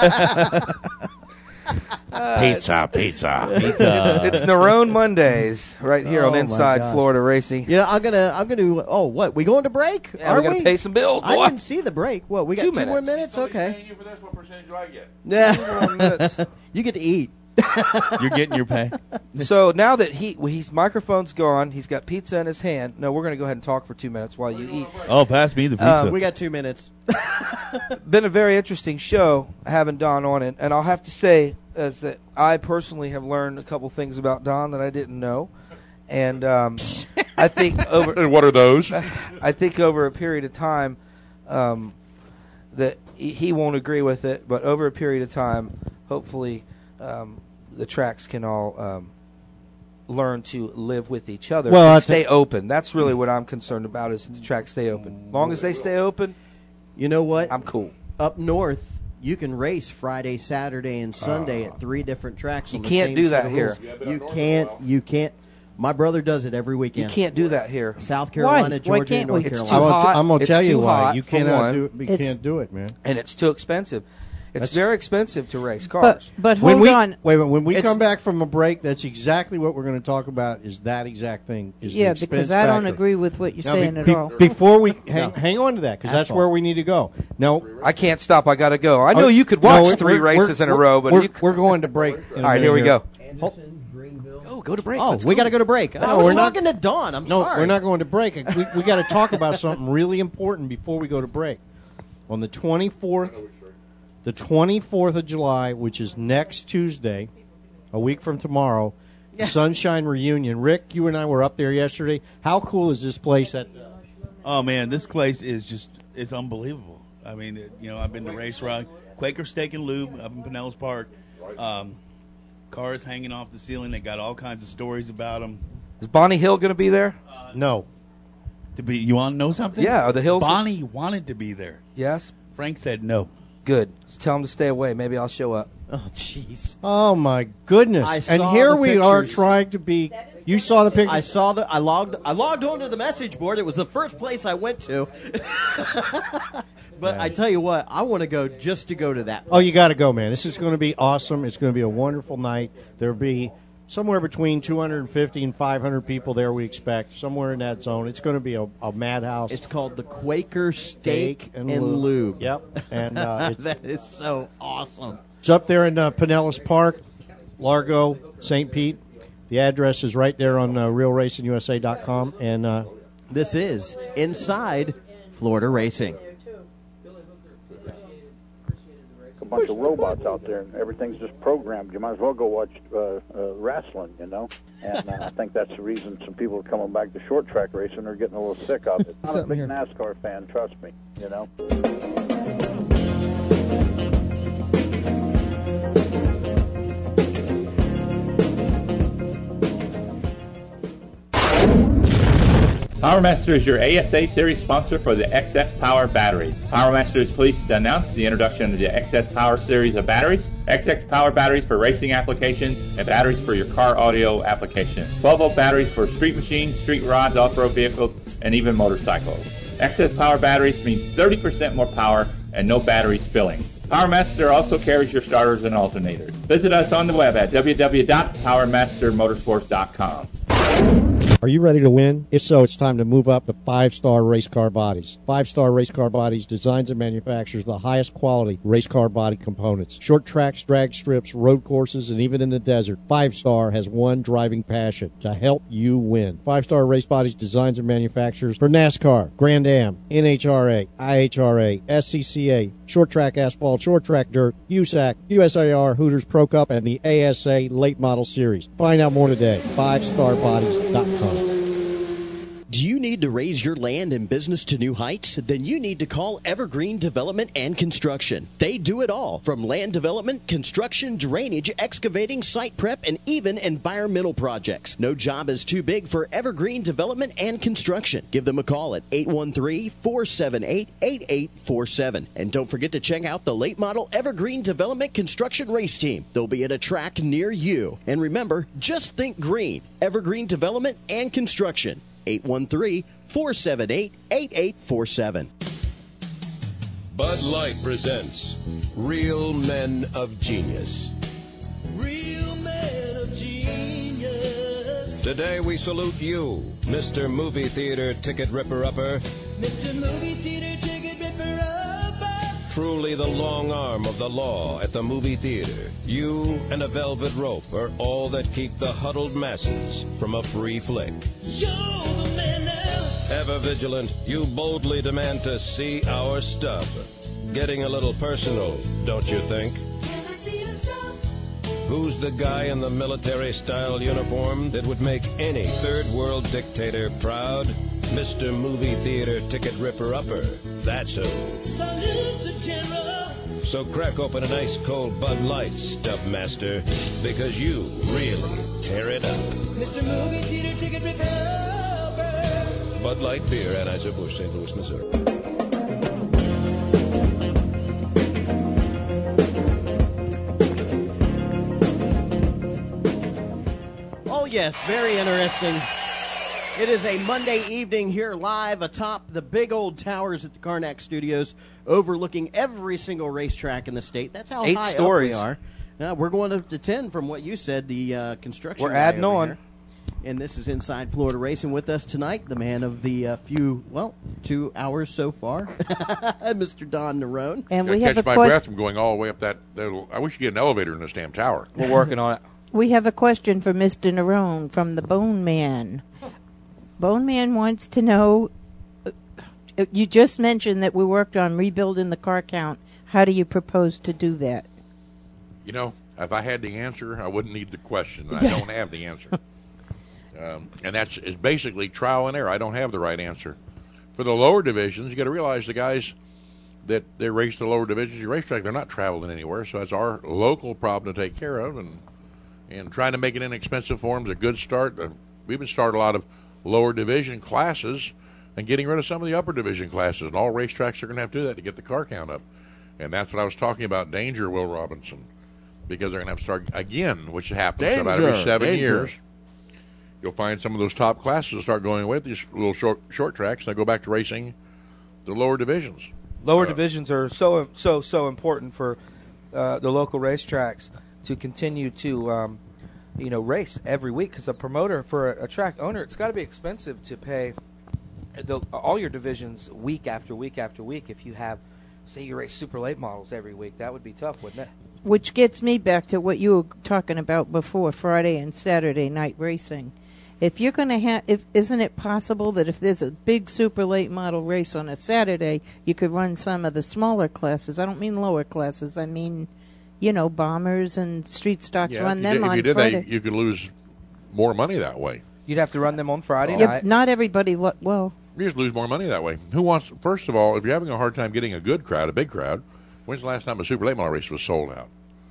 Pizza, pizza, It's, it's Nerone Mondays right here Oh, on my Inside gosh. Florida Racing. You know, I'm gonna, I'm gonna. Oh, what? We going to break? Yeah, Are we gotta we? pay some bills, I boy. didn't see the break. What? We got Two two, more minutes. minutes. Okay. You for this, what percentage do I get? Yeah. You get to eat. You're getting your pay. So now that he, well, his microphone's gone, he's got pizza in his hand. No, we're going to go ahead and talk for two minutes while you eat. Oh, pass me the pizza. Um, We got two minutes. Been a very interesting show having Don on it, and I'll have to say is that I personally have learned a couple things about Don that I didn't know, and um, I think over And what are those? I think over a period of time um, that he, he won't agree with it, but over a period of time, hopefully um, the tracks can all um, learn to live with each other Well, I and thi- stay open. That's really what I'm concerned about is that the tracks stay open. As long as they stay open, You know what? I'm cool. Up north, you can race Friday, Saturday, and Sunday at three different tracks. You on the can't same do set that of here. rules. You can't. You can't. My brother does it every You weekend. can't do that here. South Carolina, Why Georgia, can't and North we? It's Carolina. too I'm gonna, hot. t- I'm gonna It's tell you too why hot, you for cannot one. do it. You It's- can't do it, man. And it's too expensive. It's That's- very expensive to race But cars. but When hold we on. wait, wait, when we It's- come back from a break, that's exactly what we're going to talk about. Is that exact thing? Is the Yeah, expense because I don't factor. agree with what you're Now, saying be- at be- all. Before we hang, No. hang on to that, because that's Asphalt. where we need to go. Now, I can't stop. I got to go. I know Oh, you could no, watch we're- three we're- races in a we're- row, but we're, you we're going to break. in a All right, minute here we go. Anderson, Greenville. Oh, go to break. Oh, Let's we go. got to go to break. I No, was we're not- talking to Dawn. I'm No, sorry. we're not going to break. We we got to talk about something really important before we go to break. On the twenty-fourth, the twenty-fourth of July, which is next Tuesday, a week from tomorrow, Sunshine Reunion. Rick, you and I were up there yesterday. How cool is this place? At Oh man, this place is just it's unbelievable. I mean, it, you know, I've been to Race Rock, Quaker Steak and Lube up in Pinellas Park. Um, cars hanging off the ceiling. They got all kinds of stories about them. Is Bonnie Hill going to be there? no, To be, you want to know something? Yeah, are the Hills- Bonnie wanted to be there. Yes. Frank said no. Good. Just tell him to stay away. Maybe I'll show up. Oh, jeez. oh my goodness! I And saw here the we are pictures. trying to be. You saw the picture. I saw the. I logged. I logged onto the message board. It was the first place I went to. But I tell you what, I want to go just to go to that. Oh, you got to go, man. This is going to be awesome. It's going to be a wonderful night. There'll be somewhere between two hundred fifty and five hundred people there, we expect, somewhere in that zone. It's going to be a, a madhouse. It's called the Quaker Steak, Steak and, and Lube. Lube. Yep. And uh, it's, That is so awesome. it's up there in uh, Pinellas Park, Largo, Saint Pete. The address is right there on uh, real racing U S A dot com. And uh, This is Inside Florida Racing. A bunch of robots out there, and everything's just programmed. You might as well go watch uh, uh, wrestling, you know. And uh, I think that's the reason some people are coming back to short track racing are getting a little sick of it. I'm a big NASCAR fan, trust me, you know. PowerMaster is your A S A Series sponsor for the X S Power batteries. PowerMaster is pleased to announce the introduction of the X S Power series of batteries. X S Power batteries for racing applications and batteries for your car audio application. twelve volt batteries for street machines, street rods, off-road vehicles, and even motorcycles. X S Power batteries means thirty percent more power and no battery spilling. PowerMaster also carries your starters and alternators. Visit us on the web at w w w dot power master motorsports dot com. Are you ready to win? If so, it's time to move up to Five Star Race Car Bodies. Five Star Race Car Bodies designs and manufactures the highest quality race car body components. Short tracks, drag strips, road courses, and even in the desert, Five Star has one driving passion: to help you win. Five Star Race Bodies designs and manufactures for NASCAR, Grand Am, N H R A, I H R A, S C C A, short track asphalt, short track dirt, U S A C, U S A R, Hooters Pro Cup, and the A S A Late Model Series. Find out more today. five star bodies dot com. Do you need to raise your land and business to new heights? Then you need to call Evergreen Development and Construction. They do it all, from land development, construction, drainage, excavating, site prep, and even environmental projects. No job is too big for Evergreen Development and Construction. Give them a call at eight one three, four seven eight, eight eight four seven. And don't forget to check out the late model Evergreen Development Construction Race Team. They'll be at a track near you. And remember, just think green. Evergreen Development and Construction. eight one three, four seven eight, eight eight four seven. Bud Light presents Real Men of Genius. Real men of genius. Today we salute you, Mister Movie Theater Ticket Ripper-Upper. Mister Movie Theater Ticket Ripper-Upper. Truly the long arm of the law at the movie theater. You and a velvet rope are all that keep the huddled masses from a free flick. You're the man now. Ever vigilant, you boldly demand to see our stub. Getting a little personal, don't you think? Can I see your stub? Who's the guy in the military-style uniform that would make any third-world dictator proud? Mister Movie Theater Ticket Ripper-Upper. That's who. Salute the general. So crack open an ice-cold Bud Light, Stub Master, because you really tear it up. Mister Movie Theater Ticket Ripper-Upper. Bud Light Beer, Anheuser-Busch, Saint Louis, Missouri. Oh, yes, very interesting. It is a Monday evening here live atop the big old towers at the Karnak Studios, overlooking every single racetrack in the state. That's how Eight high stories. up we are. Uh, we're going up to ten from what you said, the uh, construction We're guy adding over on. here. And this is Inside Florida Racing. With us tonight, the man of the uh, few, well, two hours so far, Mister Don Nerone. And Gotta we have catch a my question. breath from going all the way up that. that I wish you could get an elevator in this damn tower. We're working on it. We have a question for Mister Nerone from the Bone Man. Bone Man wants to know, uh, you just mentioned that we worked on rebuilding the car count. How do you propose to do that? You know, if I had the answer, I wouldn't need the question. I don't have the answer. Um, and that's is basically trial and error. I don't have the right answer. For the lower divisions, you got to realize the guys that they race the lower divisions, your racetrack, they're not traveling anywhere. So that's our local problem to take care of. And and trying to make it inexpensive for them is a good start. Uh, we've been starting a lot of lower division classes and getting rid of some of the upper division classes. And all racetracks are going to have to do that to get the car count up. And that's what I was talking about, danger, Will Robinson, because they're going to have to start again, which happens Danger, about every seven danger. years. You'll find some of those top classes will start going away with these little short short tracks, and they'll go back to racing the lower divisions. Lower Uh, divisions are so so so important for uh, the local racetracks to continue to um, you know race every week, because a promoter for a, a track owner, it's got to be expensive to pay the, all your divisions week after week after week. If you have, say, you race super late models every week, that would be tough, wouldn't it? Which gets me back to what you were talking about before, Friday and Saturday night racing. If you're going to have, if isn't it possible that if there's a big super late model race on a Saturday, you could run some of the smaller classes? I don't mean lower classes. I mean, you know, bombers and street stocks. Yeah, run if them you did, on if you did Friday. that, you could lose more money that way. You'd have to run them on Friday Yeah, night. not everybody. Lo- well, You just lose more money that way. Who wants? First of all, if you're having a hard time getting a good crowd, a big crowd, when's the last time a super late model race was sold out?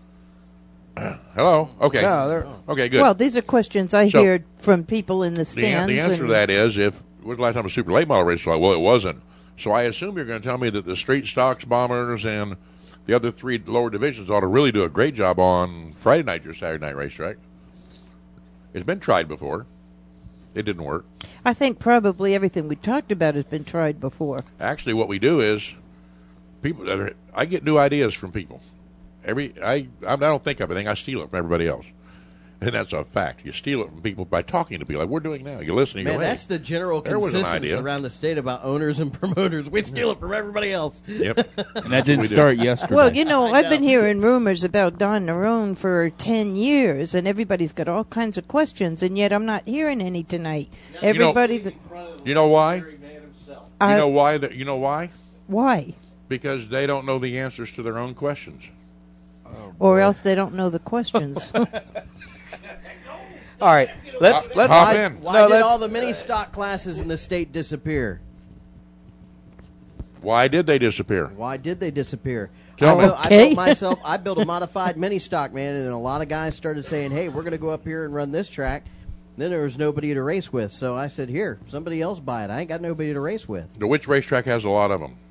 Hello. Okay. No, they're- okay. Good. well, these are questions I So- hear from people in the The, an- stands. the answer and- to that is, if when's the last time a super late model race was sold out? Well, it wasn't. So I assume you're going to tell me that the street stocks, bombers, and the other three lower divisions ought to really do a great job on Friday night, your Saturday night racetrack. It's been tried before. It didn't work. I think probably everything we talked about has been tried before. Actually, what we do is, people that are, I get new ideas from people. Every I I don't think of anything. I steal it from everybody else. And that's a fact. You steal it from people by talking to people like we're doing now. You listen, you Man, go, hey, that's the general there was an consensus idea. around the state about owners and promoters. We steal it from everybody else. Yep. And that didn't start yesterday. Well, you know, I I've know. been hearing rumors about Don Nerone for ten years, and everybody's got all kinds of questions, and yet I'm not hearing any tonight. Everybody that... You know why? You I- know why? That you know why? Why? Because they don't know the answers to their own questions. Or else they don't know the questions. All right, let's Hop- let's. hop Why, in. why No, did let's- all the mini stock classes in the state disappear? Why did they disappear? Why did they disappear? Tell I, me. built, I Okay. built myself. I built a modified mini stock, man, and then a lot of guys started saying, "Hey, we're going to go up here and run this track." Then there was nobody to race with, so I said, "Here, somebody else buy it. I ain't got nobody to race with." The which racetrack has a lot of them?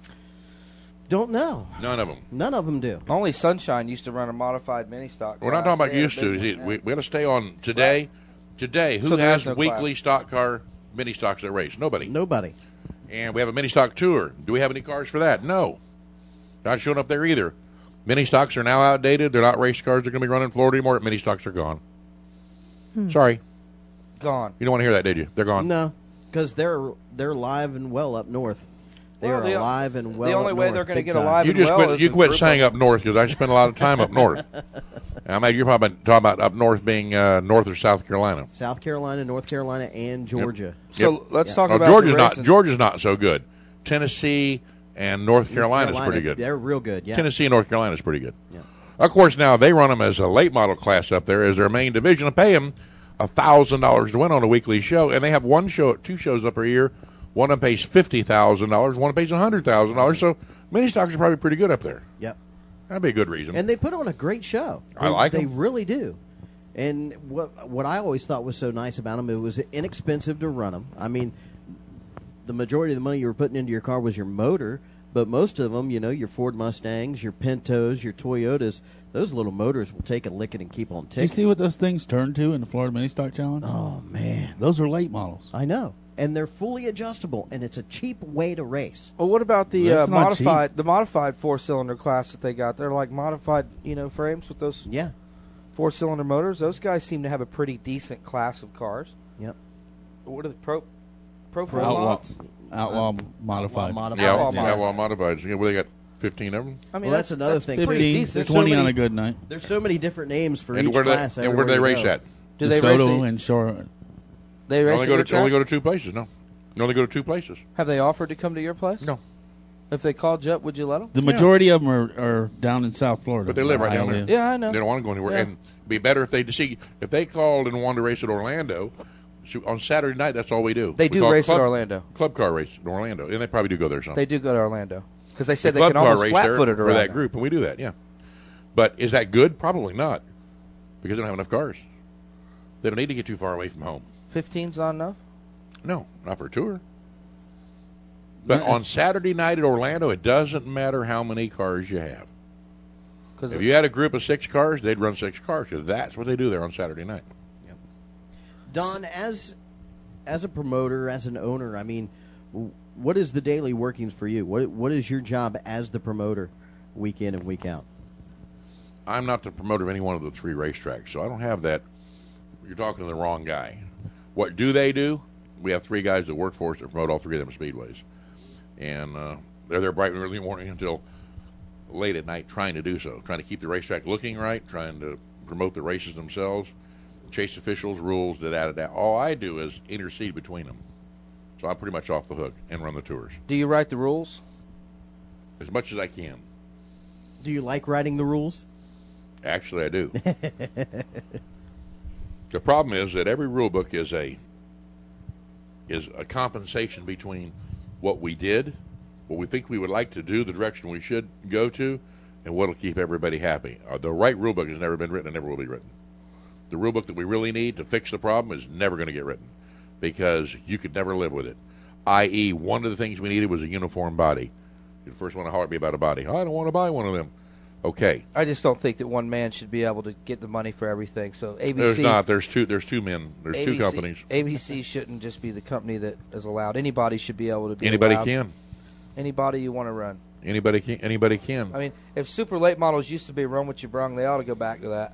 Don't know. None of them. None of them do. Only Sunshine used to run a modified mini stock. We're not class. talking about They had used a to. big See, one, We, yeah. we got to stay on today. Today, who So there has is no weekly class. stock car mini stocks that race? Nobody. Nobody. And we have a mini stock tour. Do we have any cars for that? No. Not showing up there either. Mini stocks are now outdated. They're not race cars. They're going to be running in Florida anymore. Mini stocks are gone. Hmm. Sorry. Gone. You don't want to hear that, did you? They're gone. No, because they're they're live and well up north. They Well, are the- alive and well. the only up way north, they're gonna big get time. alive You and just well quit. is You a quit group saying of- up north because I spend a lot of time up north. I mean, you're probably talking about up north being uh, North or South Carolina. South Carolina, North Carolina, and Georgia. So Yep. let's Yeah. talk Oh, about Georgia's the not. racing. Georgia's not so good. Tennessee and North Carolina's Carolina, pretty good. They're real good. Yeah. Tennessee and North Carolina's pretty good. Yeah. Of course, now they run them as a late model class up there as their main division and pay them a thousand dollars to win on a weekly show, and they have one show, two shows up a year. One of them pays fifty thousand dollars. One pays a hundred thousand dollars. So mini stocks are probably pretty good up there. Yep. That'd be a good reason. And they put on a great show. I They- like They 'em. really do. And what what I always thought was so nice about them, it was inexpensive to run them. I mean, the majority of the money you were putting into your car was your motor, but most of them, you know, your Ford Mustangs, your Pintos, your Toyotas, those little motors will take a licking and keep on Do you ticking. see what those things turned to in the Florida Mini Stock Challenge? Oh, man. Those are late models. I know. And they're fully adjustable, and it's a cheap way to race. Well, what about the uh, That's not modified the modified four cylinder class that they got? They're like modified, you know, frames with those Yeah. four cylinder motors. Those guys seem to have a pretty decent class of cars. Yep. What are the pro pro Outlaw, mods? outlaw modified. Outlaw yeah, Outlaw yeah, modified. outlaw modifieds. Yeah, well, they got fifteen of them. I mean, Well, that's another thing. pretty Fifteen, decent. so twenty many- on a good night. There's so many different names for And each where do class. they, and where do they everywhere race you go. at? Do they race? DeSoto the- and Shore. They race Only at go your to only track? go to two places. No, you only go to two places. Have they offered to come to your place? No. If they called you up, would you let them? The majority of them are, are down in South Florida. But they live where right I down there. live. Yeah, I know. They don't want to go anywhere. Yeah. And it'd be better if they see if they called and wanted to race at Orlando. So on Saturday night, that's all we do. They We do call race club, at Orlando. Club car race in Orlando, and they probably do go there some. They do go to Orlando because they said The they club can car almost race flat there foot it for around. that group, and we do that. Yeah, but is that good? Probably not, because they don't have enough cars. They don't need to get too far away from home. Fifteen's not enough. No, not for a tour. But Uh-uh. on Saturday night at Orlando, it doesn't matter how many cars you have. Because If you had a group of six cars, they'd run six cars because that's what they do there on Saturday night. Don, as as a promoter, as an owner, I mean, w- what is the daily workings for you? What what is your job as the promoter, week in and week out? I'm not the promoter of any one of the three racetracks, so I don't have that. You're talking to the wrong guy. What do they do? We have three guys that work for us that promote all three of them speedways. And uh, they're there bright and early in the morning until late at night trying to do so, trying to keep the racetrack looking right, trying to promote the races themselves, chase officials, rules, da da da da. All I do is intercede between them. So I'm pretty much off the hook and run the tours do you write the rules? as much as I can. Do you like writing the rules? Actually, I do. The problem is that every rule book is a is a compensation between what we did, what we think we would like to do, the direction we should go to, and what will keep everybody happy. Uh, the right rule book has never been written and never will be written. The rule book that we really need to fix the problem is never going to get written because you could never live with it. that is, one of the things we needed was a uniform body. You first want to holler at me about a body. I don't want to buy one of them. Okay. I just don't think that one man should be able to get the money for everything. So A B C, There's not. There's two. There's two men. There's A B C, two companies. A B C shouldn't just be the company that is allowed. Anybody should be able to be. Anybody allowed. can. Anybody you want to run. Anybody can. Anybody can. I mean, if super late models used to be run what you brung, they ought to go back to that.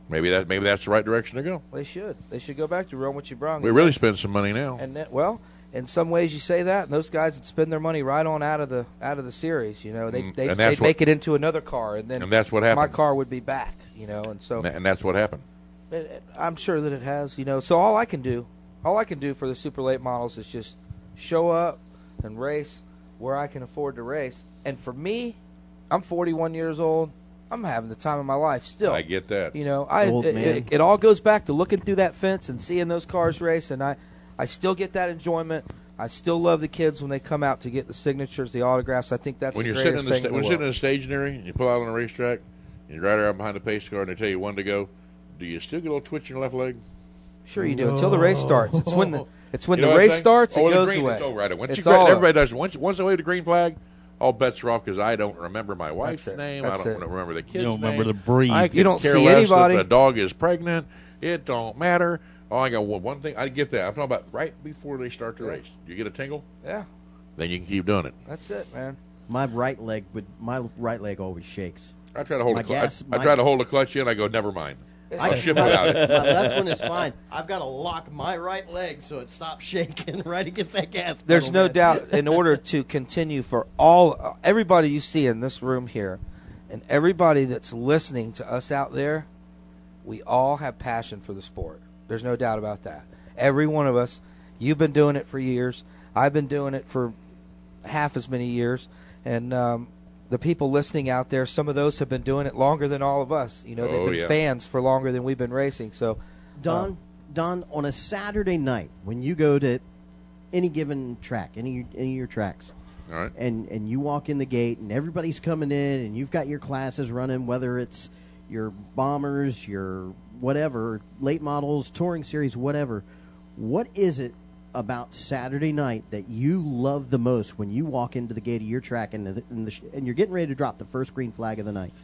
Maybe that maybe that's the right direction to go. They should. They should go back to Rome what you brought. We really spend some money now. And that, well, in some ways you say that, and those guys would spend their money right on out of the out of the series. You know, they Mm, they and they'd that's what- make it into another car, and then And that's what my happened. car would be back. You know, and so And tha- and that's what happened. it, it- I'm sure that it has. You know, so all I can do, all I can do for the super late models is just show up and race where I can afford to race. And for me, I'm forty-one years old. I'm having the time of my life still. I get that. You know, I Old it, man. it, it all goes back to looking through that fence and seeing those cars race, and I, I still get that enjoyment. I still love the kids when they come out to get the signatures, the autographs. I think that's When the you're sitting greatest in the thing sta- in when the you're sitting in world. the stationary and you pull out on a racetrack and you ride around behind the pace car and they tell you one to go, do you still get a little twitch in your left leg? Sure you do until the race starts. It's when the it's when You know the what I'm race saying? starts. Oh, It the goes green, away. It's over. Right? Once It's you gra- all everybody does. Once once they wave the green flag, all bets are off because I don't remember my wife's That's it. name. That's I don't it. remember the kid's You don't name. remember the breed. I You could don't care see less anybody. if the dog is pregnant. It don't matter. Oh, I got one, one thing. I get that. I'm talking about right before they start the Yeah. race. You get a tingle, Yeah, then you can keep doing it. that's it, man. My right leg would. My right leg always shakes. I try to hold My the cl- gas- I, I my- try to hold the clutch in. I go, never mind. I I'll shift without it. My left one is fine. I've got to lock my right leg so it stops shaking right against that gas pedal. There's no man. doubt. In order to continue for all uh, everybody you see in this room here, and everybody that's listening to us out there, we all have passion for the sport. There's no doubt about that. Every one of us. You've been doing it for years. I've been doing it for half as many years, and um, the people listening out there, some of those have been doing it longer than all of us. You know, they've Oh, been yeah. fans for longer than we've been racing. So, Don, uh, Don, on a Saturday night when you go to any given track, any any of your tracks, All right. and and you walk in the gate and everybody's coming in and you've got your classes running, whether it's your bombers, your whatever, late models, touring series, whatever. What is it about Saturday night that you love the most when you walk into the gate of your track and, the, and, the, and you're getting ready to drop the first green flag of the night?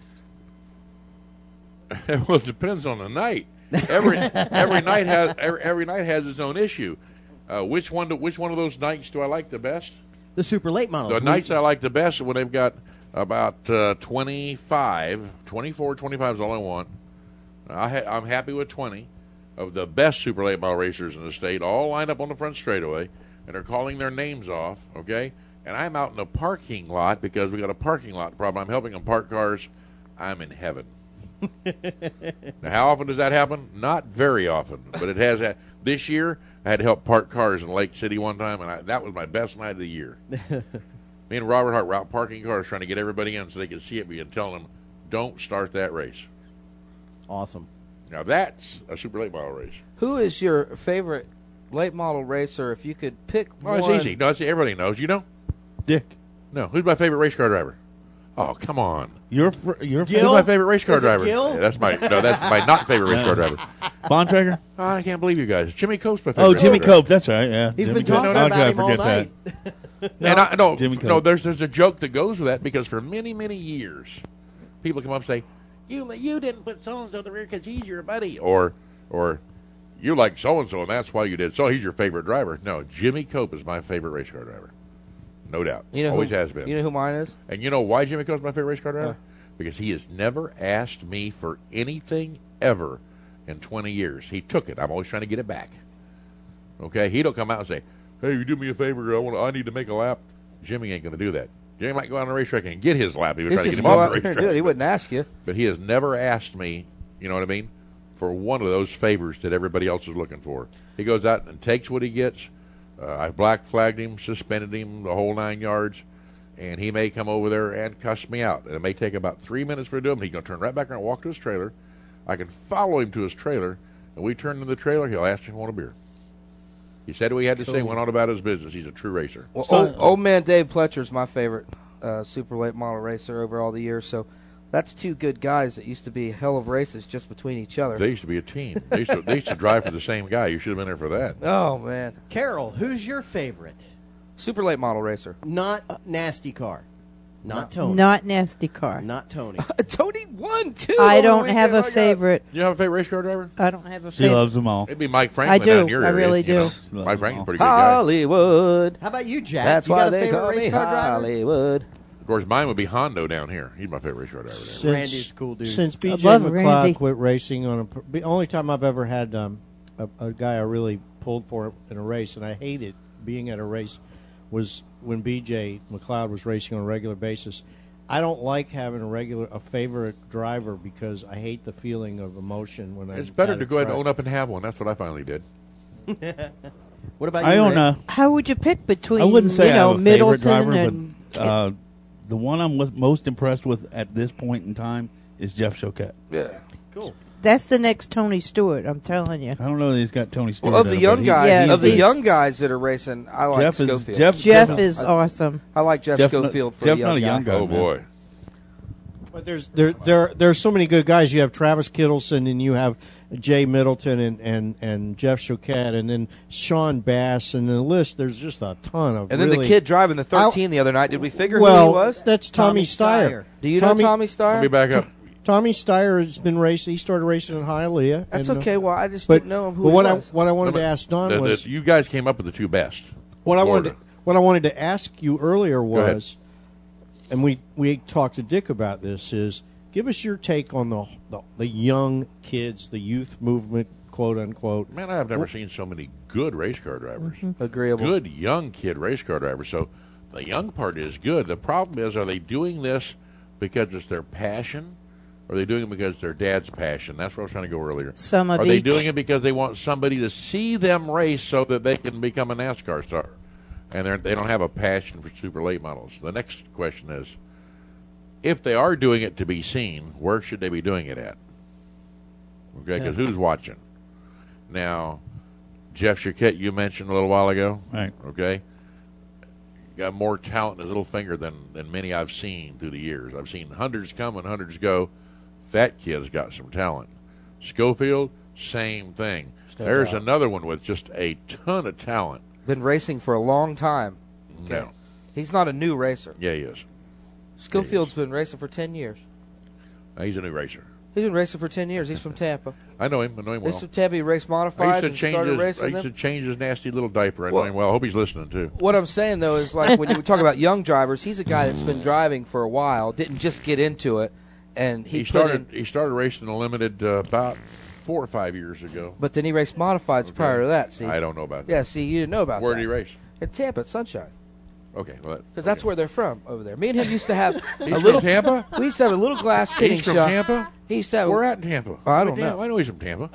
Well, it depends on the night. Every every night has every, every night has its own issue. Uh, which one do, which one of those nights do I like the best? The super late models. The nights I like the best are when they've got about uh, twenty-five, twenty-four, twenty-five is all I want. I ha- I'm happy with twenty of the best super late model racers in the state, all lined up on the front straightaway, and they're calling their names off, okay? And I'm out in the parking lot because we got a parking lot problem. I'm helping them park cars. I'm in heaven. Now, how often does that happen? Not very often, but it has. Ha- this year, I had to help park cars in Lake City one time, and I, that was my best night of the year. Me and Robert Hart were out parking cars trying to get everybody in so they could see it and telling them, don't start that race. Awesome. Now, that's a super late model race. who is your favorite late model racer? If you could pick Oh, one, it's easy. No, it's, everybody knows. You know? Dick. No. Who's my favorite race car driver? Oh, come on. Your fr- your Who's my favorite race car Is it driver? Gil? Yeah, that's my no. That's my not favorite race car driver. Bontrager? Oh, I can't believe you guys. Jimmy Cope's my favorite. Oh, race Jimmy car driver. Cope. That's right. Yeah. He's Jimmy been talking Cope. How about could I him all forget night. that? And I, no, Jimmy no. Cope. There's there's a joke that goes with that because for many many years, people come up and say, "You you didn't put so and so in the rear because he's your buddy," or or you like so and so and that's why you did so. He's your favorite driver. No, Jimmy Cope is my favorite race car driver, no doubt. You know Always who, has been. You know who mine is? And you know why Jimmy Cope's my favorite race car driver? Huh. Because he has never asked me for anything ever in twenty years. He took it. I'm always trying to get it back. Okay? He don't come out and say, "Hey, you do me a favor. I want. I need to make a lap." Jimmy ain't going to do that. Jimmy might go out on the racetrack and get his lap. He would He'd try to get just him go off out the there and racetrack. do it. He wouldn't ask you. But he has never asked me, you know what I mean, for one of those favors that everybody else is looking for. He goes out and takes what he gets. Uh, I black flagged him, suspended him the whole nine yards, and he may come over there and cuss me out. And it may take about three minutes for him to do it. He's going to turn right back around and walk to his trailer. I can follow him to his trailer, and we turn to the trailer. He'll ask him want a beer. He said what he had to say, Cool. went on about his business. He's a true racer. Well, old, old man Dave Pletcher's my favorite uh, super late model racer over all the years. So that's two good guys that used to be a hell of races just between each other. They used to be a team. They used to, they used to drive for the same guy. You should have been there for that. Oh, man. Carol, who's your favorite? Super late model racer. Not nasty car. Not Tony. Not nasty car. Not Tony. Tony won, too. I Oh, don't my have God, a my God. favorite. You have a favorite race car driver? I don't have a She favorite. loves them all. It'd be Mike Franklin I do. down in your I area, really you do. know. Love Mike them Franklin's all. pretty good guy. Hollywood. How about you, Jack? That's you why got a they favorite call race me car driver? Hollywood. Of course, mine would be Hondo down here. He's my favorite race car driver. Since, Randy's a cool dude. Since B I J love McLeod Randy. quit racing on a, the only time I've ever had um, a, a guy I really pulled for in a race, and I hated being at a race, was when B J McLeod was racing on a regular basis. I don't like having a regular a favorite driver because I hate the feeling of emotion when I. It's better at to a go ahead and track. own up and have one. That's what I finally did. What about I you, own Rick? a. How would you pick between, I wouldn't say you know, I have a Middleton favorite driver, and but uh, the one I'm with, most impressed with at this point in time is Jeff Choquette. Yeah. Cool. that's the next Tony Stewart. I'm telling you. I don't know that he's got Tony Stewart. Well, of the in it, young but he- guys, Yeah, of the he's- young guys that are racing, I like Jeff is- Schofield. Jeff- Jeff Jeff- is I, awesome. I like Jeff Jeff's not- Schofield for Jeff's a young not a guy. young guy. Oh, boy. But there's there there there are so many good guys. You have Travis Kittleson, and you have Jay Middleton, and, and, and Jeff Choquette, and then Sean Bass, and the list. There's just a ton of. And then really, the kid driving the thirteen the other night. Did we figure well, who he was? that's Tommy, Tommy Steyer. Steyer. Do you Tommy, know Tommy Steyer? Let me back up. Tommy Steyer has been racing. He started racing in Hialeah. That's and, uh, okay. Well, I just but, didn't know who but he what was. I what I wanted No, to but ask Don the- the- was you guys came up with the two best. what I wanted Florida. to, what I wanted to ask you earlier Go ahead. was, and we we talked to Dick about this, is give us your take on the the, the young kids, the youth movement, quote unquote. Man, I've never seen so many good race car drivers. Agreeable. Good young kid race car drivers. So the young part is good. The problem is, are they doing this because it's their passion? Or are they doing it because it's their dad's passion? That's what I was trying to go earlier. Some of Are they each. doing it because they want somebody to see them race so that they can become a NASCAR star? And they're, they don't have a passion for super late models. The next question is, if they are doing it to be seen, where should they be doing it at? Okay, because who's watching? Now, Jeff Choquette, you mentioned a little while ago. Right. Okay. Got more talent in his little finger than, than many I've seen through the years. I've seen hundreds come and hundreds go. That kid's got some talent. Schofield, same thing. Stand There's out. another one with just a ton of talent. Been racing for a long time. No. He's not a new racer. Yeah, he is. Schofield's been racing for ten years. Uh, He's a new racer. He's been racing for ten years. He's from Tampa. I know him. I know him He's well. from Tampa. He raced I modifieds used to and change started his. racing I used them. to change his nasty little diaper. I know Well- him well. I hope he's listening too. What I'm saying, though, is like when you talk about young drivers, he's a guy that's been driving for a while, didn't just get into it, and he, He put started. in, He started racing the limited uh, about four or five years ago. but then he raced modifieds prior to that, see? I don't know about that. Yeah, see, you didn't know about Where that. did he race? In Tampa at Sunshine. Okay, well, that- Because that's where they're from over there. Me and him used to have a He's from little Tampa? We used to have a little glass tinning He's from shop. Tampa? He used to have. We're at Tampa. Oh, I don't Damn, know. I know he's from Tampa.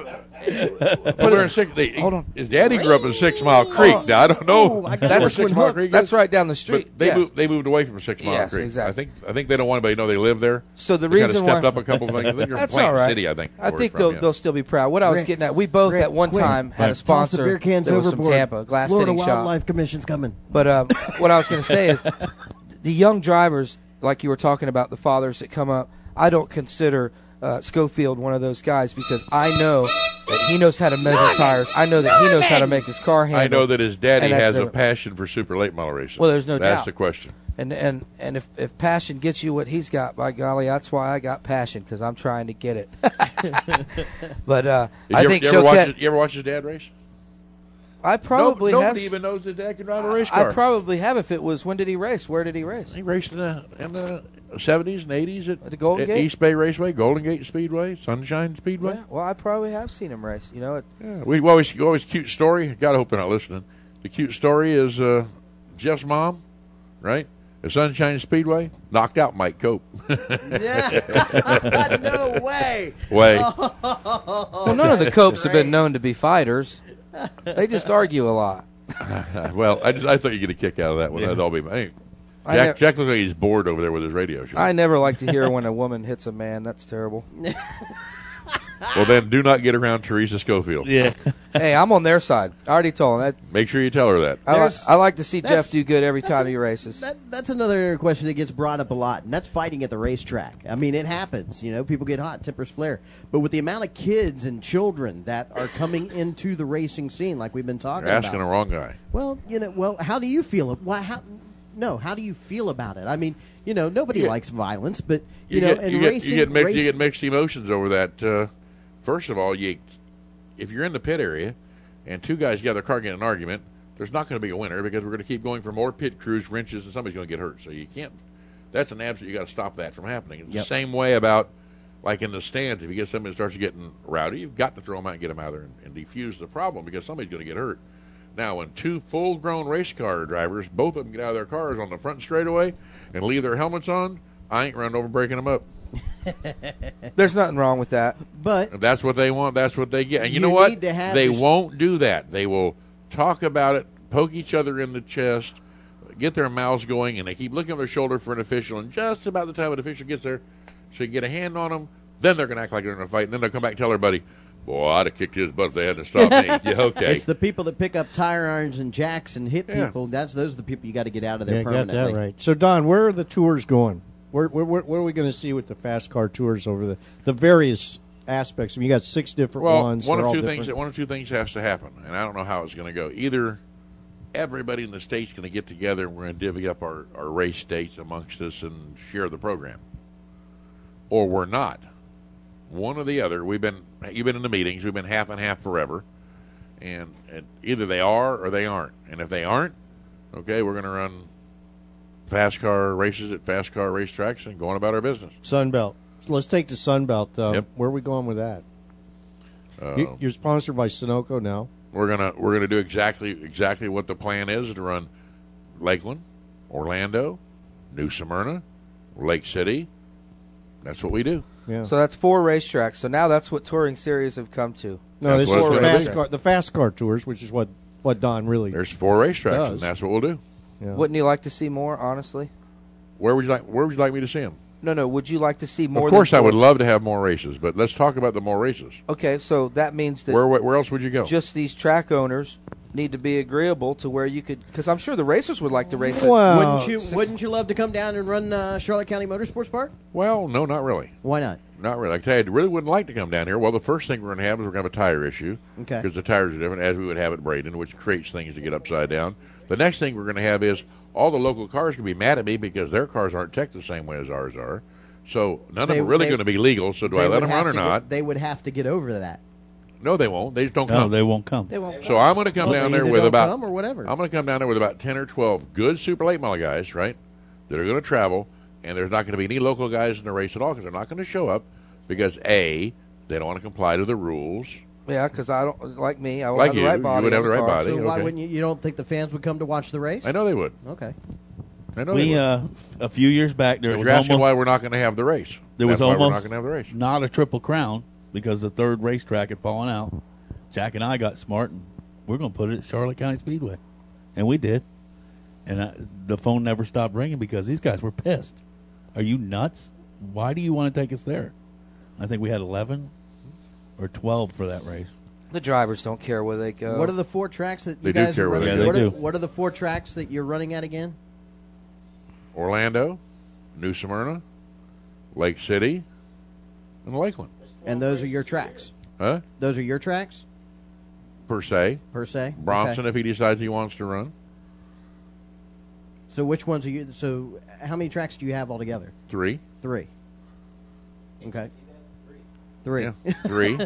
Put Over it- in six, they, hold on. His daddy grew up in Six Mile Creek. Now, I don't know. Oh, I got where this Six one Mile hooked. Creek is. That's right down the street. But they Yes. moved. They moved away from Six Mile Yes, Creek. exactly. I think. I think they don't want anybody to know they live there. So the they reason kind of stepped why up a couple things. I think they're from That's Plant all right. City. I think. I where think it's they'll from, yeah. they'll still be proud. What I was Rick, getting at, we both Rick, at one quick. time had a Toss the sponsor beer cans that was from overboard. Tampa, glass Florida tinning shop. Wildlife Commission's coming. But um, what I was going to say is, the young drivers, like you were talking about, the fathers that come up. I don't consider uh, Schofield one of those guys because I know that he knows how to measure tires. I know that he knows how to make his car handle. I know that his daddy and that's has a different. passion for super late model racing. Well, there's no That's doubt. the question. And and and if, if passion gets you what he's got, by golly, that's why I got passion because I'm trying to get it. But uh, Did I you, ever, think you, ever watch Choquette- his, you ever watch his dad race? I probably no, have. Nobody even knows his dad can drive a race car. I probably have. If it was, when did he race? Where did he race? He raced in the in the seventies and eighties at, At the Golden at Gate? East Bay Raceway, Golden Gate Speedway, Sunshine Speedway. Yeah, well, I probably have seen him race. You know, it, Yeah, we always always cute story. God, I hope they're not listening. The cute story is uh, Jeff's mom, right? At Sunshine Speedway, knocked out Mike Cope. Yeah. No way. Way. well, none of the Copes have been known to be fighters. They just argue a lot. well, I just I thought you'd get a kick out of that one. Yeah. That'd all be. Hey, I Jack, nev- Jack looks like he's bored over there with his radio show. I never like to hear when a woman hits a man. That's terrible. Well, then do not get around Teresa Schofield. Yeah. Hey, I'm on their side. I already told him that. Make sure you tell her that. I, li- There's- I like to see that's- Jeff do good every that's time a- he races. That, that's another question that gets brought up a lot, and that's fighting at the racetrack. I mean, it happens. You know, people get hot, tempers flare. But with the amount of kids and children that are coming into the racing scene, like we've been talking You're about, asking the wrong guy. well, you know, well, how do you feel? Why? How? No, how do you feel about it? I mean, you know, nobody You get- likes violence, but you, You, know, get, and you, get, racing, you get mixed. race- You get mixed emotions over that. Uh, first of all, you if you're in the pit area and two guys get their car get in an argument, there's not going to be a winner because we're going to keep going for more pit crews, wrenches, and somebody's going to get hurt. So you can't That's an absolute. You got to stop that from happening. It's Yep. the same way about like in the stands. If you get somebody that starts getting rowdy, you've got to throw them out and get them out of there and, and defuse the problem because somebody's going to get hurt. Now, when two full-grown race car drivers, both of them get out of their cars on the front straightaway and leave their helmets on, I ain't running over breaking them up. There's nothing wrong with that. But If that's what they want, that's what they get. And you, You know what? need to have They the sh- won't do that. They will talk about it, poke each other in the chest, get their mouths going, and they keep looking over their shoulder for an official. And just about the time an official gets there, so you get a hand on them, then they're going to act like they're in a fight. And then they'll come back and tell their buddy, boy, I'd have kicked his butt if they hadn't stopped me. Yeah, okay. It's the people that pick up tire irons and jacks and hit Yeah. people. That's those are the people you got to get out of there Yeah, got permanently. that right. So, Don, where are the tours going? Where, where, where, what are we going to see with the fast car tours over the, the various aspects? I mean, you got six different Well, ones. one They're of all two different. things. One of two things has to happen, and I don't know how it's going to go. Either everybody in the state's going to get together and we're going to divvy up our, our race dates amongst us and share the program, or we're not. One or the other. We've been you've been in the meetings. We've been half and half forever, and, and either they are or they aren't. And if they aren't, okay, we're going to run fast car races at fast car racetracks and go on about our business. Sunbelt. So let's take the Sunbelt. Uh, Yep. Where are we going with that? Uh, You, you're sponsored by Sunoco now. We're gonna we're gonna do exactly exactly what the plan is to run Lakeland, Orlando, New Smyrna, Lake City. That's what we do. Yeah. So that's four racetracks. So now that's what touring series have come to. No, That's this is what the it's gonna fast be. car, the fast car tours, which is what, what Don really There's four racetracks, does. and that's what we'll do. Yeah. Wouldn't you like to see more, honestly? Where would you like Where would you like me to see them? No, no. Would you like to see more? Of course, than I would four? love to have more races, but let's talk about the more races. Okay, so that means that Where where else would you go? just these track owners need to be agreeable to where you could, because I'm sure the racers would like to race it. Well, Wouldn't you Wouldn't you love to come down and run uh, Charlotte County Motorsports Park? Well, no, not really. Why not? Not really. I tell you, I really wouldn't like to come down here. Well, the first thing we're going to have is we're going to have a tire issue. Okay. Because the tires are different, as we would have at Braden, which creates things to get upside down. The next thing we're going to have is all the local cars can be mad at me because their cars aren't teched the same way as ours are. So none They- of them are really they- going to be legal. So do I They let would them run have or to get- not? They would have to get over that. No, they won't. They just don't No, come. they won't come. They won't. So I'm going to come Well, down they there either with don't about come or whatever. I'm going to come down there with about ten or twelve good super late model guys, right? That are going to travel, and there's not going to be any local guys in the race at all because they're not going to show up because a they don't want to comply to the rules. Yeah, because I don't like me. I would Like have the you, right you body. would have on the right car. body. So why okay. wouldn't you? You don't think the fans would come to watch the race? I know they would. Okay. I know they We would. uh, a few years back there But was you're asking almost why we're not going to have the race. there was That's why we're almost not going to have the race. not a triple crown because the third racetrack had fallen out. Jack and I got smart and we're going to put it at Charlotte County Speedway, and we did. And I, the phone never stopped ringing because these guys were pissed. Are you nuts? Why do you want to take us there? I think we had eleven or twelve for that race. The drivers don't care where they go. What are the four tracks that They you do guys care are where they running? go. what, Yeah, they are, do. what are the four tracks that you're running at again? Orlando, New Smyrna, Lake City, and Lakeland. And those are your tracks. Huh? Those are your tracks Per se. per se. Bronson, Okay. if he decides he wants to run. So which ones are you? So how many tracks do you have altogether? Three. Three. Okay. Three. Yeah, three.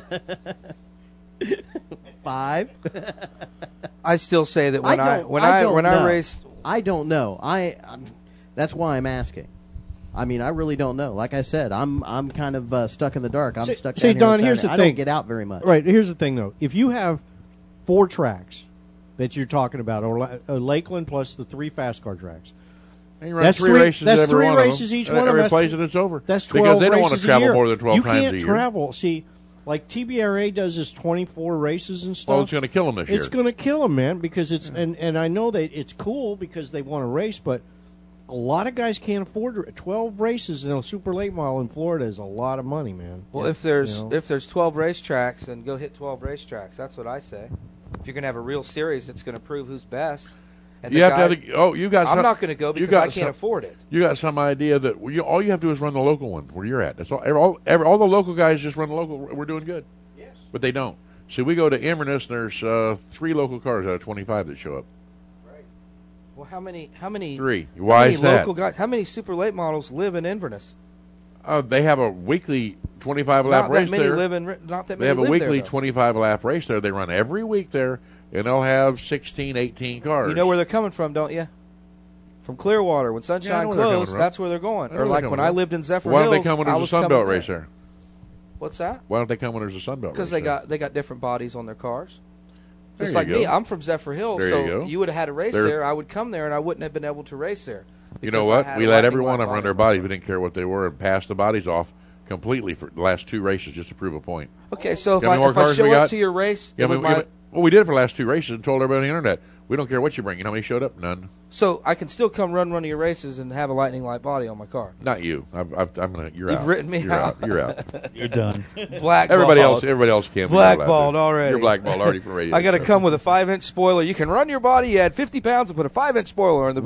Five. I still say that when I, don't- when I, don't when know. I raced, I don't know. I I'm, that's why I'm asking. I mean, I really don't know. Like I said, I'm I'm kind of uh, stuck in the dark. I'm See- stuck. see, down here on Don, here's Saturday. the I thing. don't get out very much. Right. Here's the thing, though. If you have four tracks that you're talking about, or uh, Lakeland plus the three fast car tracks, And you run that's three three races That's every three one of races them. each And one of every them. place That's- that it's over. That's Because twelve they don't want to races a travel year. more than twelve you times can't a year. travel. See, like T B R A does this twenty-four races and stuff. Well, it's going to kill them this year. It's going to kill them, man, because it's and and I know that it's cool because they want to race, but a lot of guys can't afford to, twelve races in a super late model in Florida is a lot of money, man. well, Yeah, if there's you know. if there's twelve racetracks, then go hit twelve racetracks. That's what I say. If you're going to have a real series that's going to prove who's best, and You the have guy, to have the, oh, you got. I'm some, not going to go you because got I can't some- afford it. You got some idea that well, you, all you have to do is run the local one where you're at. That's all. Every, all, every, all the local guys just run the local. We're doing good. Yes. But they don't. See, we go to Inverness, and there's uh, three local cars out of twenty-five that show up. Well, how many? How many? Three. how Why many is that? local guys? How many super late models live in Inverness? Uh, they have a weekly twenty-five lap Not race that many there. live in. Not that many They have a live weekly there, though. twenty-five lap race there. They run every week there, and they'll have sixteen, eighteen cars. You know where they're coming from, don't you? From Clearwater. When Yeah, I Sunshine know where they're coming closed, from. that's where they're going. I know Or where like they're when coming I from. lived in Zephyr Why Hills, don't they come when I there's was a Sunbelt coming race there. there? What's that? Why don't they come when there's a Sunbelt race? Because they there? got they got different bodies on their cars. There Just you like go. me, I'm from Zephyr Hills, There so you go. you would have had a race There- there. I would come there, and I wouldn't have been able to race there. You know because I what? had We a let lightning every one rod of them run body. their bodies. We didn't care what they were and passed the bodies off completely for the last two races just to prove a point. Okay, so if You know how I, many more if I cars show we up got? to your race, Yeah, with we, my- we- well, we did it for the last two races and told everybody on the internet. We don't care what you bring. You know how many showed up? None. so I can still come run one of your races and have a lightning light body on my car. Not you. I've, I've, I'm gonna. You're You've out. written me You're out. out. You're out. You're done. Blackballed. Everybody else. Everybody else can. be Blackballed allowed to. already. You're blackballed already for radio. I got to show. come with a five-inch spoiler. You can run your body. You add fifty pounds and put a five-inch spoiler in the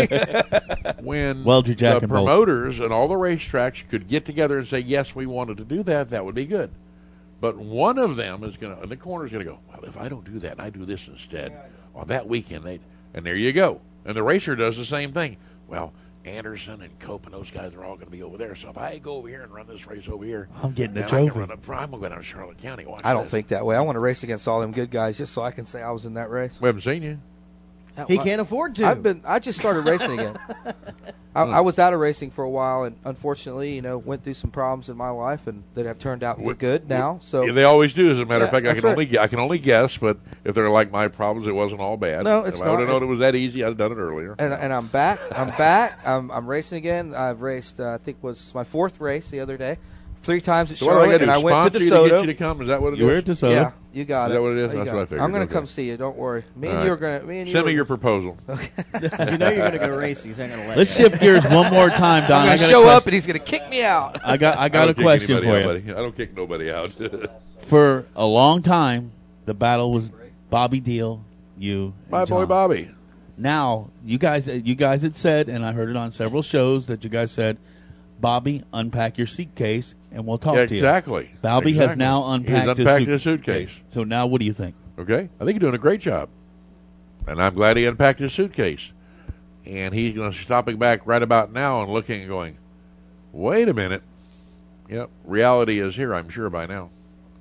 back. When, when Weld your jack the and bolts. promoters and all the racetracks could get together and say, yes, we wanted to do that, that would be good. But one of them is going to, in the corner, is going to go, well, if I don't do that and I do this instead, on that weekend, they, and there you go. And the racer does the same thing. Well, Anderson and Cope and those guys are all going to be over there. So if I go over here and run this race over here, I'm getting a then I can trophy. run up front. I'm going to go down to Charlotte County. Watch I don't this. think that way. I want to race against all them good guys just so I can say I was in that race. We haven't seen you. He can't afford to. I've been. I just started racing again. I, I was out of racing for a while, and unfortunately, you know, went through some problems in my life, and that have turned out for good now. So Yeah, they always do. As a matter of Yeah, fact, I that's can right. only gue- I can only guess, but if they're like my problems, it wasn't all bad. No, it's if I would have not. known it was that easy, I'd have done it earlier. and and I'm back. I'm back. I'm I'm racing again. I've raced. Uh, I think was my fourth race the other day. Three times at So what do I Charlotte, gotta and do, I went to sponsor you to get DeSoto. you to come? Is that what it You were is? at DeSoto. Yeah, you got Is it. that what it is? You That's got what I it. figured. I'm going to Okay. come see you. Don't worry. Me and All you right. are going to. Me and you Send are- me your proposal. You know you're going to go race. He's not going to let Let's you. shift gears one more time, Don. I'm I going to got a show quest- up, and he's going to kick me out. I got I I got a don't kick question anybody for out, you. buddy. I don't kick nobody out. For a long time, the battle was Bobby Deal, you, and My boy John. Bobby. Now you guys, you guys had said, and I heard it on several shows that you guys said, Bobby, unpack your suitcase and we'll talk Yeah, to you. exactly. Bobby has Exactly. now He's unpacked, unpacked his, his suitcase. So now, what do you think? Okay, I think he's doing a great job, and I'm glad he unpacked his suitcase. And he's going to stopping back right about now and looking and going, "Wait a minute." Yep, reality is here. I'm sure by now.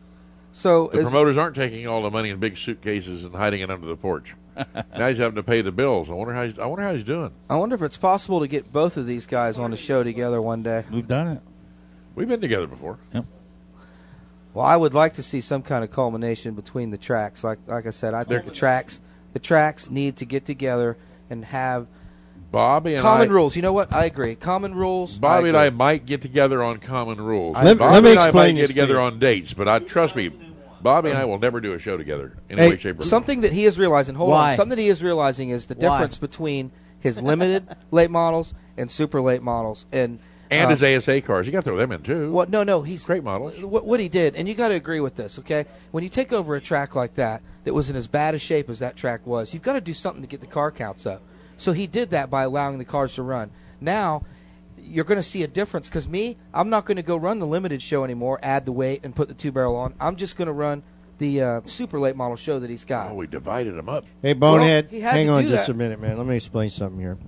So The is- promoters aren't taking all the money in big suitcases and hiding it under the porch. Now he's having to pay the bills. I wonder how he's, I wonder how he's doing. I wonder if it's possible to get both of these guys on the show together one day. We've done it. We've been together before. Yep. Well, I would like to see some kind of culmination between the tracks. Like like I said, I think the tracks the tracks need to get together and have Bobby and common I, rules. You know what? I agree. Common rules. Bobby I and I agree. might get together on common rules. Let- Bobby let me and I explain might this get to together you. on dates, but I trust me, Bobby and I will never do a show together in any Hey, way, shape, or form. Something that he is realizing. Hold Why? on. Something that he is realizing is the Why? difference between his limited late models and super late models, and And uh, his A S A cars. You got to throw them in, too. What? No, no. He's Great models. What, what he did, and you got to agree with this, okay? When you take over a track like that, that was in as bad a shape as that track was, you've got to do something to get the car counts up. So he did that by allowing the cars to run. Now, you're going to see a difference because me, I'm not going to go run the limited show anymore, add the weight, and put the two barrel on. I'm just going to run the uh, super late model show that he's got. Oh, we divided them up. Hey, Bonehead, Well, he had hang to on do just that. a minute, man. Let me explain something here.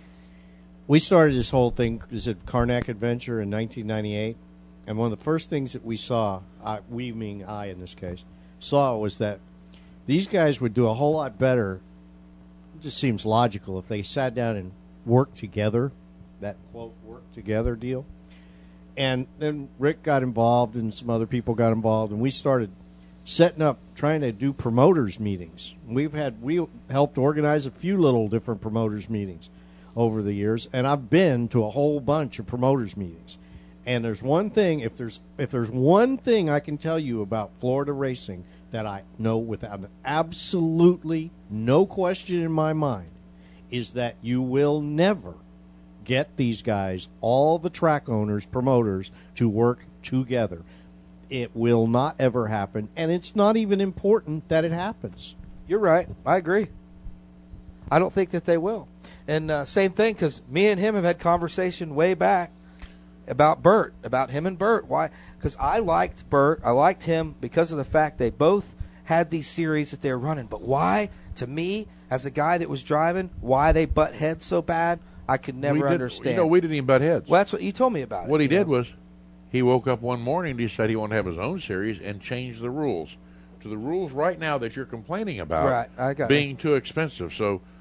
We started this whole thing, is it Karnak Adventure in nineteen ninety-eight? And one of the first things that we saw, I, we meaning I in this case, saw was that these guys would do a whole lot better. It just seems logical if they sat down and worked together, that quote, work together deal. And then Rick got involved and some other people got involved, and we started setting up, trying to do promoters meetings. We've had, we helped organize a few little different promoters meetings over the years, and I've been to a whole bunch of promoters meetings. And there's one thing, if there's if there's one thing I can tell you about Florida racing that I know without absolutely no question in my mind, is that you will never get these guys, all the track owners, promoters, to work together. It will not ever happen, and it's not even important that it happens. You're right. I agree. I don't think that they will. And uh, same thing, because me and him have had conversation way back about Bert, about him and Bert. Why? Because I liked Bert. I liked him because of the fact they both had these series that they were running. But why, to me, as a guy that was driving, why they butt heads so bad, I could never We did- understand. You know, we didn't even butt heads. Well, that's what you told me about. What it, he you did know? was he woke up one morning and decided he wanted to have his own series and change the rules to the rules right now that you're complaining about Right, I got being too expensive. So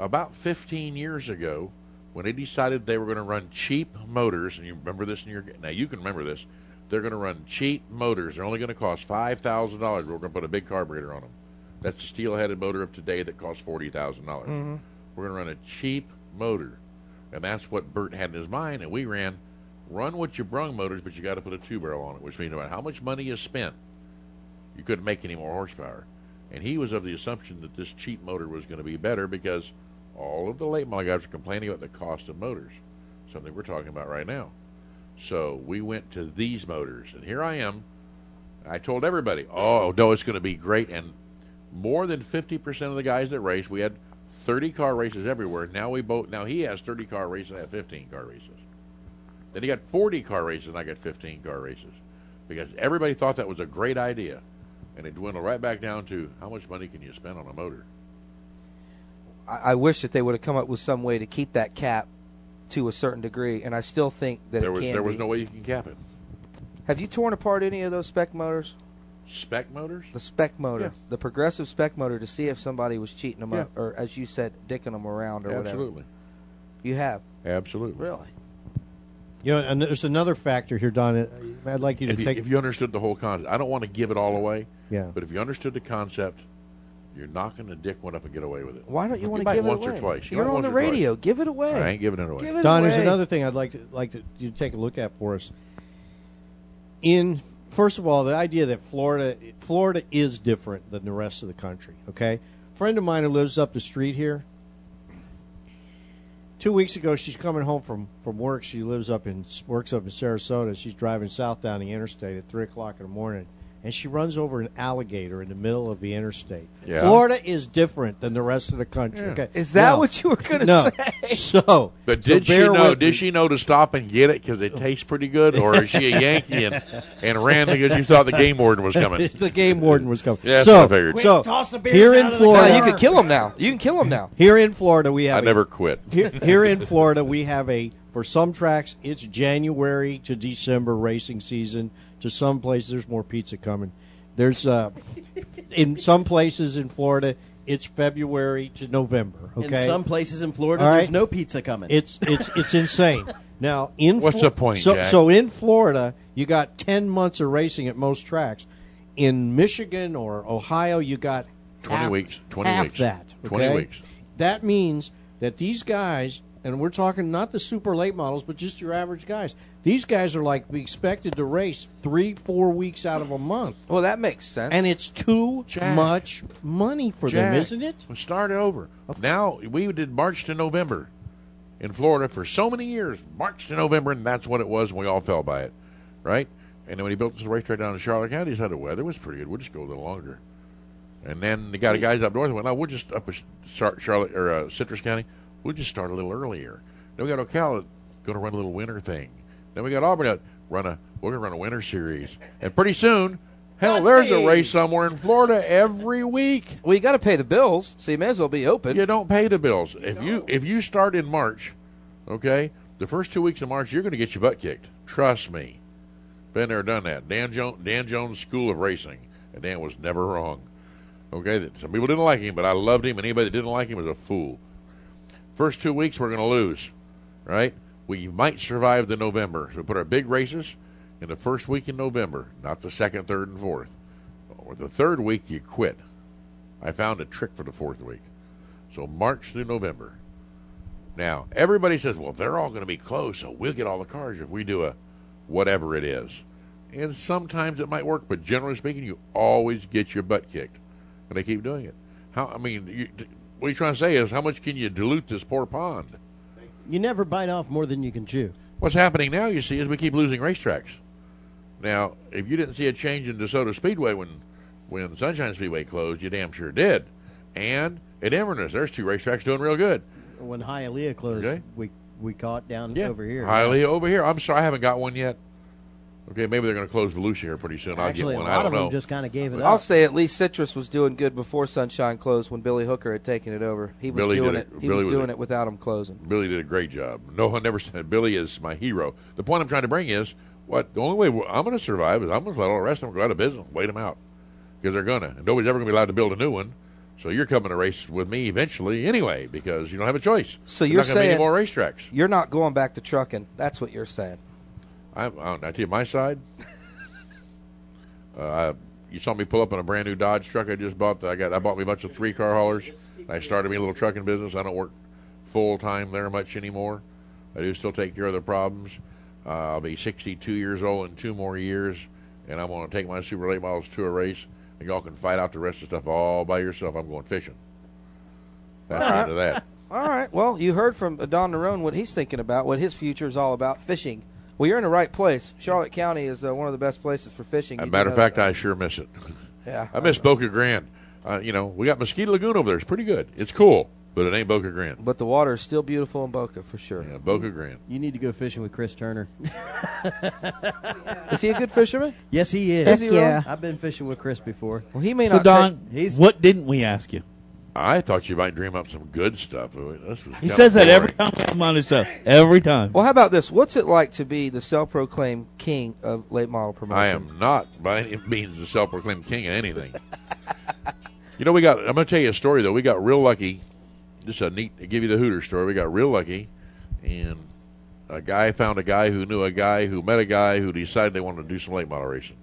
about fifteen years ago, when they decided they were going to run cheap motors, and you remember this in your now you can remember this, they're going to run cheap motors. They're only going to cost five thousand dollars. We're going to put a big carburetor on them. That's the steel-headed motor of today that costs forty thousand dollars. Mm-hmm. We're going to run a cheap motor, and that's what Bert had in his mind. And we ran, run what you brung motors, but you got to put a two-barrel on it, which means no matter how much money you spent, you couldn't make any more horsepower. And he was of the assumption that this cheap motor was going to be better because all of the late model guys are complaining about the cost of motors, something we're talking about right now. So we went to these motors, and here I am. I told everybody, oh, no, it's going to be great. And more than fifty percent of the guys that race, we had thirty car races everywhere. Now we both. Now he has thirty car races, I have fifteen car races. Then he got forty car races, and I got fifteen car races. Because everybody thought that was a great idea. And it dwindled right back down to how much money can you spend on a motor? I, I wish that they would have come up with some way to keep that cap to a certain degree, and I still think that there it was can there was be. no way you can cap it. Have you torn apart any of those spec motors? Spec motors? The spec motor, Yeah. the progressive spec motor, to see if somebody was cheating them Yeah. up, or as you said, dicking them around, or Absolutely. whatever. You have. Absolutely. Really? You know, and there's another factor here, Don. I'd like you to if you, take. if you understood the whole concept, I don't want to give it all away. Yeah. But if you understood the concept, you're not going to dick one up and get away with it. Why don't you want to might give it once away? or twice. You You're might on once the or twice. radio. Give it away. I ain't giving it away. Give it Don, away. there's another thing I'd like to like to you to take a look at for us. In first of all, the idea that Florida Florida is different than the rest of the country. Okay, a friend of mine who lives up the street here. Two weeks ago, she's coming home from, from work. She lives up in works up in Sarasota. She's driving south down the interstate at three o'clock in the morning, and she runs over an alligator in the middle of the interstate. Yeah. Florida is different than the rest of the country. Yeah. Okay, Is that Now- what you were going to no. say? So, But so did she bear know? with Did me. she know to stop and get it because it tastes pretty good, or is she a Yankee and, and ran because you thought the game warden was coming? the game warden was coming. Yeah, that's so, what I figured. so Quick, toss the beers here out in of the Florida, No, you can kill them now. You can kill them now. Here in Florida, we have. I a- never quit. Here, here in Florida, we have a for some tracks it's January to December racing season. To some places, there's more pizza coming. There's uh, in some places in Florida, it's February to November. Okay, In some places in Florida, All right. there's no pizza coming. It's it's it's insane. Now in What's Flo- the point, So Jack? so in Florida, you got ten months of racing at most tracks. In Michigan or Ohio, you got Twenty half- weeks. Twenty half weeks. that. Twenty okay? weeks. That means that these guys, and we're talking not the super late models, but just your average guys. These guys are like expected to race three, four weeks out of a month, Well, that makes sense. and it's too Jack. much money for them, Jack, isn't it? We'll start it over. Now, we did March to November in Florida for so many years. March to November, and that's what it was, and we all fell by it, right? And then when he built this racetrack down in Charlotte County, he said the weather was pretty good. We'll just go a little longer. And then the guy, the guys up north went, no, we'll just up at Char- Charlotte or uh, Citrus County. We'll just start a little earlier. Then we got Ocala going to run a little winter thing. Then we got Auburn out run a we're going to run a winter series. And pretty soon, hell, there's a race somewhere in Florida every week. Well, you got to pay the bills, so you may as well be open. You don't pay the bills. If you if you start in March, okay, the first two weeks of March, you're going to get your butt kicked. Trust me. Been there, done that. Dan Jones, Dan Jones School of Racing, and Dan was never wrong. Okay, that- some people didn't like him, but I loved him, and anybody that didn't like him was a fool. First two weeks, we're going to lose, right? We might survive the November. So we put our big races in the first week in November, not the second, third, and fourth. Or the third week, you quit. I found a trick for the fourth week. So March through November. Now, everybody says, well, they're all going to be close, so we'll get all the cars if we do a whatever it is. And sometimes it might work, but generally speaking, you always get your butt kicked. And they keep doing it. How? I mean, you, what you're trying to say is, how much can you dilute this poor pond? You never bite off more than you can chew. What's happening now, you see, is we keep losing racetracks. Now, if you didn't see a change in DeSoto Speedway when when Sunshine Speedway closed, you damn sure did. And at Inverness, there's two racetracks doing real good. When Hialeah closed, Okay. we we caught down Yeah, over here. Hialeah over here. I'm sorry, I haven't got one yet. Okay, maybe they're going to close Volusia here pretty soon. I'll Actually, get one. a I lot don't of them know. just kind of gave it I'll up. say at least Citrus was doing good before Sunshine closed when Billy Hooker had taken it over. He was Billy doing did it. it- He Billy was was doing a- it without him closing. Billy did a great job. No one never said Billy is my hero. The point I'm trying to bring is, what the only way I'm going to survive is I'm going to let all the rest of them go out of business, wait them out, because they're going to. And nobody's ever going to be allowed to build a new one. So you're coming to race with me eventually anyway because you don't have a choice. So There's you're not gonna be saying any more racetracks. You're not going back to trucking. That's what you're saying. I, I, I tell you my side. uh, I, you saw me pull up in a brand new Dodge truck I just bought. That I got. I bought me a bunch of three car haulers. I started me a little trucking business. I don't work full time there much anymore. I do still take care of the problems. Uh, I'll be sixty-two years old in two more years, and I'm going to take my super late models to a race. And y'all can fight out the rest of the stuff all by yourself. I'm going fishing. That's the end of that. All right. Well, you heard from Don Nerone what he's thinking about, what his future is all about, fishing. Well, you're in the right place. Charlotte County is uh, one of the best places for fishing. As a You matter do of know fact, that. I sure miss it. Yeah. I miss Boca Grande. Uh, you know, we got Mosquito Lagoon over there. It's pretty good. It's cool, but it ain't Boca Grande. But the water is still beautiful in Boca, for sure. Yeah, Boca Grande. You need to go fishing with Chris Turner. Is he a good fisherman? Yes, he is. Is he Yeah. really? I've been fishing with Chris before. Well, he may So, not. Don, He's- what didn't we ask you? I thought you might dream up some good stuff. This was He kinda says that boring. every time we come on his stuff. Every time. Well, how about this? What's it like to be the self-proclaimed king of late model promotion? I am not by any means the self-proclaimed king of anything. You know, we got. I'm going to tell you a story though. We got real lucky. Just a neat. To give you the Hooter story. We got real lucky, and a guy found a guy who knew a guy who met a guy who decided they wanted to do some late model racing,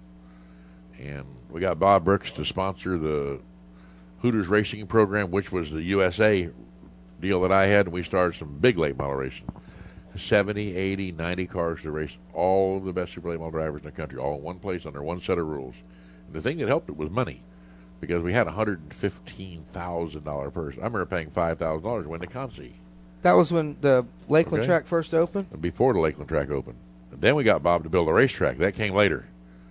and we got Bob Brooks to sponsor the Hooters racing program, which was the U S A deal that I had, and we started some big late model racing. seventy, eighty, ninety cars to race all of the best super late model drivers in the country, all in one place under one set of rules. And the thing that helped it was money, because we had a one hundred fifteen thousand dollars purse. I remember paying five thousand dollars to win the Consi. That was when the Lakeland Okay. track first opened? Before the Lakeland track opened. And then we got Bob to build a racetrack. That came later.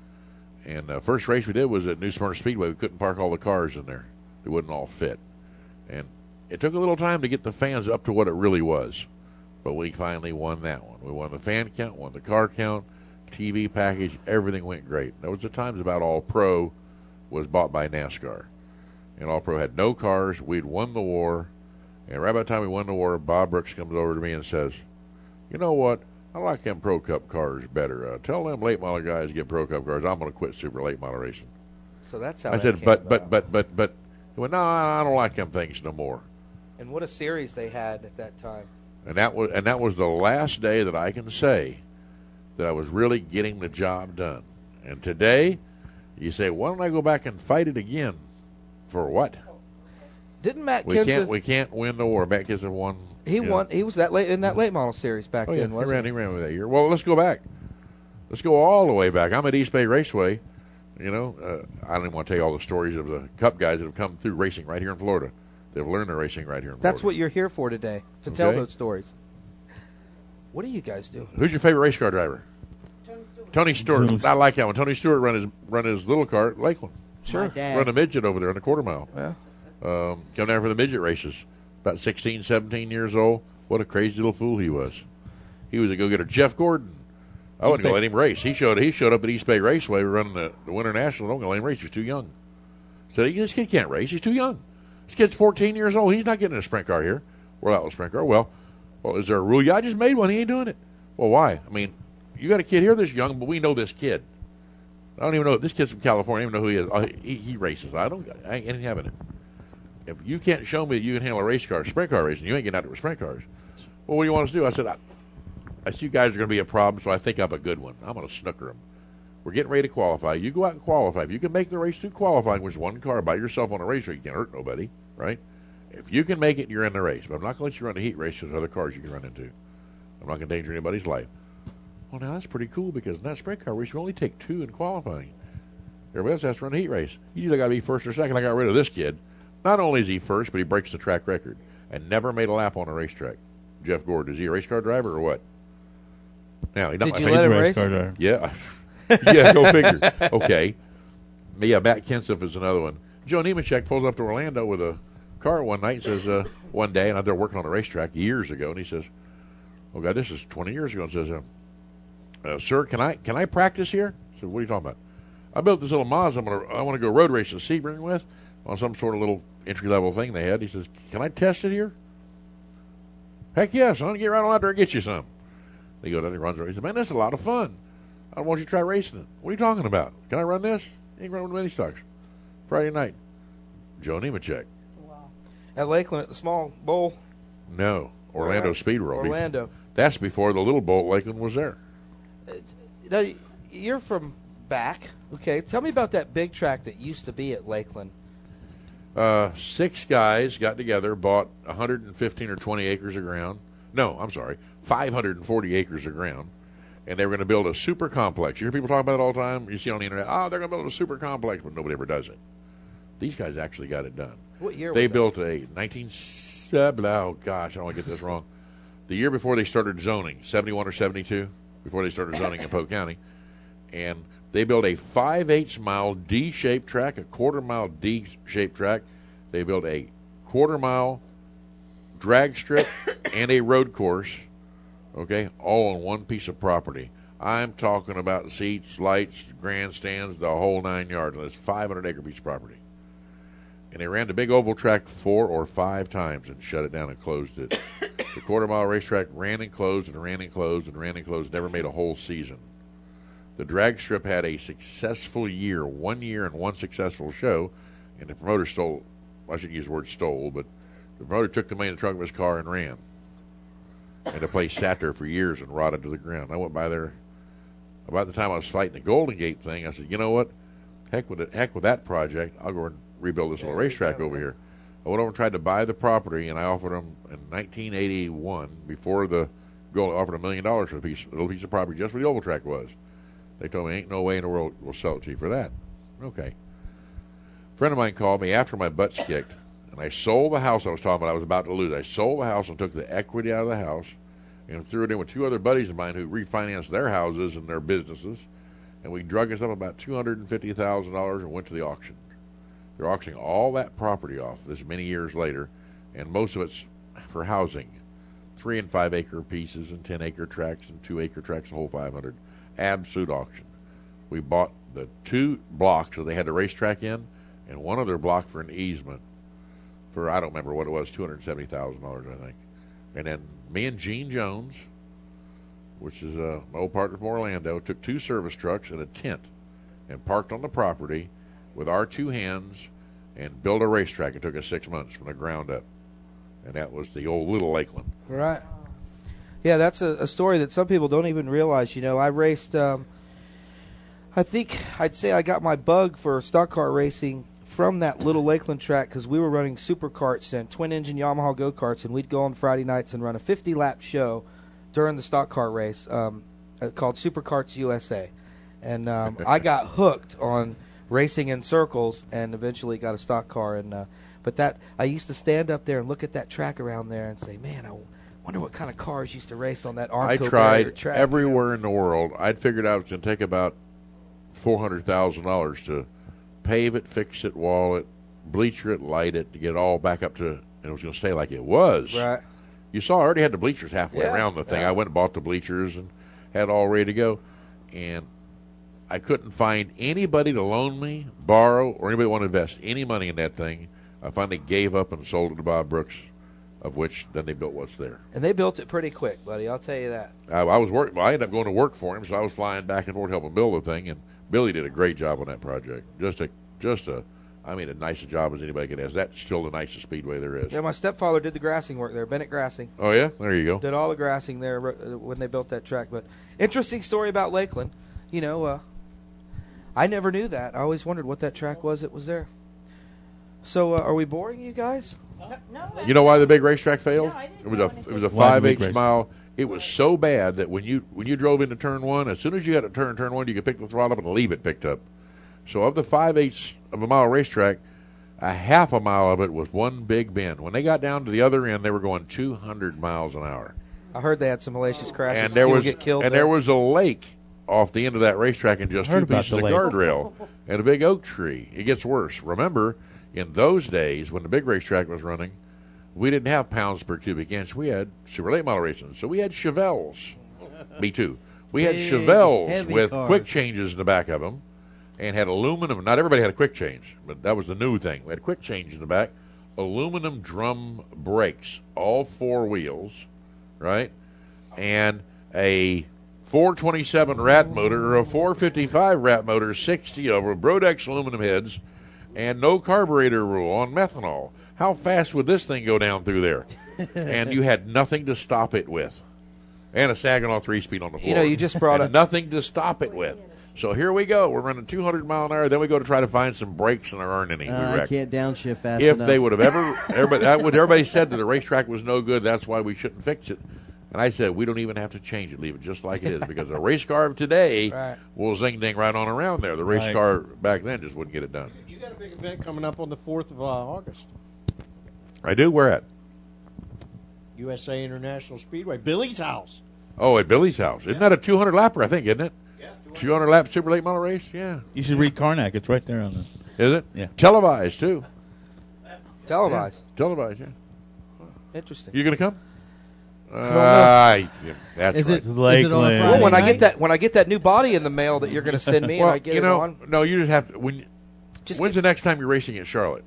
And the first race we did was at New Smyrna Speedway. We couldn't park all the cars in there. They wouldn't all fit. And it took a little time to get the fans up to what it really was. But we finally won that one. We won the fan count, won the car count, T V package, everything went great. There was the times about All Pro was bought by NASCAR. And All Pro had no cars. We'd won the war. And right by the time we won the war, Bob Brooks comes over to me and says, you know what? I like them Pro Cup cars better. Uh, tell them late model guys to get Pro Cup cars. I'm going to quit super late model racing. So that's how I that said, came but, about. but, but, but, but, he went, no, I don't like them things no more. And what a series they had at that time. And that was, and that was the last day that I can say that I was really getting the job done. And today, you say, why don't I go back and fight it again? For what? Didn't Matt We Kenseth? can't, we can't win the war. Matt Kenseth won. he you know. won. He was that late in that late model series back Oh, yeah, then, he wasn't ran, he ran with that year. Well, let's go back. Let's go all the way back. I'm at East Bay Raceway. You know, uh, I don't even want to tell you all the stories of the Cup guys that have come through racing right here in Florida. They've learned their racing right here in Florida. That's what you're here for today, to tell Okay. those stories. What are you guys doing? Who's your favorite race car driver? Tony Stewart. Tony Stewart. I like that one. Tony Stewart run his run his little car at Lakeland. Sure. My dad. Run a midget over there on the quarter mile. Yeah. Um, come down for the midget races. About sixteen, seventeen years old. What a crazy little fool he was. He was a go-getter. Jeff Gordon. I wasn't going to let him race. He showed he showed up at East Bay Raceway running the, the Winter National. I'm going to let him race. He's too young. So this kid can't race. He's too young. This kid's fourteen years old. He's not getting in a sprint car here. We're out with a sprint car. Well, well, is there a rule? Yeah, I just made one. He ain't doing it. Well, why? I mean, you got a kid here this young, but we know this kid. I don't even know. This kid's from California. I don't even know who he is. Oh, he, he races. I don't. I ain't, ain't having it. If you can't show me that you can handle a race car, sprint car racing, you ain't getting out there with sprint cars. Well, what do you want us to do? I said, I, I see you guys are going to be a problem, so I think I'm a good one. I'm going to snooker them. We're getting ready to qualify. You go out and qualify. If you can make the race through qualifying, which is one car by yourself on a race, you can't hurt nobody, right? If you can make it, you're in the race. But I'm not going to let you run the heat race because other cars you can run into. I'm not going to endanger anybody's life. Well, now that's pretty cool because in that sprint car race, you only take two in qualifying. Everybody else has to run a heat race. You either got to be first or second. I got rid of this kid. Not only is he first, but he breaks the track record and never made a lap on a racetrack. Jeff Gordon, is he a race car driver or what? Now, he's not Did my you favorite let him race race? car driver. Yeah, yeah, go figure. Okay, yeah, Matt Kenseth is another one. Joe Nemechek pulls up to Orlando with a car one night and says, uh, one day, and I'm there working on a racetrack years ago, and he says, "Oh God, this is twenty years ago," and says, uh, uh, "Sir, can I can I practice here?" I said, "What are you talking about?" I built this little Mazda. I'm gonna, I want to go road racing at Sebring with on some sort of little entry level thing they had. He says, "Can I test it here?" Heck yes, son. Get right on out there and get you some. He goes out and he runs around. He said, "Man, this is a lot of fun. I want you to try racing it." "What are you talking about? Can I run this?" "You ain't running with many stocks." Friday night, Joe Nemechek. At Lakeland, at the small bowl? No, Orlando Right. Speedway. Orlando. That's before the little bowl at Lakeland was there. Now, you're from back. Okay, tell me about that big track that used to be at Lakeland. Uh, six guys got together, bought one hundred fifteen or twenty acres of ground. No, I'm sorry, five hundred forty acres of ground. And they were going to build a super complex. You hear people talk about it all the time. You see it on the internet, oh, they're going to build a super complex, but nobody ever does it. These guys actually got it done. What year They was built a nineteen, oh, gosh, I don't want to get this wrong. The year before they started zoning, seventy-one or seventy-two, before they started zoning in Polk County. And they built a five-eighths mile D-shaped track, a quarter-mile D-shaped track. They built a quarter-mile drag strip and a road course, okay, all on one piece of property. I'm talking about seats, lights, grandstands, the whole nine yards. And it's a five hundred acre piece of property. And they ran the big oval track four or five times and shut it down and closed it. The quarter-mile racetrack ran and closed and ran and closed and ran and closed, never made a whole season. The drag strip had a successful year, one year and one successful show, and the promoter stole, I shouldn't use the word stole, but the promoter took the money in the trunk of his car and ran. And the place sat there for years and rotted to the ground. I went by there about the time I was fighting the Golden Gate thing. I said, you know what? Heck with it, heck with that project. I'll go and rebuild this little racetrack over here. I went over and tried to buy the property, and I offered them in nineteen eighty-one, before the goal, I offered a million dollars for a piece, a little piece of property just where the oval track was. They told me, ain't no way in the world we'll sell it to you for that. Okay. A friend of mine called me after my butt's kicked, and I sold the house I was talking about I was about to lose. I sold the house and took the equity out of the house and threw it in with two other buddies of mine who refinanced their houses and their businesses, and we drug us up about two hundred fifty thousand dollars and went to the auction. They're auctioning all that property off this many years later, and most of it's for housing. Three and five acre pieces and ten acre tracts and two acre tracts, the whole five hundred. Absolute auction. We bought the two blocks that they had the racetrack in, and one other block for an easement for, I don't remember what it was, two hundred seventy thousand dollars, I think. And then me and Gene Jones, which is uh, my old partner from Orlando, took two service trucks and a tent and parked on the property with our two hands and built a racetrack. It took us six months from the ground up. And that was the old Little Lakeland. Right. Yeah, that's a, a story that some people don't even realize. You know, I raced, um, I think I'd say I got my bug for stock car racing from that Little Lakeland track because we were running super karts and twin-engine Yamaha go-karts, and we'd go on Friday nights and run a fifty-lap show during the stock car race um, called Super Karts U S A. And um, I got hooked on racing in circles and eventually got a stock car. And uh, But that I used to stand up there and look at that track around there and say, man, I wonder what kind of cars used to race on that Armco I tried track. everywhere in the world. I'd figured out it was going to take about four hundred thousand dollars to pave it, fix it, wall it, bleacher it, light it, to get it all back up to, and it was going to stay like it was. Right. You saw I already had the bleachers halfway Yeah, around the thing. yeah. I went and bought the bleachers and had it all ready to go. And I couldn't find anybody to loan me, borrow, or anybody want to invest any money in that thing. I finally gave up and sold it to Bob Brooks, of which then they built what's there. And they built it pretty quick, buddy. I'll tell you that. I, I was work. Well, I ended up going to work for him, so I was flying back and forth helping build the thing. And Billy did a great job on that project. Just a, just a, I mean, a nice job as anybody could ask. That's still the nicest speedway there is. Yeah, my stepfather did the grassing work there, Bennett Grassing. Oh yeah, there you go. Did all the grassing there uh, when they built that track. But interesting story about Lakeland. You know, uh, I never knew that. I always wondered what that track was that was there. So, uh, are we boring you guys? No. You know why the big racetrack failed? No, I didn't it was know a anything. it was a Why the five big eighths mile. It was so bad that when you when you drove into turn one, as soon as you had to turn turn one, you could pick the throttle up and leave it picked up. So of the five eighths of a mile racetrack, a half a mile of it was one big bend. When they got down to the other end, they were going two hundred miles an hour. I heard they had some hellacious crashes. And there People was get killed and there. there was a lake off the end of that racetrack and just I heard two about pieces the of lake. guardrail and a big oak tree. It gets worse. Remember, in those days when the big racetrack was running, we didn't have pounds per cubic inch. We had super late model racing, so we had Chevelles. Me too. We had Big, Chevelles heavy with cars. quick changes in the back of them, and had aluminum. Not everybody had a quick change, but that was the new thing. We had quick change in the back, aluminum drum brakes, all four wheels, right, and a four twenty-seven rat motor or a four fifty-five rat motor, sixty over Brodex aluminum heads, and no carburetor rule on methanol. How fast would this thing go down through there? And you had nothing to stop it with. And a Saginaw three-speed on the floor. You know, you just brought and up nothing to stop it with. So here we go. We're running two hundred mile an hour. Then we go to try to find some brakes, and there aren't any. Uh, we I wrecked. can't downshift fast If enough. they would have ever, everybody, that would, everybody said that the racetrack was no good. That's why we shouldn't fix it. And I said we don't even have to change it. Leave it just like it is, because a race car of today Right. will zing ding right on around there. The race Right. car back then just wouldn't get it done. You got a big event coming up on the fourth of uh, August. I do. Where at? U S A International Speedway, Billy's house. Oh, at Billy's house. Isn't that a two hundred lapper? I think, isn't it? Yeah. two hundred lap super late model race. Yeah. You should read Karnak. It's right there on the. Is it? Yeah. Televised too. Televised. Yeah. Televised. Yeah. Interesting. You gonna come? Uh, I don't know. I- yeah, that's Is right. it- is it on a Friday Well, when I get that when I get that new body in the mail that you're going to send me, well, and I get you it know, on, no, you just have to. When, when's the next time you're racing in Charlotte?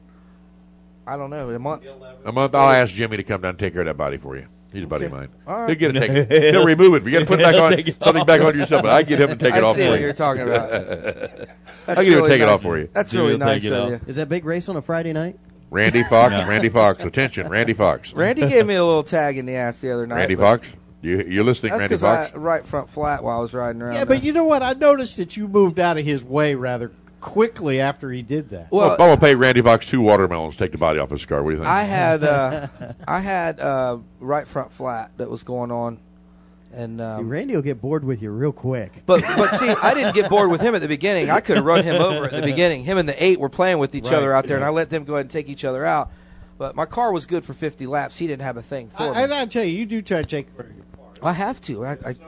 I don't know, in a month. A month. I'll ask Jimmy to come down and take care of that body for you. He's a buddy Okay. of mine. All right. He'll get it taken. He'll remove it. You got to put it back on Take it something off. back on yourself. But I get him to take it I off see for what you. you're talking about. I'll That's get him to really take it nice off for of- you. that's really nice of you. Is that big race on a Friday night? Randy Fox. Randy Fox. Attention, Randy Fox. Randy gave me a little tag in the ass the other night. Randy but Fox. You you're listening, That's Randy because Fox. I right front flat while I was riding around. Yeah, there. but you know what? I noticed that you moved out of his way rather quickly after he did that. Well, I'm gonna pay Randy Fox two watermelons to take the body off his car. What do you think? I had uh, I had uh, right front flat that was going on, and um, See, Randy will get bored with you real quick. But but see, I didn't get bored with him at the beginning. I could have run him over at the beginning. Him and the eight were playing with each Right, other out there, and yeah. I let them go ahead and take each other out. But my car was good for fifty laps. He didn't have a thing for I, me. and I tell you, you do try to take care of your car. I have to. I, I,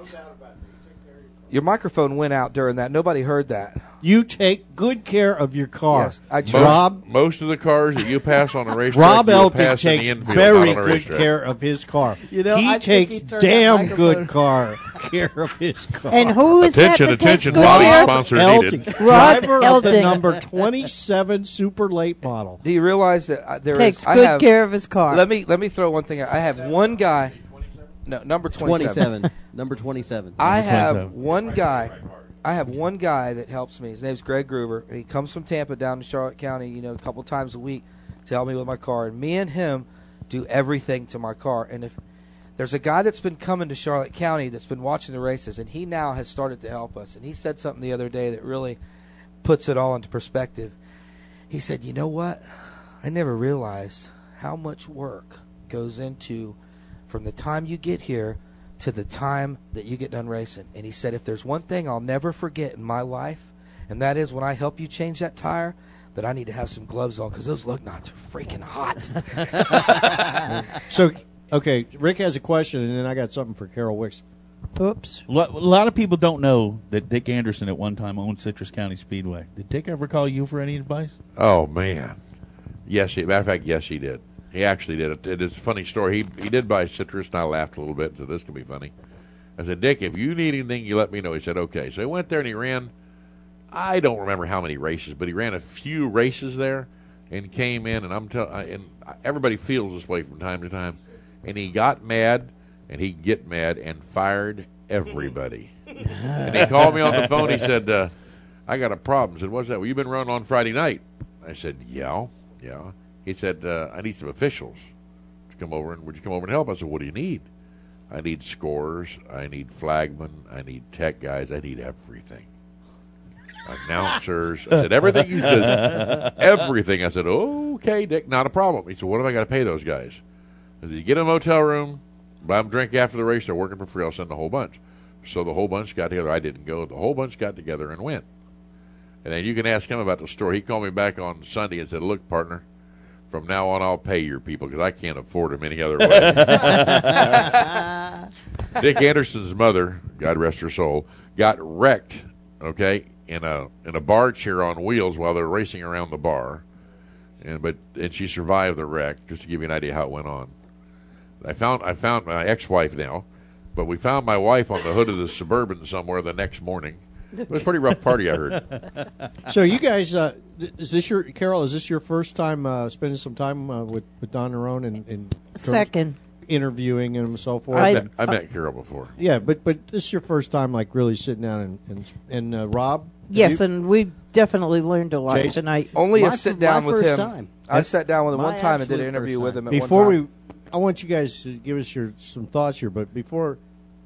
your microphone went out during that. Nobody heard that. You take good care of your car. Yes, I most, Rob most of the cars that you pass on a racetrack, Rob you'll Elton pass in the takes infield, very not on a good racetrack. care of his car. You know, he I think takes he turned that damn microphone- good car care of his car. And who is Attention, that that takes attention, good body care? sponsor Elton, needed. Rob driver of the Elton. number twenty-seven super late model. Do you realize that uh, there Takes is? I good have, care of his car. Let me let me throw one thing out. I have one guy. No, number twenty-seven. twenty-seven. Number twenty-seven. I Number have twenty-seven. one guy. I have one guy that helps me. His name's Greg Groover. He comes from Tampa down to Charlotte County, you know, a couple times a week to help me with my car. And me and him do everything to my car. And if there's a guy that's been coming to Charlotte County that's been watching the races, and he now has started to help us. And he said something the other day that really puts it all into perspective. He said, "You know what? I never realized how much work goes into from the time you get here to the time that you get done racing." And he said, if there's one thing I'll never forget in my life, and that is when I help you change that tire, that I need to have some gloves on because those lug nuts are freaking hot. So, okay, Rick has a question, and then I got something for Carol Wicks. Oops. A lot, a lot of people don't know that Dick Anderson at one time owned Citrus County Speedway. Did Dick ever call you for any advice? Oh man, yes. He, matter of fact, yes, he did. He actually did it. It is a funny story. He he did buy Citrus, and I laughed a little bit and said, "This can be funny." I said, "Dick, if you need anything, you let me know." He said, "Okay." So he went there and he ran. I don't remember how many races, but he ran a few races there, and came in. And I'm telling, and everybody feels this way from time to time. And he got mad, and he'd get mad and fired everybody. And he called me on the phone. He said, uh, "I got a problem." I said, "What's that?" "Well, you've been running on Friday night." I said, "Yeah, yeah." He said, uh, "I need some officials to come over, and would you come over and help?" I said, "What do you need?" "I need scores, I need flagmen, I need tech guys, I need everything. Announcers." I said, "Everything?" He says, "Everything." I said, "Okay, Dick, not a problem." He said, "What have I got to pay those guys?" I said, "You get a motel room, buy them a drink after the race, they're working for free, I'll send the whole bunch." So the whole bunch got together. I didn't go. The whole bunch got together and went. And then you can ask him about the story. He called me back on Sunday and said, "Look, partner, from now on, I'll pay your people because I can't afford them any other way." Dick Anderson's mother, God rest her soul, got wrecked, okay, in a in a bar chair on wheels while they're racing around the bar, and but and she survived the wreck. Just to give you an idea how it went on. I found I found my ex-wife now, but we found my wife on the hood of the Suburban somewhere the next morning. It was a pretty rough party, I heard. So you guys, uh, is this your Carol? Is this your first time uh, spending some time uh, with with Don Nerone and, and Second. interviewing him and so forth? I, I, met, I met Carol before. Yeah, but but this is your first time, like really sitting down and and, and uh, Rob. Yes, you, and we definitely learned a lot Jason? tonight. Only my, a sit down my with first him. time. I sat down with him My one time and did absolute an interview first with him. At Before one time. we, I want you guys to give us your some thoughts here. But before,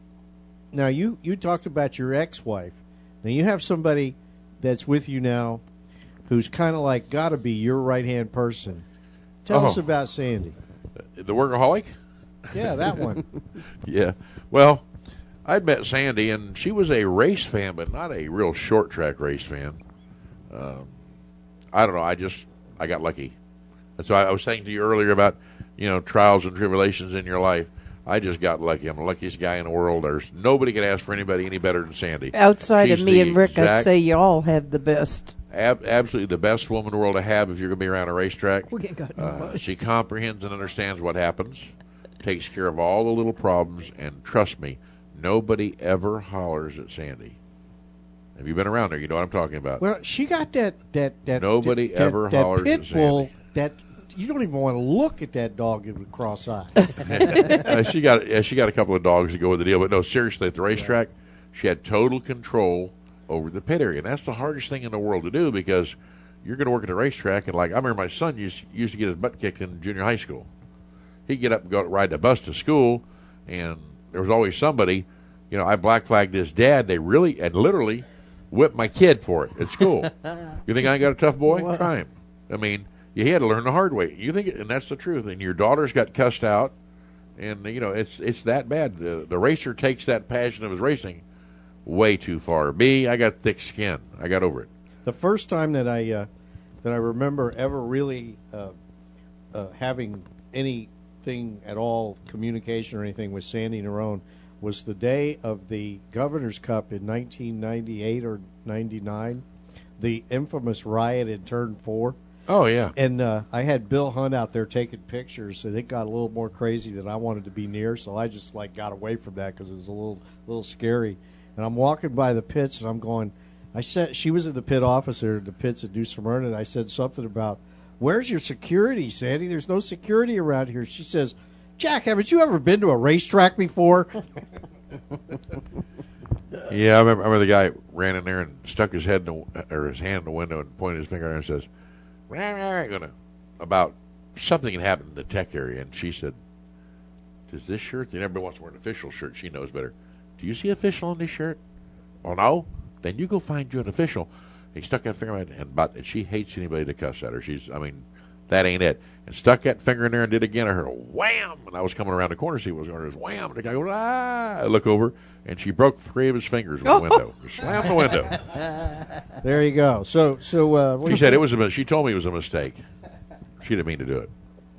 now you you talked about your ex-wife. Now you have somebody that's with you now, who's kind of like got to be your right hand person. Tell Oh. us about Sandy. The workaholic? Yeah, that one. Yeah. Well, I'd met Sandy, and she was a race fan, but not a real short track race fan. Um, I don't know. I just I got lucky. That's why I was saying to you earlier about you know trials and tribulations in your life. I just got lucky. I'm the luckiest guy in the world. There's nobody could ask for anybody any better than Sandy. Outside She's of me the and Rick, I'd exact- say you all have the best. Ab- absolutely the best woman in the world to have if you're going to be around a racetrack. We ain't got no Uh, money. she comprehends and understands what happens, takes care of all the little problems, and trust me, nobody ever hollers at Sandy. Have you been around her? You know what I'm talking about. Well, she got that that that Nobody that, ever that hollers pit at bull Sandy. that you don't even want to look at that dog with cross eye. uh, she got yeah, she got a couple of dogs to go with the deal, but no, seriously, at the racetrack, she had total control over the pit area, and that's the hardest thing in the world to do because you're going to work at the racetrack, and like I remember my son used used to get his butt kicked in junior high school. He'd get up and go ride the bus to school, and there was always somebody. You know, I black flagged his dad. They really and literally whipped my kid for it at school. You think I ain't got a tough boy? Wow. Try him. I mean, you had to learn the hard way. You think, and that's the truth. And your daughters got cussed out, and you know it's it's that bad. The the racer takes that passion of his racing way too far. Me, I got thick skin. I got over it. The first time that I uh, that I remember ever really uh, uh, having anything at all, communication or anything with Sandy Nerone, was the day of the Governor's Cup in nineteen ninety-eight or ninety-nine, the infamous riot in Turn Four. Oh yeah, and uh, I had Bill Hunt out there taking pictures, and it got a little more crazy than I wanted to be near. So I just like got away from that because it was a little little scary. And I'm walking by the pits, and I'm going. I said she was in the pit officer at the pits at New Smyrna, and I said something about, "Where's your security, Sandy? There's no security around here." She says, "Jack, haven't you ever been to a racetrack before?" Yeah, I remember, I remember the guy ran in there and stuck his head in the, or his hand in the window and pointed his finger and says, "Rah, rah, gonna," about something had happened in the tech area, and she said, "Does this shirt?" Everybody wants to wear an official shirt. She knows better. "Do you see official on this shirt?" "Oh no." "Then you go find you an official." He stuck that finger in it, and about and she hates anybody to cuss at her. She's, I mean, that ain't it. And stuck that finger in there and did it again. I heard a wham, and I was coming around the corner. See what was going on. Wham, and the guy goes, "Ah!" I look over, and she broke three of his fingers with the window. Slammed the window. There you go. So, so uh, what She if- said it was a. mis- She told me it was a mistake. She didn't mean to do it.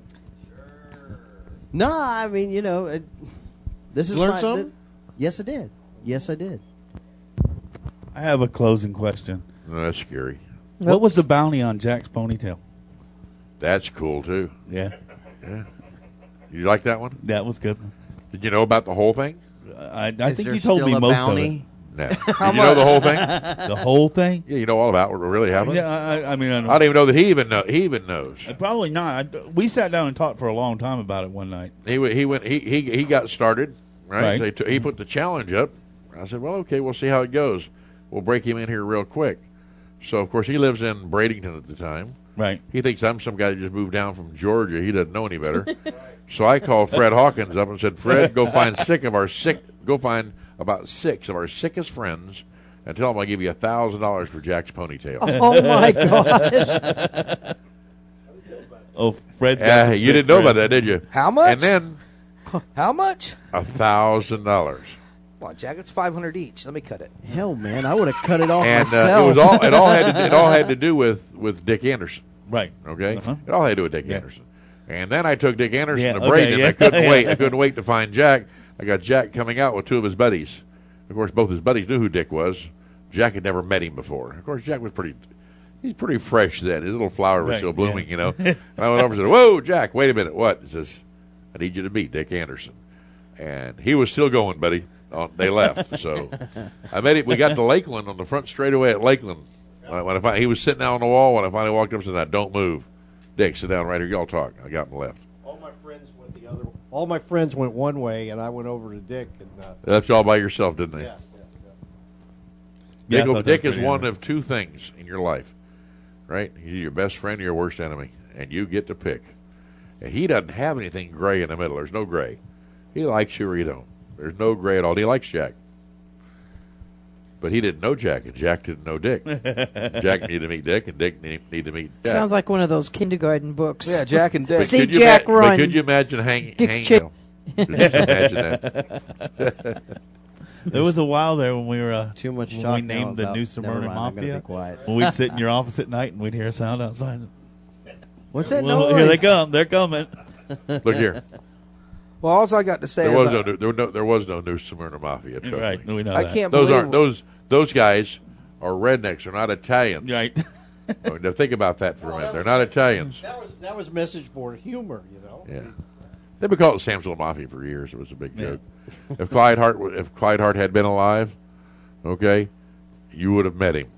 No, I mean, you know, it, this is You learned my, something? thi- yes, I did. Yes, I did. I have a closing question. No, that's scary. What was the bounty on Jack's ponytail? That's cool too. Yeah. Yeah. You like that one? That was good. Did you know about the whole thing? I, I Is think there you told still me a most bounty? No. Did you know the whole thing? of it. The whole thing? Yeah, you know all about what really happened. Yeah, I, I mean, I, I don't even know that he even know. He even knows. Uh, Probably not. I, we sat down and talked for a long time about it one night. He went. He went. He he he got started. Right. Right. So he, t- he put the challenge up. I said, well, okay, we'll see how it goes. We'll break him in here real quick. So of course he lives in Bradenton at the time. Right. He thinks I'm some guy that just moved down from Georgia. He doesn't know any better. So I called Fred Hawkins up and said, "Fred, go find sick of our sick. Go find about six of our sickest friends, and tell them I'll give you a thousand dollars for Jack's ponytail." Oh my gosh! Oh, Fred's got Uh, some you sick didn't know about friends. that, did you? How much? And then How much? a thousand dollars. Well, Jack, it's five hundred each. Let me cut it. Hell, man, I would have cut it off And uh, myself. it was all it all had to, it all had to do with, with Dick Anderson. Right. Okay, Uh-huh. it all had to do with Dick Yeah. Anderson. And then I took Dick Anderson Yeah, to okay, Braden. yeah. I couldn't Yeah. wait. I couldn't wait to find Jack. I got Jack coming out with two of his buddies. Of course, both his buddies knew who Dick was. Jack had never met him before. Of course, Jack was pretty. He's pretty fresh then. His little flower was Right, still blooming, yeah. you know. And I went over and said, "Whoa, Jack! Wait a minute. What?" He says, "I need you to meet Dick Anderson." And he was still going, buddy. Oh, they left. So I met him. We got to Lakeland on the front straightaway at Lakeland. When I, when I find, he was sitting out on the wall. When I finally walked up and said, "Don't move, Dick. Sit down right here. Y'all talk." I got him left. All my friends went the other. All my friends went one way, and I went over to Dick. And uh, They left you all by yourself, didn't they? yeah, Yeah, I Dick, thought Dick that was is pretty one good. of two things in your life, right? He's your best friend or your worst enemy. and you get to pick. And he doesn't have anything gray in the middle. There's no gray. He likes you or you don't. There's no gray at all. He likes Jack. But he didn't know Jack, and Jack didn't know Dick. Jack needed to meet Dick, and Dick needed to meet Jack. Sounds like one of those kindergarten books. Yeah, Jack and Dick. See Jack ma- run. But could you imagine hanging? Dick hang, Chick. You know, just imagine that. There was a while there when we were uh, Too much when talk we now named the about- New never Smyrna mind, I'm gonna Mafia. be quiet. When we'd sit in your office at night and we'd hear a sound outside. What's that Well, noise? Here they come. They're coming. Look here. Well, all I got to say There is was I- no, there, no, there was no New Smyrna Mafia. Trust Right, me. we know I that. can't Those believe aren't those those guys are rednecks. They're not Italians. Right. I mean, now think about that for a minute. They're not Italians. That was that was message board humor, you know. Yeah. They've been called the Samsville Mafia for years. It was a big joke. If Clyde Hart, w- if Clyde Hart had been alive, okay, you would have met him.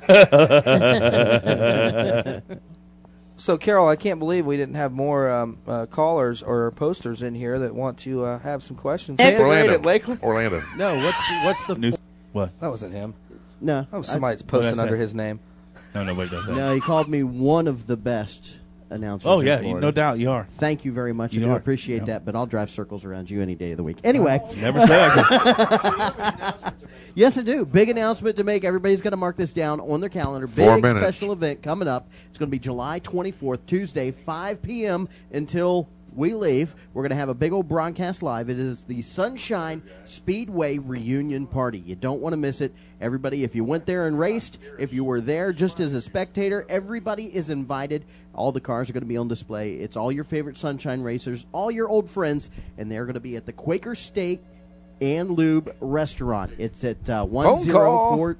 So, Carol, I can't believe we didn't have more um, uh, callers or posters in here that want to uh, have some questions. Orlando. At Lakeland? Orlando. No, what's what's the News. What? That wasn't him. No, That was I- somebody that's What did I posting under say? his name. No, nobody does that. No, he called me one of the best announcers. Oh, in yeah, Florida. no doubt you are. Thank you very much. You I do are. appreciate Yeah. that, but I'll drive circles around you any day of the week. Anyway. Never say I can. Yes, I do. Big announcement to make. Everybody's got to mark this down on their calendar. Four Big minutes. special event coming up. It's going to be July twenty-fourth, Tuesday, five p.m. until we leave. We're going to have a big old broadcast live. It is the Sunshine Speedway Reunion Party. You don't want to miss it. Everybody, if you went there and raced, if you were there just as a spectator, everybody is invited. All the cars are going to be on display. It's all your favorite Sunshine racers, all your old friends, and they're going to be at the Quaker Steak and Lube Restaurant. It's at uh, one oh four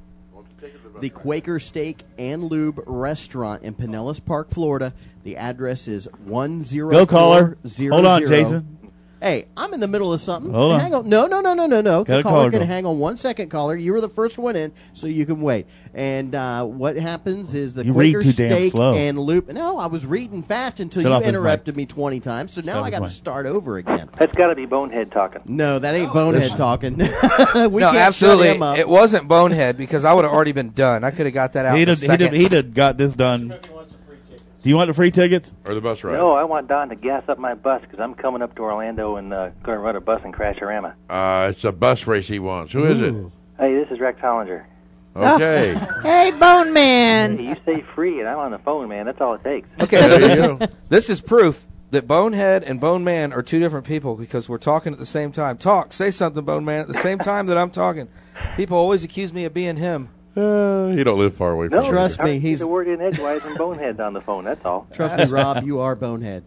the Quaker Steak and Lube Restaurant in Pinellas Park, Florida. The address is one zero Go, caller. four zero Hold on, zero. Jason. Hey, I'm in the middle of something. Hold on. Hang on. No, no, no, no, no, no. Got The a caller caller can go. hang on one second, caller. You were the first one in, so you can wait. And uh, what happens is the You read Quaker too damn Steak slow. and Lube. No, I was reading fast until Shut you off his interrupted me twenty times, so now Shut I his got to mic. start over again. That's got to be Bonehead talking. No, that ain't Bonehead talking. we no, can't absolutely. shut him up. It wasn't Bonehead because I would have already been done. I could have got that out He'd in a have, he'd, second. have, he'd have got this done. Do you want the free tickets? Or the bus ride? No, I want Don to gas up my bus because I'm coming up to Orlando and uh, going to run a bus and crash a Rama. Uh, it's a bus race he wants. Who is it? Hey, this is Rex Hollinger. Okay. Hey, Bone Man. Hey, you say free, and I'm on the phone, man. That's all it takes. Okay, so this is, this is proof that Bonehead and Bone Man are two different people because we're talking at the same time. Talk, say something, Bone Man, at the same time that I'm talking. People always accuse me of being him. Uh, he don't live far away from No, here. Trust me, Get he's- the word in edgewise and Bonehead on the phone. That's all. Trust me, Rob, you are Bonehead.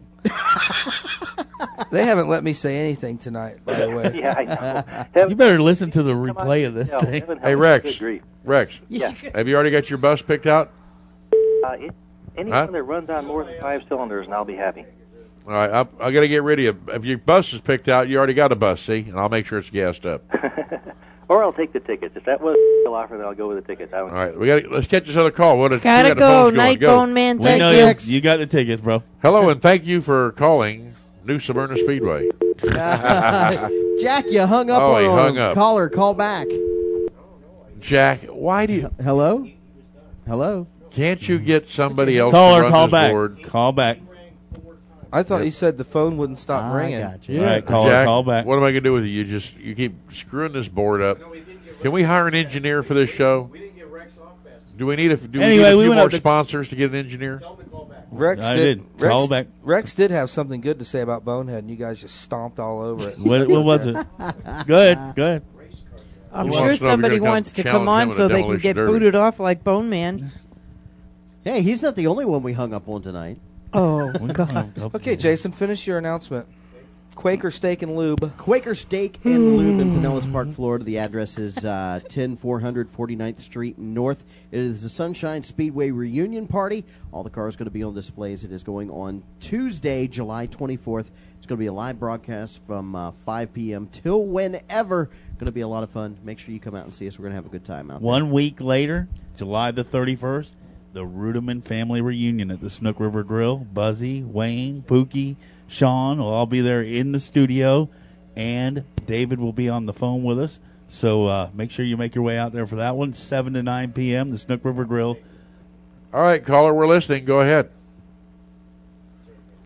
They haven't let me say anything tonight, by the way. Yeah, I know. You better listen to the replay of this Yeah, thing. Heaven Hey, help us. Rex. Good grief. Rex, Yeah. have you already got your bus picked out? Uh, it, anyone Huh? that runs on more than five cylinders, and I'll be happy. All right, I, I got to get rid of you. If your bus is picked out, you already got a bus, see? And I'll make sure it's gassed up. Or I'll take the tickets. If that was the offer, then I'll go with the tickets. I would. All right, we got let's catch this other call. What a, Gotta we got the go. phones going. Night, Go. Bone Man. We Thank know you. you. You got the tickets, bro. Hello, and thank you for calling New Smyrna Speedway. Jack, you hung up Oh, on he him. hung up. Caller, call back. Jack, why do you... Hello? Hello? Can't you get somebody else Caller, to run call this back. board? Call back. I thought you said the phone wouldn't stop I ringing. got you. All right, caller, Jack, call back. what am I going to do with you? You just you keep screwing this board up. Can we hire an engineer for this show? Do we need a, do we Anyway, need a we few went more up to- sponsors to get an engineer? Rex I did. did. Rex, Call back. Rex did have something good to say about Bonehead, and you guys just stomped all over it. What, what was it? Good, good. I'm He sure wants to know if you're somebody gonna come wants to challenge come him on in a so they can demolition get derby. booted off like Bone Man. Hey, he's not the only one we hung up on tonight. Oh, God. Okay, Jason, finish your announcement. Quaker Steak and Lube. Quaker Steak and Lube in Pinellas Park, Florida. The address is uh, ten four hundred forty-ninth Street North. It is the Sunshine Speedway Reunion Party. All the cars are going to be on displays. It is going on Tuesday, July twenty-fourth. It's going to be a live broadcast from uh, five p.m. till whenever. Going to be a lot of fun. Make sure you come out and see us. We're going to have a good time out there. One week later, July the thirty-first, the Ruderman family reunion at the Snook River Grill. Buzzy, Wayne, Pookie, Sean will all be there in the studio, and David will be on the phone with us. So uh, make sure you make your way out there for that one, seven to nine p.m., the Snook River Grill. All right, caller, we're listening. Go ahead.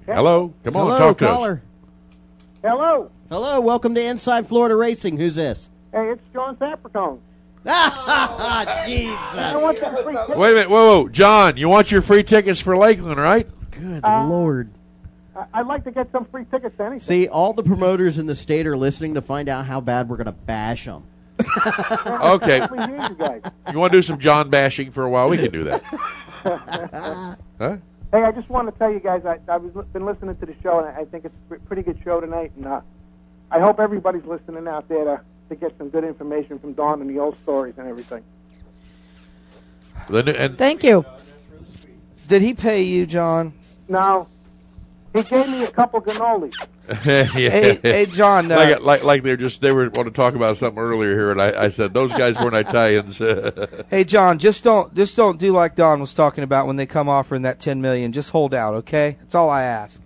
Hello. Come on, Hello, talk to caller. us. Hello. Hello, welcome to Inside Florida Racing. Who's this? Hey, it's John Sapricone. Jesus. I want some free tickets. Wait a minute. Whoa, whoa. John, you want your free tickets for Lakeland, right? Good Uh, Lord. I- I'd like to get some free tickets to anything. See, all the promoters in the state are listening to find out how bad we're going to bash them. Okay. We hear you guys. You want to do some John bashing for a while? We can do that. Huh? Hey, I just want to tell you guys, I, I've been listening to the show, and I think it's a pretty good show tonight, and uh, I hope everybody's listening out there to, to get some good information from Don and the old stories and everything. The new- and Thank you. Did he pay you, John? No. He gave me a couple cannolis. yeah. Hey, hey, John. Uh, like, like, like they were just they were want to talk about something earlier here, and I, I said those guys weren't Italians. Hey, John, just don't just don't do like Don was talking about when they come offering that ten million. Just hold out, okay? That's all I ask.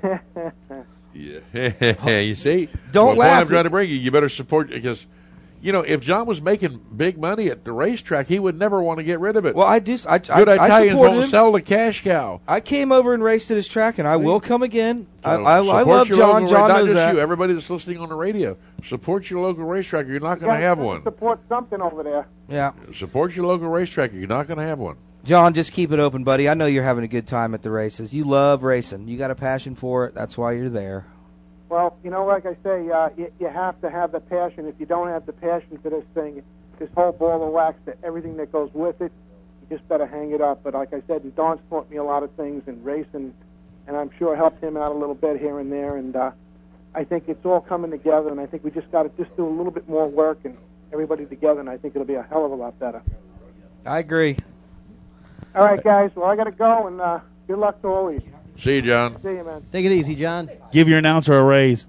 Yeah, you see. Don't well, laugh. I'm trying to bring you. You better support because, you know, if John was making big money at the racetrack, he would never want to get rid of it. Well, I do. I, Good I, I Italians support won't him. sell the cash cow. I came over and raced at his track, and I will come again. I, So I, I support love your John. local John ra- not knows just that. you. Everybody that's listening on the radio, support your local racetrack. You're not You going to guys have better one. support something over there. Yeah. Support your local racetrack. You're not going to have one. John, just keep it open, buddy. I know you're having a good time at the races. You love racing. You got a passion for it. That's why you're there. Well, you know, like I say, uh, you, you have to have the passion. If you don't have the passion for this thing, this whole ball of wax, that everything that goes with it, you just better hang it up. But like I said, and Don's taught me a lot of things in racing, and I'm sure helped him out a little bit here and there. And uh, I think it's all coming together, and I think we just got to just do a little bit more work and everybody together, and I think it'll be a hell of a lot better. I agree. All right, guys. Well, I got to go, and uh, good luck to all of you. See you, John. See you, man. Take it easy, John. Give your announcer a raise.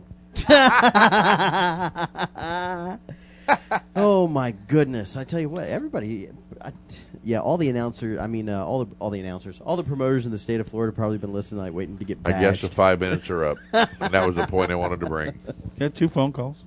Oh my goodness! I tell you what, everybody, I, yeah, all the announcers. I mean, uh, all the all the announcers, all the promoters in the state of Florida probably been listening tonight, waiting to get I bashed. guess the five minutes are up, and that was the point I wanted to bring. Got two phone calls.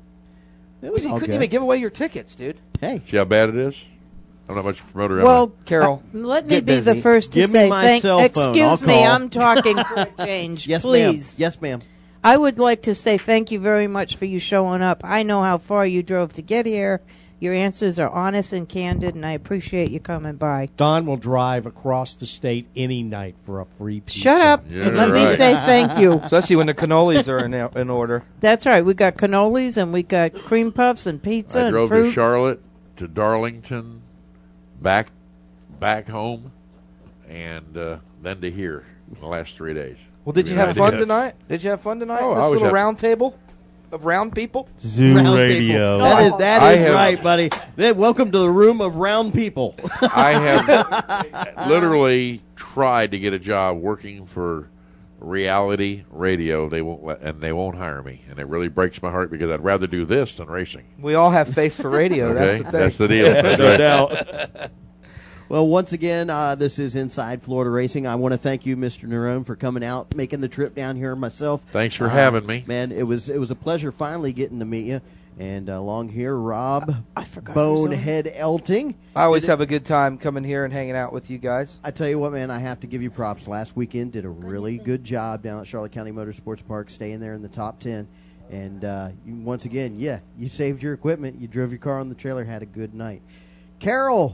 It was you all couldn't good. even give away your tickets, dude. Hey, See how bad it is? I'm not much promoter. am Well, Carol, uh, let me get be the busy. first to Give me say my thank. cell phone. Excuse I'll me, call. I'm talking for a change. yes, please. ma'am. Yes, ma'am. I would like to say thank you very much for you showing up. I know how far you drove to get here. Your answers are honest and candid, and I appreciate you coming by. Don will drive across the state any night for a free pizza. Shut up Yeah, and let me right. say thank you. especially when the cannolis are in, in order. That's right. We got cannolis and we got cream puffs and pizza I and drove fruit. to Charlotte, to Darlington, back back home, and uh, then to here in the last three days. Well, did you Yeah, have I fun did. tonight? Did you have fun tonight? Oh, I this always little have- round table of round people. Zoo Round radio. people. That is, that I is have- right, buddy. Then welcome to the room of round people. I have literally tried to get a job working for reality radio. They won't let, and they won't hire me, and it really breaks my heart because I'd rather do this than racing. We all have face for radio. Okay, That's the thing. that's the deal. That's No right. doubt. Well, once again, uh, this is Inside Florida Racing. I want to thank you, Mister Nerone, for coming out, making the trip down here myself. Thanks for Uh, having me. Man, it was it was a pleasure finally getting to meet you. And uh, along here, Rob I forgot who was on. Bonehead Elting. I always Did it- have a good time coming here and hanging out with you guys. I tell you what, man, I have to give you props. Last weekend did a really good job down at Charlotte County Motorsports Park, staying there in the top ten. And uh, you, once again, yeah, you saved your equipment. You drove your car on the trailer, had a good night. Carol,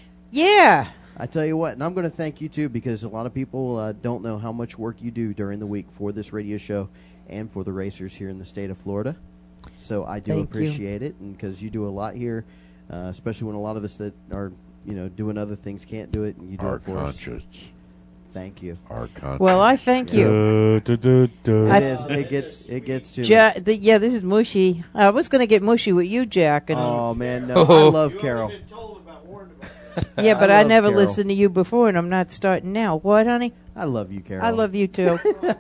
Yeah. I tell you what, and I'm going to thank you too, because a lot of people uh, don't know how much work you do during the week for this radio show and for the racers here in the state of Florida. So I do Thank you. appreciate it, and because you do a lot here, uh, especially when a lot of us that are, you know, doing other things can't do it, and you do Our it for us. conscience. Thank you. Our conscience. Well, I thank you. Du, du, du, du. I- It is. It gets. It gets to. me. Ja- the, yeah, this is mushy. I was going to get mushy with you, Jack. And, Oh man, no, I love Carol. yeah, but I I, love never Carol. listened to you before, and I'm not starting now. What, honey? I love you, Carol. I love you too.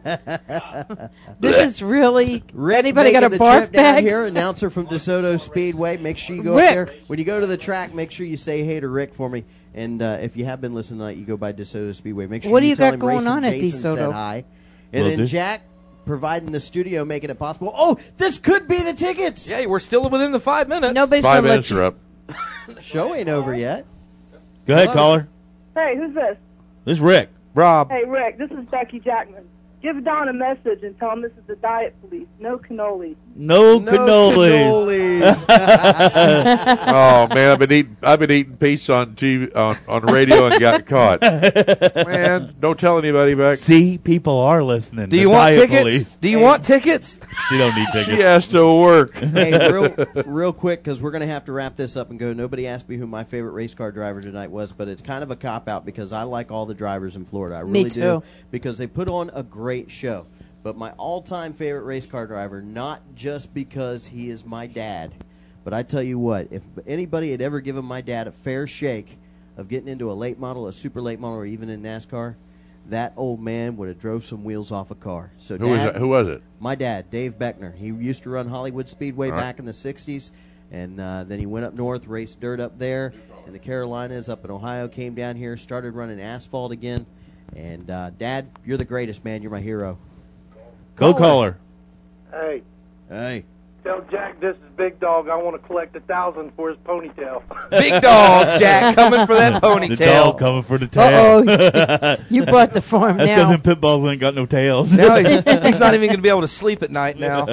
This is really. Rick Anybody got a making the barf trip down bag? here? Announcer from DeSoto Speedway. Make sure you go Rick. up there. When you go to the track, make sure you say hey to Rick for me. And uh, if you have been listening tonight, you go by DeSoto Speedway. Make sure What do you, you tell got him going Racing on at Jason DeSoto? said hi. And Will then do. Jack providing the studio, making it possible. Oh, this could be the tickets. Yeah, we're still within the five minutes. Nobody's Five going to minutes let you. are up. The show ain't over yet. Go ahead, Hello. caller. Hey, who's this? This is Rick. Rob. Hey, Rick, this is Becky Jackman. give Don a message and tell him this is the Diet Police. No cannoli. No, No cannolis. Oh man, I've been eating I've been eating pizza on T V on, on radio and got caught. Man, don't tell anybody back. See, people are listening. Do The you want Diet tickets? Police. Do you want tickets? She don't need tickets. She has to work. Hey, real, real quick, because we're going to have to wrap this up and go. Nobody asked me who my favorite race car driver tonight was, but it's kind of a cop-out because I like all the drivers in Florida. I Me really too. do. Because they put on a great show. But my all-time favorite race car driver, not just because he is my dad, but I tell you what, if anybody had ever given my dad a fair shake of getting into a late model, a super late model, or even in NASCAR, that old man would have drove some wheels off a car. So Who was Dad, it? Who was it? My dad, Dave Beckner. He used to run Hollywood Speedway All right. back in the sixties, and uh, then he went up north, raced dirt up there in the Carolinas, up in Ohio, came down here, started running asphalt again. And, uh, Dad, you're the greatest, man. You're my hero. Go caller. Hey, Hey. tell Jack this is Big Dog. I want to collect a thousand for his ponytail. Big Dog, Jack, coming for that ponytail. The dog coming for the tail. Uh-oh. You bought the farm That's now. because them pit bulls ain't got no tails. Now he, he's not even going to be able to sleep at night now.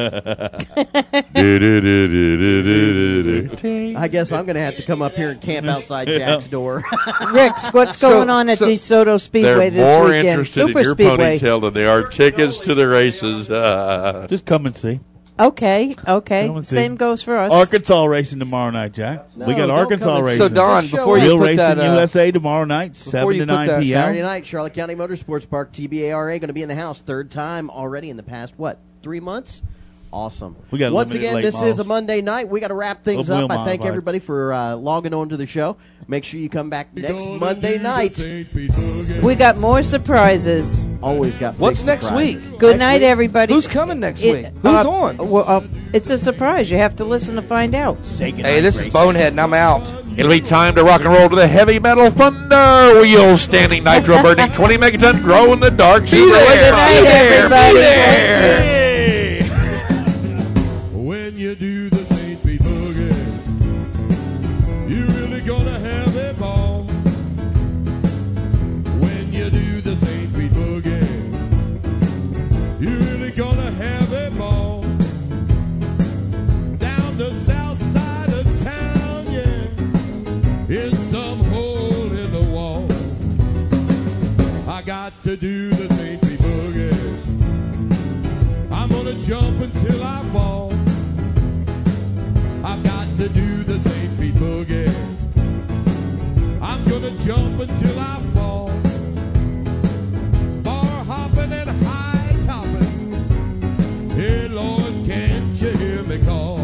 I guess I'm going to have to come up here and camp outside Jack's door. Ricks, what's So- going on at so- DeSoto Speedway They're this more weekend? interested Super in your Speedway. ponytail than they are tickets to the races. Uh, Just come and see. Okay, okay. Come and see. Same goes for us. Arkansas racing tomorrow night, Jack. No, we got don't Arkansas come and- racing. So, Don, Just show before up. you Real put Racing that, uh, U S A tomorrow night, seven you to put nine that p.m. Saturday night, Charlotte County Motorsports Park, T B A R A, going to be in the house. Third time already in the past, what, three months? Awesome. We got Once limited again, late this models. is a Monday night. We got to wrap things Those up. wheel I thank modified. everybody for uh, logging on to the show. Make sure you come back next Monday night. We got more surprises. Always got. What's big next surprises. week? Good Next night, week? everybody. Who's coming next It- week? Who's uh, on? Well, uh, it's a surprise. You have to listen to find out. Hey, this is Bonehead, and I'm out. It'll be time to rock and roll to the heavy metal thunder wheels, standing nitro burning twenty megaton, glow in the dark. Be there. Good night, Be there. everybody. Be there. When you do the Saint Pete Boogie, you really gonna have a ball. When you do the Saint Pete Boogie, you really gonna have a ball. Down the south side of town, yeah, in some hole in the wall. I got to do the Saint Pete Boogie. I'm gonna jump until I fall. I've got to do the Saint Pete Boogie. I'm gonna jump until I fall. Bar hopping and high topping. Hey Lord, can't you hear me call?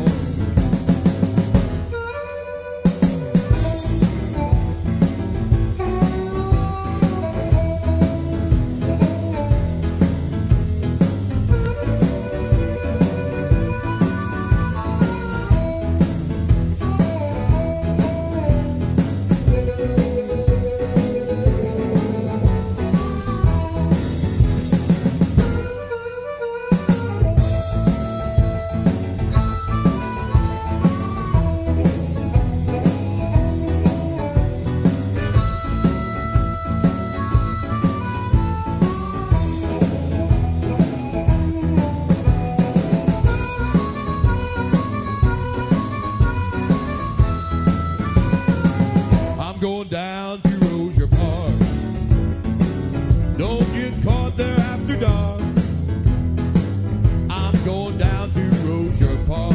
I'm going down to Rozier Park. Don't get caught there after dark. I'm going down to Rozier Park.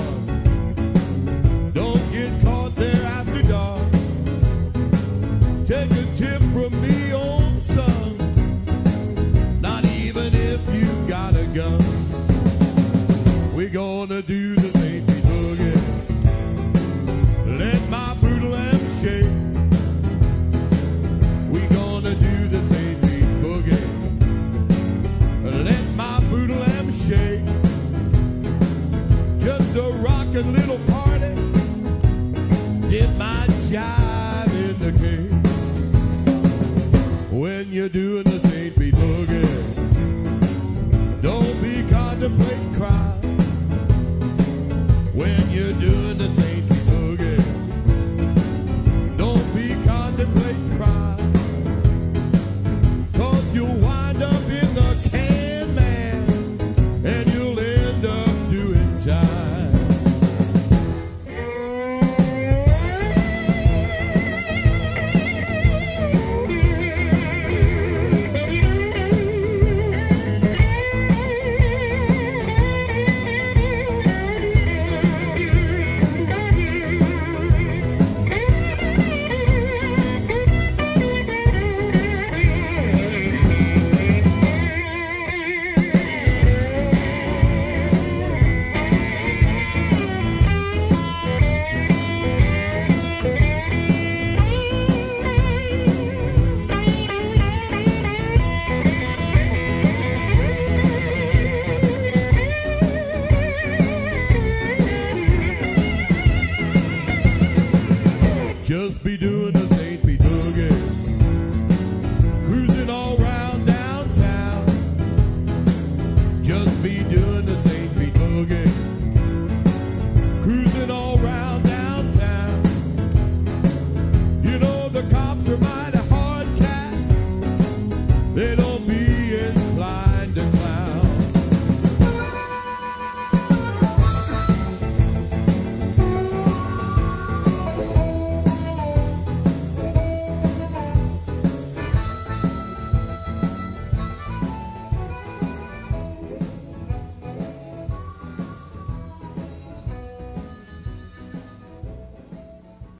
Don't get caught there after dark. Take a tip from me, old son. Not even if you got a gun. We're gonna do the Saint Pete Boogie. Let my brutal am shake. We gonna do the Saint Pete Boogie. Let my brutal am shake. Just a rockin' little party. Get my jive in the cake. When you're doing the Saint Pete Boogie, don't be contemplating crime. When you're doing the Saint Pete Boogie, don't be contemplating crime. Cause you'll wind up in the can man just be doing the